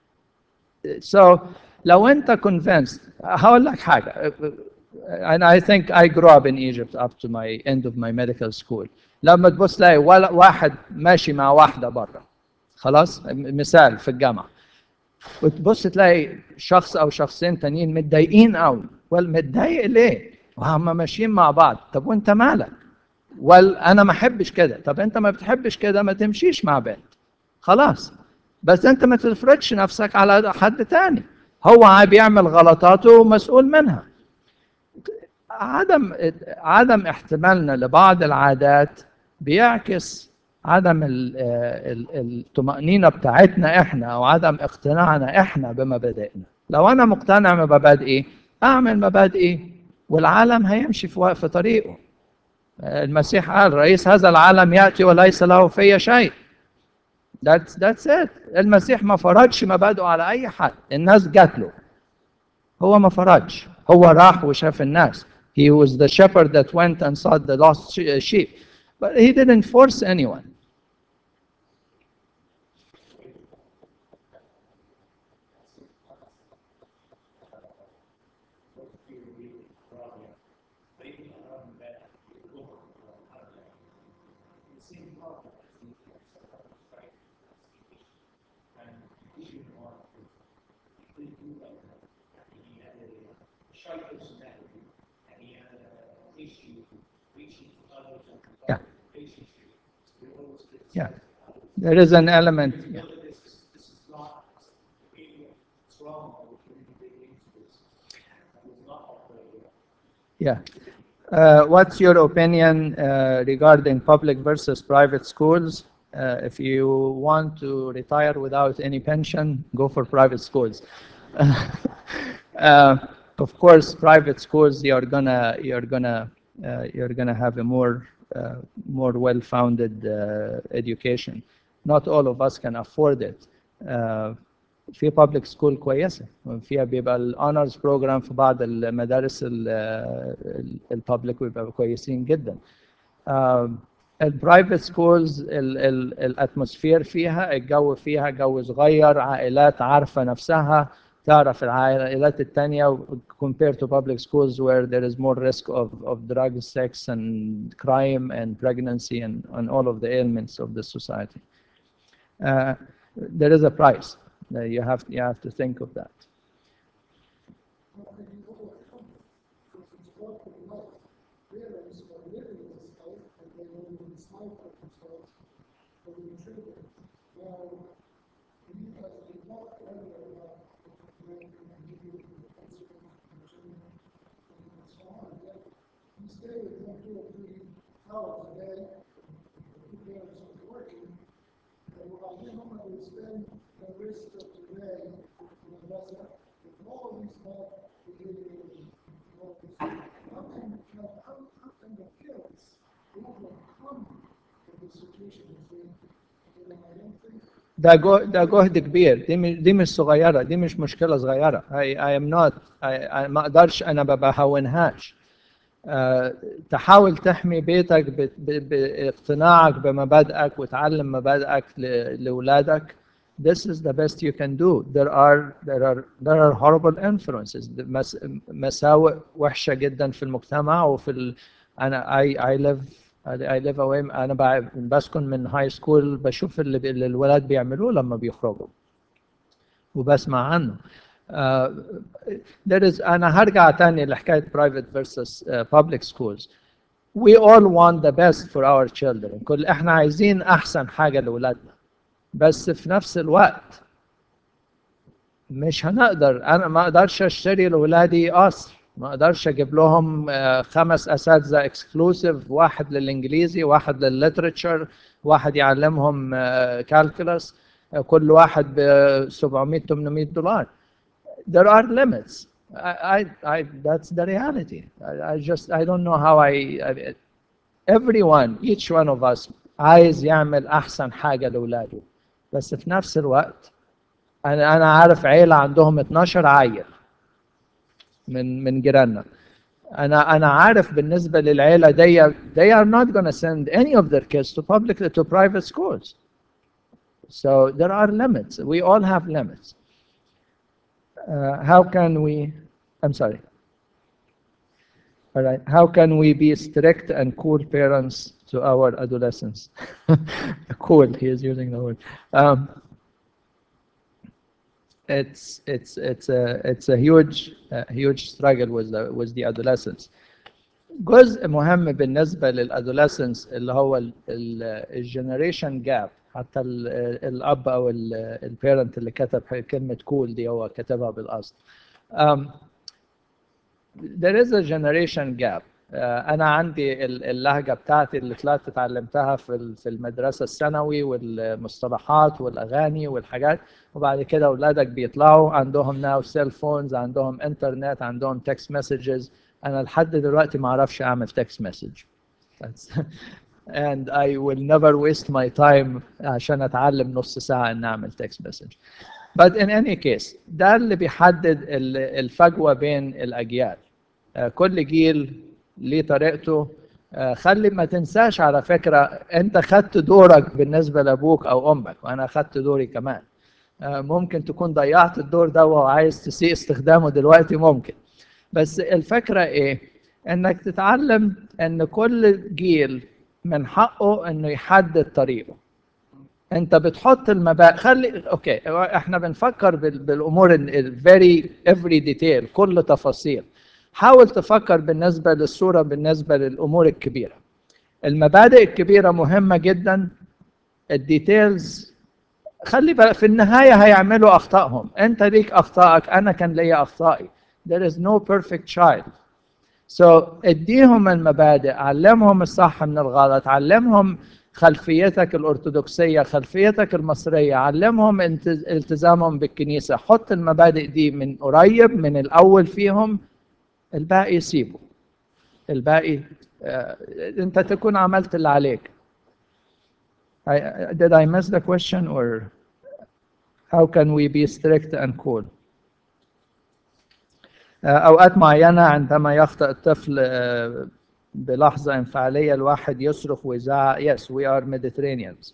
[SPEAKER 1] So لو أنت convinced هقول لك حاجة. And I think I grew up in Egypt up to my end of my medical school. لما تبص تلاقي واحد ماشي مع واحدة بره، خلاص مثال في الجامعة، وتبص تلاقي شخص أو شخصين تانيين متضايقين قوي. والمتضايق ليه؟ وهم ماشيين مع بعض. طب وأنت مالك؟ وال أنا ما أحبش كده. طب أنت ما بتحبش كده ما تمشيش مع بنت، خلاص. بس أنت ما تفرضش نفسك على حد تاني. هو بيعمل غلطاته ومسؤول منها. عدم عدم احتمالنا لبعض العادات بيعكس عدم الطمأنينة بتاعتنا احنا، او عدم اقتناعنا احنا بمبادئنا. لو انا مقتنع بمبادئي اعمل مبادئي والعالم هيمشي في في طريقه. المسيح قال رئيس هذا العالم يأتي وليس له في شيء. That's that's it. المسيح ما فرضش مبادئه على اي حد، الناس جات له، هو ما فرضش، هو راح وشاف الناس. He was the shepherd that went and sought the lost sheep, but he didn't force anyone. Yeah. Yeah. There is an element. Yeah. Yeah. Uh, what's your opinion uh, regarding public versus private schools? Uh, if you want to retire without any pension, go for private schools. uh, of course, private schools, you're gonna you're gonna uh, you're gonna have a more uh, more well-founded uh, education. Not all of us can afford it. Uh, في public school كويسة فيها بيبقى الأونرز بروجرام في بعض المدارس البابليك بيبقى كويسين جدا. البرايفت سكولز الاتموسفير فيها الجو فيها جو صغير، عائلات عارفة نفسها، تعرف العائلات التانية compared to public schools where there is more risk of, of drugs, sex and crime and pregnancy and, and all of the ailments of the society. Uh, there is a price. Uh, you have you have to think of that. ده جو ده جهد كبير، دي دي مش صغيره، دي مش مشكله صغيره. I, I am not I, I ما اقدرش انا بهونهاش. أه تحاول تحمي بيتك ب, ب, باقتناعك بمبادئك وتعلم مبادئك لاولادك. This is the best you can do. There are there are there are horrible influences. مس, مساوئ وحشه جدا في المجتمع وفي ال, انا I I live I live away. أنا بسكن من هاي سكول، بشوف اللي, اللي الولاد بيعملوه لما بيخرجوا وبسمع عنه. Uh, there is أنا هرجع تاني لحكاية private versus uh, public schools. We all want the best for our children. كل إحنا عايزين أحسن حاجة لأولادنا، بس في نفس الوقت مش هنقدر. أنا ما أقدرش أشتري لأولادي قصر، ما اقدرش اجيب لهم خمس اساتذه اكسكلوسيف، واحد للانجليزي، واحد للليترشر، واحد يعلمهم كالكولس، كل واحد ب سبعمية ثمانمية دولار. There are limits. I, I, I, that's the reality. I, I just I don't know how I, I everyone each one of us عايز يعمل احسن حاجه لاولاده، بس في نفس الوقت انا انا عارف عيله عندهم اتناشر عيل من من جيراننا. انا انا عارف بالنسبه للعيله دي they are not going to send any of their kids to public to private schools. So there are limits. We all have limits. Uh, how can we, I'm sorry. All right. How can we be strict and cool parents to our adolescents? Cool, he is using the word. Um, it's it's it's a it's a huge uh, huge struggle with the with the adolescents. جزء مهم بالنسبة للادolescents اللي هو الجنريشن جاب، حتى ال الأب أو البيرنت اللي كتب كلمة كول دي هو كتبها بالقصد. um, there is a generation gap. uh, أنا عندي اللهجة بتاعتي اللي طلعت اتعلمتها في في المدرسة الثانوي والمصطلحات والأغاني والحاجات، وبعد كده أولادك بيطلعوا عندهم ناو سيل فونز، عندهم إنترنت، عندهم تكست مسجز. أنا لحد دلوقتي ما أعرفش أعمل تكست مسج. and I will never waste my time عشان أتعلم نص ساعة إن أعمل text message. But in any case ده اللي بيحدد الفجوة بين الأجيال. كل جيل ليه طريقته. خلي ما تنساش على فكرة أنت خدت دورك بالنسبة لأبوك أو أمك، وأنا خدت دوري كمان. ممكن تكون ضيعت الدور ده وعايز تسيء استخدامه دلوقتي، ممكن. بس الفكرة إيه؟ إنك تتعلم إن كل جيل من حقه إنه يحدد طريقه. أنت بتحط المبادئ. خلي أوكي، إحنا بنفكر بالأمور ال very every detail، كل تفاصيل. حاول تفكر بالنسبة للصورة، بالنسبة للأمور الكبيرة. المبادئ الكبيرة مهمة جدا. الديتيلز خلي بالك، في النهاية هيعملوا أخطائهم. أنت ليك أخطائك، أنا كان لي أخطائي. There is no perfect child. So اديهم المبادئ، علمهم الصح من الغلط، علمهم خلفيتك الأرثوذكسية، خلفيتك المصرية، علمهم التزامهم بالكنيسة. حط المبادئ دي من قريب، من الأول فيهم. الباقي سيبه. الباقي آه، أنت تكون عملت اللي عليك. I, did I miss the question, or how can we be strict and cool? أوقات معينة عندما يخطئ الطفل بلحظة انفعالية الواحد يصرخ ويزعق. Yes, we are Mediterraneans.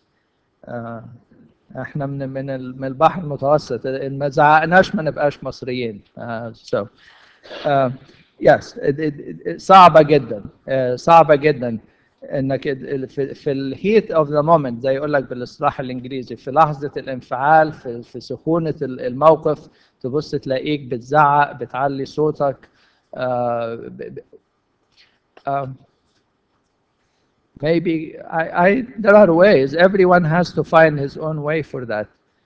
[SPEAKER 1] احنا من من من البحر المتوسط، إن ما زعقناش ما نبقاش مصريين. So uh, yes, صعبة جدا، صعبة جدا انك في في الهيت اوف ذا مومنت، زي يقول لك بالاصطلاح الانجليزي، في لحظة الانفعال، في في سخونة الموقف، تبص تلاقيك بتزعق، بتعلي صوتك. uh, uh, maybe I, I there are ways. Everyone has to find his own way for that.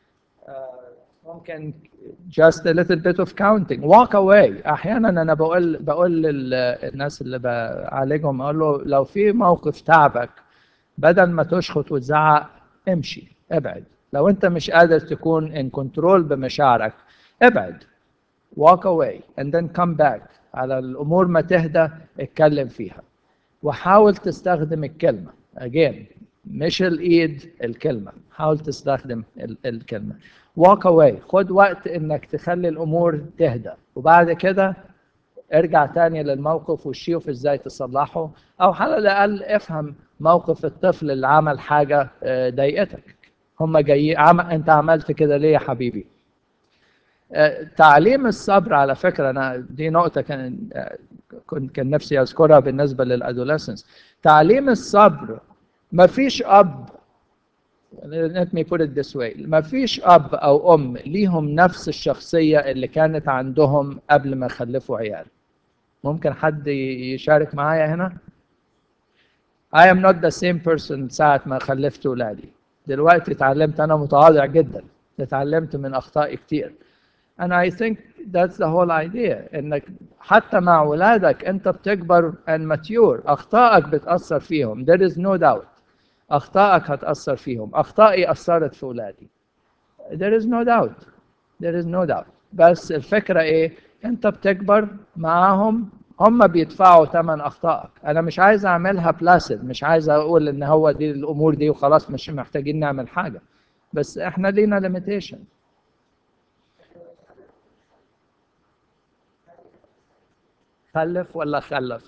[SPEAKER 1] ممكن just a little bit of counting. Walk away. احيانا انا بقول بقول للناس اللي بعالجهم، اقول له لو في موقف تعبك، بدل ما تشخط وتزعق امشي، ابعد. لو انت مش قادر تكون in control بمشاعرك، ابعد. walk away and then come back. على الامور ما تهدى اتكلم فيها، وحاول تستخدم الكلمة. again مش الايد، الكلمة. حاول تستخدم الكلمة. walk away. خد وقت انك تخلي الامور تهدى، وبعد كده ارجع تاني للموقف وشوف ازاي تصلحه، او على الاقل افهم موقف الطفل اللي عمل حاجة ضايقتك. هم جايين عم... انت عملت كده ليه يا حبيبي؟ تعليم الصبر على فكرة، أنا دي نقطة كان كنت كان نفسي أذكرها بالنسبة للأدوليسنس. تعليم الصبر. ما فيش أب، let me put it this way، ما فيش أب أو أم ليهم نفس الشخصية اللي كانت عندهم قبل ما يخلفوا عيال. ممكن حد يشارك معايا هنا؟ I am not the same person ساعة ما خلفت أولادي. دلوقتي اتعلمت، أنا متواضع جدا، اتعلمت من أخطائي كتير. And I think that's the whole idea. إنك حتى مع ولادك أنت بتكبر and mature. أخطائك بتأثر فيهم. There is no doubt. أخطائك هتأثر فيهم. أخطائي أثرت في ولادي. There is no doubt. There is no doubt. بس الفكرة إيه؟ أنت بتكبر معاهم، هم بيدفعوا ثمن أخطائك. أنا مش عايز أعملها بلاسد، مش عايز أقول إن هو دي الأمور دي وخلاص مش محتاجين نعمل حاجة. بس إحنا لينا limitation. خلف ولا خلف؟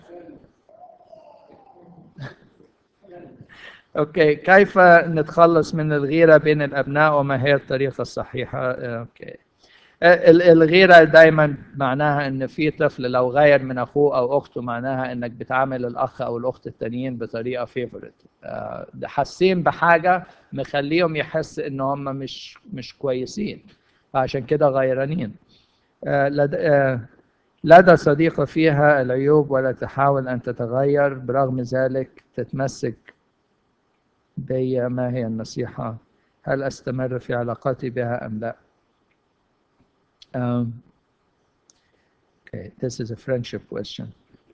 [SPEAKER 1] اوكي، كيف نتخلص من الغيرة بين الابناء وما هي الطريقة الصحيحة؟ اوكي، ال- الغيرة دايما معناها ان في طفل لو غير من اخوه او اخته معناها انك بتعامل الاخ او الاخت التانيين بطريقة فيفورت، حاسين بحاجة مخليهم يحس ان هم مش مش كويسين، فعشان كده غيرانين. آه، لد- آه، لدى صديقة فيها العيوب ولا تحاول ان تتغير، برغم ذلك تتمسك بي. ما هي النصيحة؟ هل استمر في علاقتي بها ام لا؟ Um, Okay, this is a friendship question.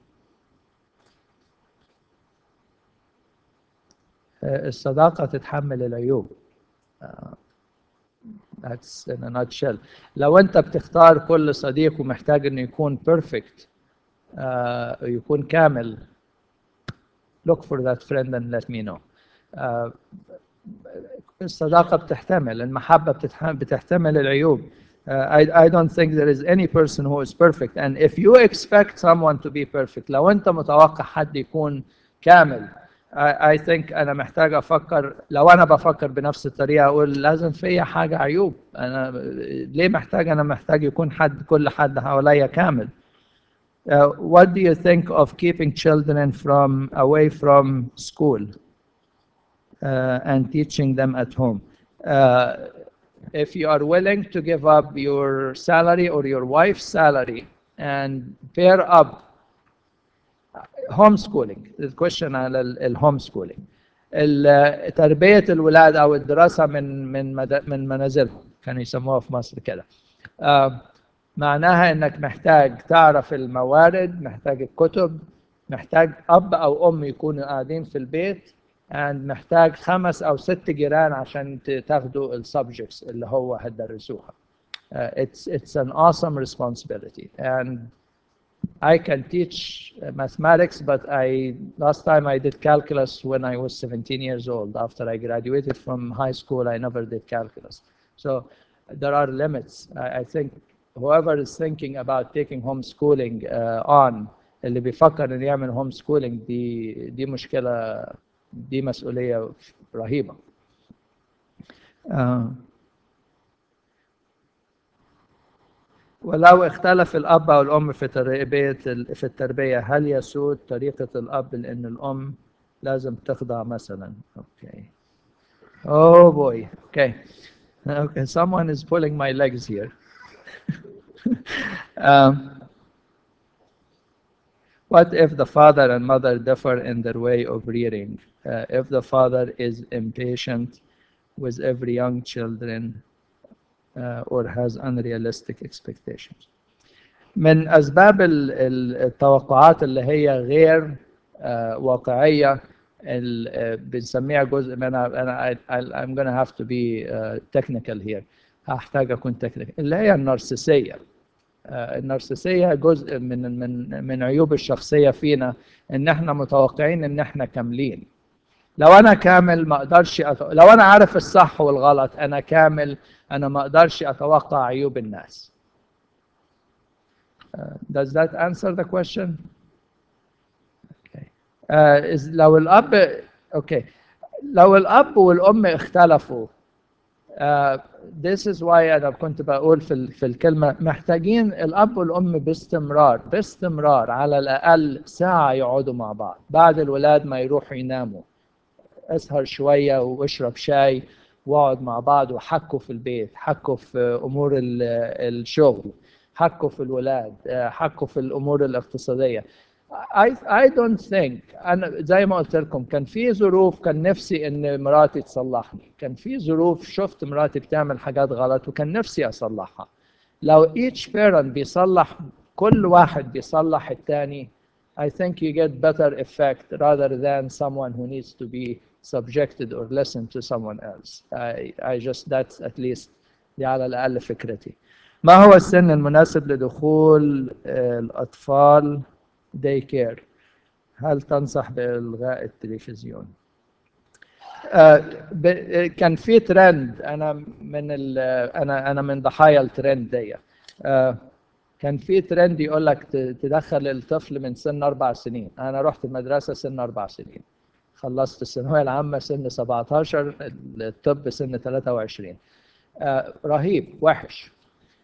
[SPEAKER 1] آه، الصداقة تتحمل العيوب. آه، That's in a nutshell. لو أنت بتختار كل صديق ومحتاج إنه يكون perfect، آه، يكون كامل، look for that friend and let me know. آه، الصداقة بتحتمل، المحبة بتتح- بتحتمل العيوب. Uh, I, I don't think there is any person who is perfect, and if you expect someone to be perfect، لو أنت متوقع حد يكون كامل، I, I think أنا محتاج أفكر، لو أنا بفكر بنفس الطريقة أقول لازم فيا حاجة عيوب. أنا ليه محتاج أنا محتاج يكون حد كل حد حواليا كامل. Uh, what do you think of keeping children from away from school uh, and teaching them at home? Uh, if you are willing to give up your salary or your wife's salary and pair up homeschooling. The question على ال homeschooling. ال- تربية الولاد أو الدراسة من من مد- من منازلهم، كانوا يسموها في مصر كده. آه، معناها إنك محتاج تعرف الموارد، محتاج الكتب، محتاج أب أو أم يكونوا قاعدين في البيت، and محتاج خمس أو ست جيران عشان ت- تاخدوا السبجكتس اللي هو هتدرسوها. Uh, it's it's an awesome responsibility, and I can teach uh, mathematics, but I last time I did calculus when I was seventeen years old. After I graduated from high school, I never did calculus. So there are limits. I, I think whoever is thinking about taking homeschooling uh, on, اللي بيفكر إنه يعمل homeschooling، دي دي مشكلة، دي مسؤولية رهيبة. آه. ولو اختلف الأب أو الأم في تربية في التربية، هل يسود طريقة الأب لأن الأم لازم تخضع مثلا؟ Okay. Oh boy. Okay. Okay. Someone is pulling my legs here. um, what if the father and mother differ in their way of rearing? Uh, if the father is impatient with every young children uh, or has unrealistic expectations. من أسباب ال- ال- التوقعات اللي هي غير آه، واقعية، ال- آه، بنسميها جزء من أنا I- I- I'm gonna have to be uh, technical here. هحتاج أكون technical، اللي هي النرجسية. آه، النرجسية جزء من من من عيوب الشخصية فينا، إن إحنا متوقعين إن إحنا كاملين. لو أنا كامل ما أقدرش أت... لو أنا عارف الصح والغلط أنا كامل، أنا ما أقدرش أتوقع عيوب الناس. Uh, does that answer the question? Okay. Uh, is لو الأب okay. لو الأب والأم اختلفوا، uh, this is why أنا كنت بقول في ال- في الكلمة محتاجين الأب والأم باستمرار باستمرار على الأقل ساعة يقعدوا مع بعض بعد الولاد ما يروحوا يناموا. اسهر شوية واشرب شاي واقعد مع بعض وحكوا في البيت، حكوا في أمور ال- الشغل، حكوا في الولاد، حكوا في الأمور الاقتصادية. I, I don't think، أنا زي ما قلت لكم كان في ظروف كان نفسي إن مراتي تصلحني، كان في ظروف شفت مراتي بتعمل حاجات غلط وكان نفسي أصلحها. لو each parent بيصلح، كل واحد بيصلح الثاني، I think you get better effect rather than someone who needs to be subjected or listen to someone else. I, I just that's at least دي على الأقل فكرتي. ما هو السن المناسب لدخول آه، الأطفال day care؟ هل تنصح بإلغاء التلفزيون؟ آه، ب- كان في ترند، أنا من ال أنا أنا من ضحايا الترند دي. آه، كان في ترند يقول لك ت- تدخل الطفل من سن أربع سنين. أنا رحت المدرسة سن أربع سنين، خلصت الثانوية العامة سن سبعتاشر، الطب سن ثلاثة وعشرين. آه، رهيب وحش.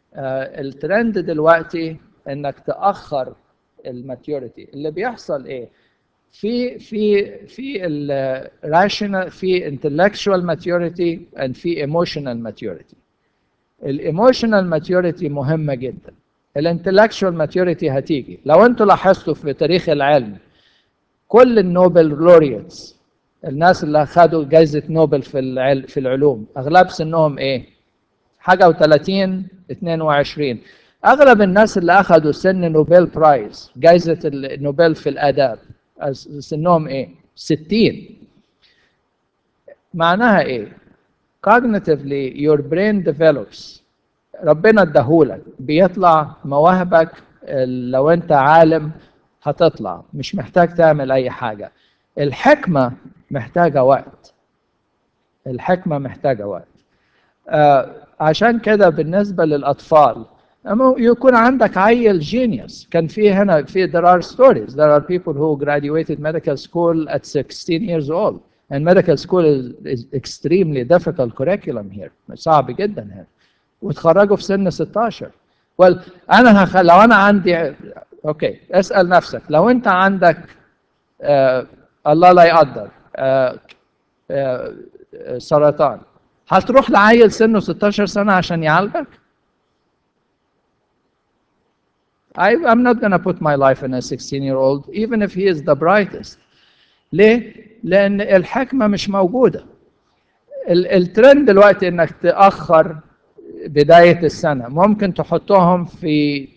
[SPEAKER 1] آه الترند دلوقتي انك تاخر الماتيوريتي. اللي بيحصل ايه؟ في في في الراشنال، في intellectual maturity and في emotional maturity. الايموشنال ماتيوريتي مهمه جدا. الانتلكشوال ماتيوريتي هتيجي. لو انتوا لاحظتوا في تاريخ العلم كل النوبل لوريتس، الناس اللي اخذوا جائزه نوبل في العلم في العلوم، اغلب سنهم ايه؟ حاجه و30 اثنين وعشرين. اغلب الناس اللي اخذوا سن نوبل برايز، جائزه النوبل في الاداب، سنهم ايه؟ ستين. معناها ايه؟ cognitively your brain develops. ربنا اداهولك، بيطلع مواهبك. لو انت عالم هتطلع، مش محتاج تعمل اي حاجة. الحكمة محتاجة وقت. الحكمة محتاجة وقت. آه عشان كده بالنسبة للأطفال يكون عندك عيل genius. كان في هنا في there are stories. There are people who graduated medical school at sixteen years old. And medical school is, is extremely difficult curriculum here. صعب جدا هنا. وتخرجوا في سن ستاشر. well انا هخ... لو انا عندي اوكي اسال نفسك، لو انت عندك آه... الله لا يقدر آه... آه... سرطان، هتروح لعيل سنه ستاشر سنه عشان يعالجك؟ I, I'm not going to put my life in a sixteen year old even if he is the brightest. ليه؟ لان الحكمه مش موجوده. الترند دلوقتي انك تاخر بداية السنة. ممكن تحطهم في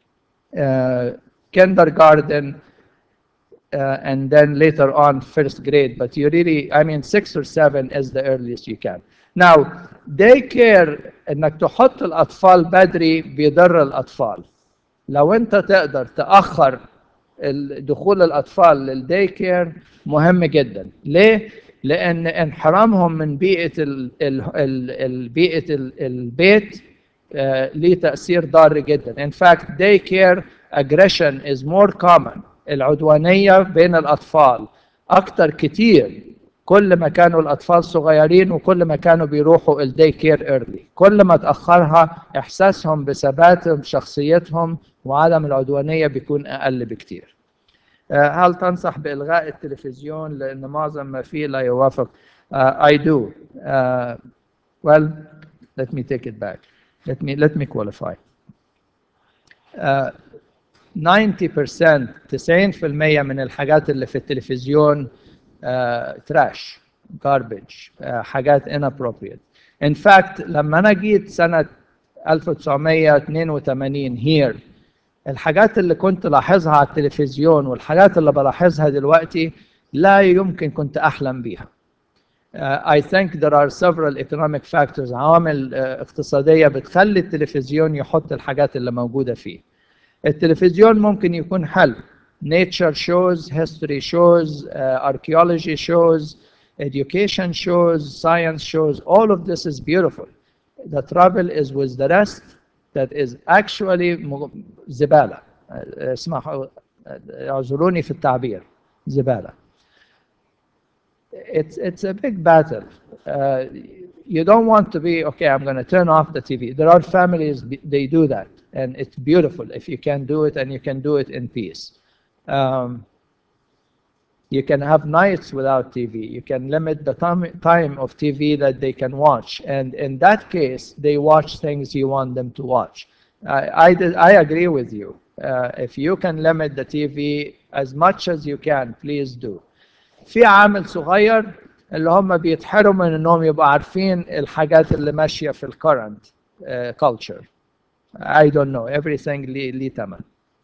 [SPEAKER 1] kindergarten uh, and then later on first grade, but you really, I mean six or seven is the earliest you can. Now daycare انك تحط الاطفال بدري بيضر الاطفال. لو انت تقدر تأخر دخول الاطفال للداي كير مهم جدا. ليه؟ لان انحرامهم من بيئة ال ال ال بيئة البيت Uh, ليه تأثير ضار جدا. In fact, daycare aggression is more common. العدوانية بين الأطفال أكتر كتير كل ما كانوا الأطفال صغيرين وكل ما كانوا بيروحوا الداي كير early. كل ما تأخرها إحساسهم بثباتهم شخصيتهم وعدم العدوانية بيكون أقل بكتير. uh, هل تنصح بإلغاء التلفزيون لأن معظم ما فيه لا يوافق؟ uh, I do. Uh, well, let me take it back. Let me let me qualify. Uh, ninety percent تسعين بالمية من الحاجات اللي في التلفزيون uh, trash, garbage, uh, حاجات inappropriate. In fact لما أنا جيت سنة ألف وتسعمية واثنين وثمانين here الحاجات اللي كنت لاحظها على التلفزيون والحاجات اللي بلاحظها دلوقتي لا يمكن كنت أحلم بيها. Uh, I think there are several economic factors. عوامل uh, اقتصادية بتخلي التلفزيون يحط الحاجات اللي موجودة فيه. التلفزيون ممكن يكون حل. Nature shows, history shows, uh, archaeology shows, education shows, science shows. All of this is beautiful. The trouble is with the rest that is actually زبالة. اسمحوا اعذروني في التعبير. زبالة. It's, it's a big battle. Uh, you don't want to be, okay, I'm going to turn off the T V. There are families, they do that. And it's beautiful if you can do it and you can do it in peace. Um, you can have nights without T V. You can limit the time, time of T V that they can watch. And in that case, they watch things you want them to watch. I, I, did, I agree with you. Uh, if you can limit the T V as much as you can, please do. في عامل صغير اللي هم بيتحرموا من انهم يبقوا عارفين الحاجات اللي ماشيه في الكرنت culture. I don't know everything ليه ليه تمن.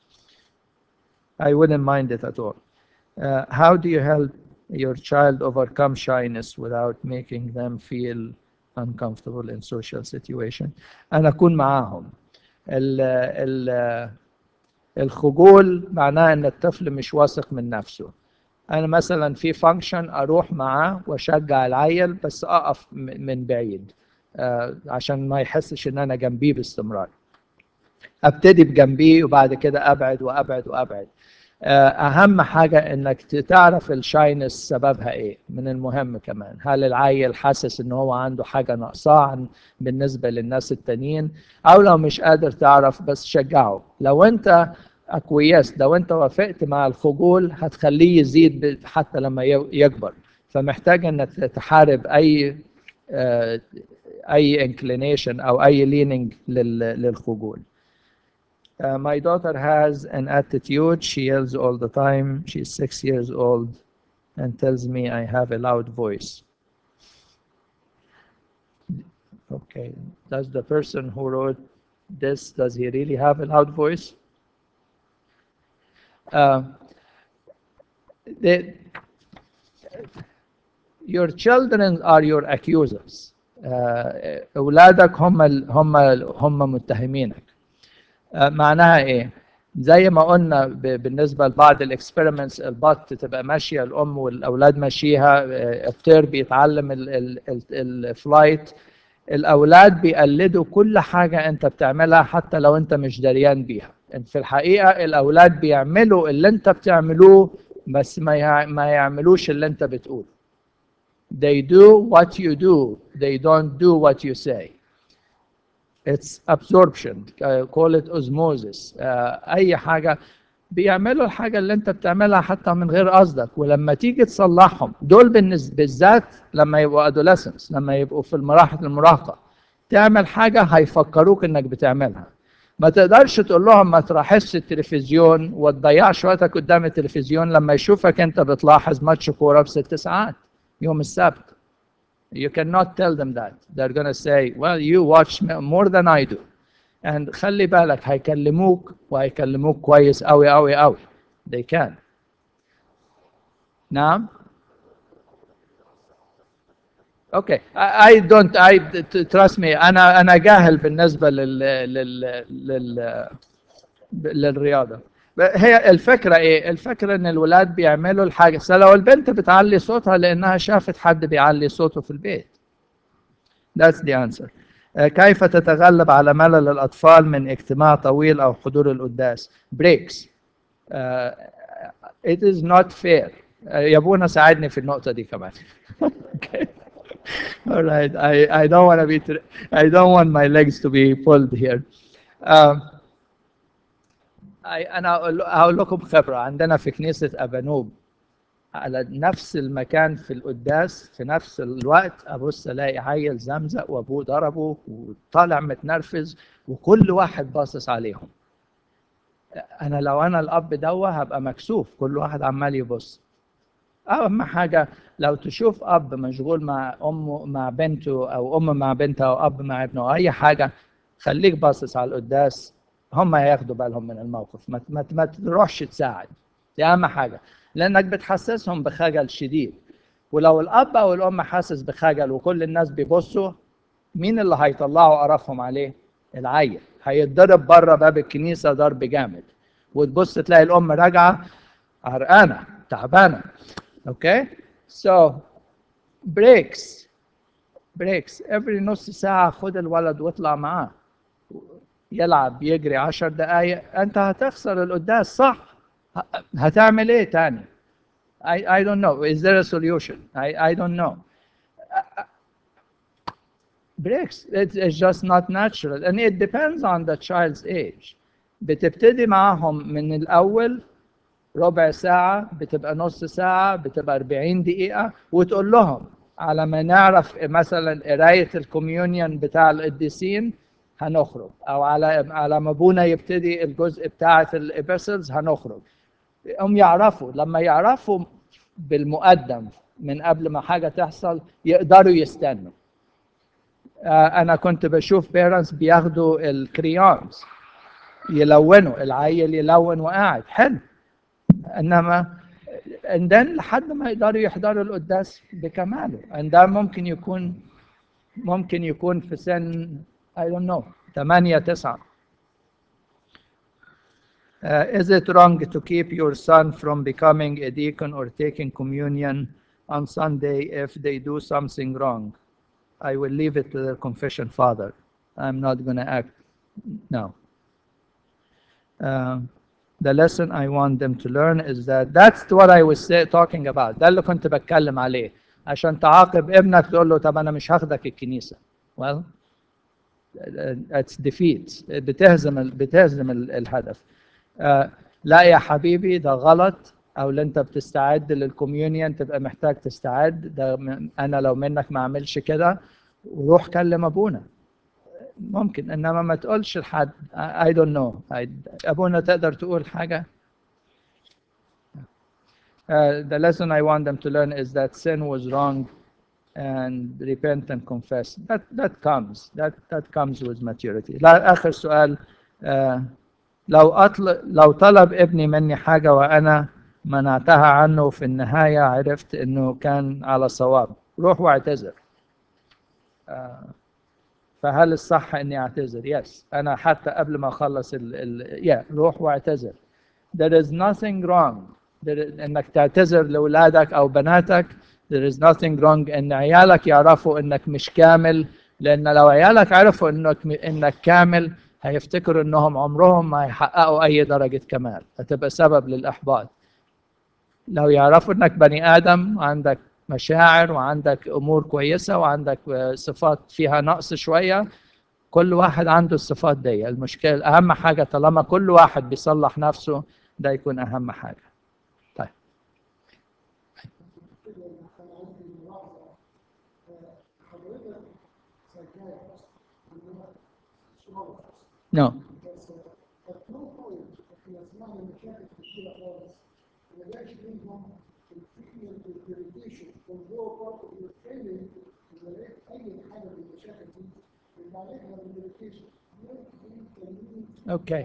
[SPEAKER 1] I wouldn't mind it at all. Uh, how do you help your child overcome shyness without making them feel uncomfortable in social situation? أنا أكون معاهم. ال ال الخجول معناه ان الطفل مش واثق من نفسه. أنا مثلا في فانكشن أروح معاه وأشجع العيل بس أقف من بعيد آه عشان ما يحسش إن أنا جنبيه باستمرار. أبتدي بجنبيه وبعد كده أبعد وأبعد وأبعد. أهم حاجة إنك تعرف الشاينس سببها إيه، من المهم كمان. هل العيل حاسس إن هو عنده حاجة ناقصاه بالنسبة للناس التانيين، أو لو مش قادر تعرف بس شجعه. لو أنت أكويس، لو أنت وافقت مع الخجول هتخليه يزيد حتى لما يكبر. فمحتاج إنك تحارب أي أي inclination أو أي leaning للخجول. Uh, my daughter has an attitude. She yells all the time. She's six years old and tells me I have a loud voice. Okay. Does the person who wrote this, does he really have a loud voice? Uh, they, your children are your accusers. Uh, أولادك هم هم هم متهمينك. معناها ايه؟ زي ما قلنا بالنسبه لبعض الاكسبيرمنتس، البط تبقى ماشيه الام والاولاد ماشيها، الطير بيتعلم الفلايت، الاولاد بيقلدوا كل حاجه انت بتعملها حتى لو انت مش دريان بيها. في الحقيقه الاولاد بيعملوا اللي انت بتعملوه بس ما ما يعملوش اللي انت بتقوله. They do what you do, they don't do what you say. It's absorption, uh, call it osmosis. uh, اي حاجه بيعملوا الحاجه اللي انت بتعملها حتى من غير قصدك، ولما تيجي تصلحهم دول بالنسبه بالذات لما يبقوا adolescents، لما يبقوا في المراحل المراهقه، تعمل حاجه هيفكروك انك بتعملها. ما تقدرش تقول لهم ما تلاحظش التلفزيون وتضيعش وقتك قدام التلفزيون لما يشوفك انت بتلاحظ ماتش كوره بست ساعات يوم السبت. You cannot tell them that. They're going to say, well, you watch more than I do. And خلي بالك هيكلموك وهيكلموك كويس قوي قوي قوي. They can. نعم. Okay. I, I don't. I trust me. أنا أنا جاهل بالنسبة لل لل لل للرياضة. هي الفكرة إيه؟ الفكرة إن الولاد بيعملوا الحاجة. لو البنت بتعلي صوتها لأنها شافت حد بيعلي صوته في البيت. That's the answer. كيف تتغلب على ملل الأطفال من اجتماع طويل أو حضور القداس؟ Breaks. Uh, it is not fair. Uh, يا ابونا ساعدني في النقطة دي كمان. Okay. All right. I I don't want to be. I don't want my legs to be pulled here. Uh, I أنا هقول لكم خبرة عندنا في كنيسة أبانوب. على نفس المكان في القداس في نفس الوقت ابص الاقي عيل زمزق وابوه ضربه وطالع متنرفز وكل واحد باصص عليهم. انا لو انا الاب دوه هبقى مكسوف، كل واحد عمال يبص. اهم حاجه لو تشوف اب مشغول مع امه مع بنته، او ام مع بنتها، او اب مع ابنه، او اي حاجه، خليك باصص على القداس. هم هياخدوا بالهم من الموقف. ما ما, ما تروحش تساعد. دي اهم حاجه، لانك بتحسسهم بخجل شديد. ولو الاب او الام حاسس بخجل وكل الناس بيبصوا، مين اللي هيطلعوا قرفهم عليه؟ العيل. هيتضرب بره باب الكنيسه ضرب جامد، وتبص تلاقي الام راجعه عرقانه تعبانه. اوكي؟ سو بريكس بريكس every نص ساعه خد الولد واطلع معاه يلعب يجري عشر دقايق. انت هتخسر القداس صح؟ هتعمل ايه تاني؟ I, I don't know. Is there a solution? I, I don't know. Breaks. It's, it's just not natural. And it depends on the child's age. بتبتدي معاهم من الأول ربع ساعة، بتبقى نص ساعة، بتبقى أربعين دقيقة، وتقول لهم على ما نعرف مثلا قراية الكوميونيون بتاع القديسين هنخرج، أو على على ما أبونا يبتدي الجزء بتاعة الإبسلز هنخرج. هم يعرفوا، لما يعرفوا بالمقدم من قبل ما حاجة تحصل يقدروا يستنوا. أنا كنت بشوف بيرنتس بياخدوا الكريونز يلونوا، العيل يلون وقاعد حلو، إنما عندن لحد ما يقدروا يحضروا القداس بكماله. ده ممكن يكون ممكن يكون في سن I don't know ثمانية تسعة. Uh, is it wrong to keep your son from becoming a deacon or taking communion on Sunday if they do something wrong? I will leave it to the confession father. I'm not going to act. No. Uh, the lesson I want them to learn is that that's what I was say, talking about. ده اللي كنت بتكلم عليه. عشان تعاقب ابنك تقول له طب أنا مش هاخدك الكنيسة. Well, it's defeat. بتهزم ال- بتهزم ال- الهدف. آه لا يا حبيبي ده غلط، او اللي انت بتستعد للكوميونيون تبقى محتاج تستعد، ده م- انا لو منك ما اعملش كده، وروح كلم ابونا. ممكن، انما ما تقولش لحد I I don't know. I, ابونا تقدر تقول حاجه. Uh, the lesson I want them to learn is that sin was wrong and repent and confess. That that comes. That that comes with maturity. لا آخر سؤال. uh, لو أطل... لو طلب ابني مني حاجة وأنا منعتها عنه، في النهاية عرفت إنه كان على صواب، روح واعتذر. آه، فهل الصح إني أعتذر؟ يس. أنا حتى قبل ما أخلص ال ال yeah, روح واعتذر. There is nothing wrong. There is... إنك تعتذر لأولادك أو بناتك. There is nothing wrong إن عيالك يعرفوا إنك مش كامل، لأن لو عيالك عرفوا إنك إنك كامل هيفتكروا إنهم عمرهم ما هيحققوا أي درجة كمال، هتبقى سبب للإحباط. لو يعرفوا إنك بني آدم عندك مشاعر وعندك أمور كويسة وعندك صفات فيها نقص شوية، كل واحد عنده الصفات دي. المشكلة أهم حاجة طالما كل واحد بيصلح نفسه، ده يكون أهم حاجة. طيب. No. Okay.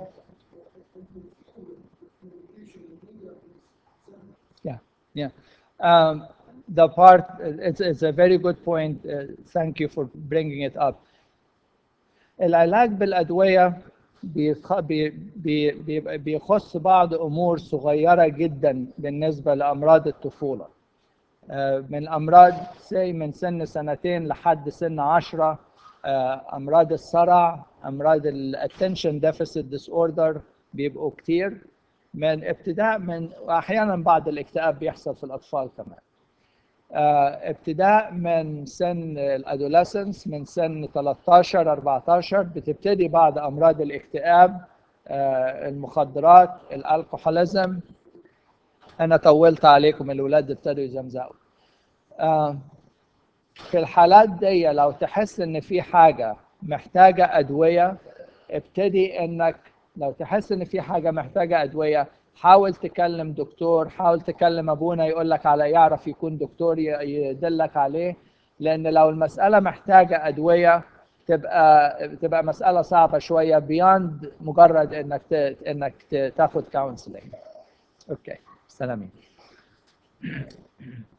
[SPEAKER 1] Yeah, yeah. Um, the part, it's, it's a very good point. Uh, thank you for bringing it up. العلاج بالأدوية بيخ- بي- بي- بيبقى بيخص بعض أمور صغيرة جدا بالنسبة لأمراض الطفولة. آه، من أمراض سي من سن سنتين لحد سن عشرة، آه، أمراض الصرع، أمراض ال attention deficit disorder بيبقوا كتير. من ابتداء من وأحيانا بعض الاكتئاب بيحصل في الأطفال كمان. آه، ابتداء من سن الادوليسنس، من سن ثلاثة عشر أربعة عشر بتبتدي بعض امراض الاكتئاب، آه، المخدرات، الالكحوليزم. انا طولت عليكم، الولاد ابتدوا يزمزقوا. آه، في الحالات دي لو تحس ان في حاجه محتاجه ادويه، ابتدي انك لو تحس ان في حاجه محتاجه ادويه، حاول تكلم دكتور، حاول تكلم ابونا يقول لك على يعرف يكون دكتور يدلك عليه. لان لو المساله محتاجه ادويه تبقى تبقى مساله صعبه شويه بياند مجرد انك ت... انك ت- تاخد كونسلنج. اوكي، سلامين.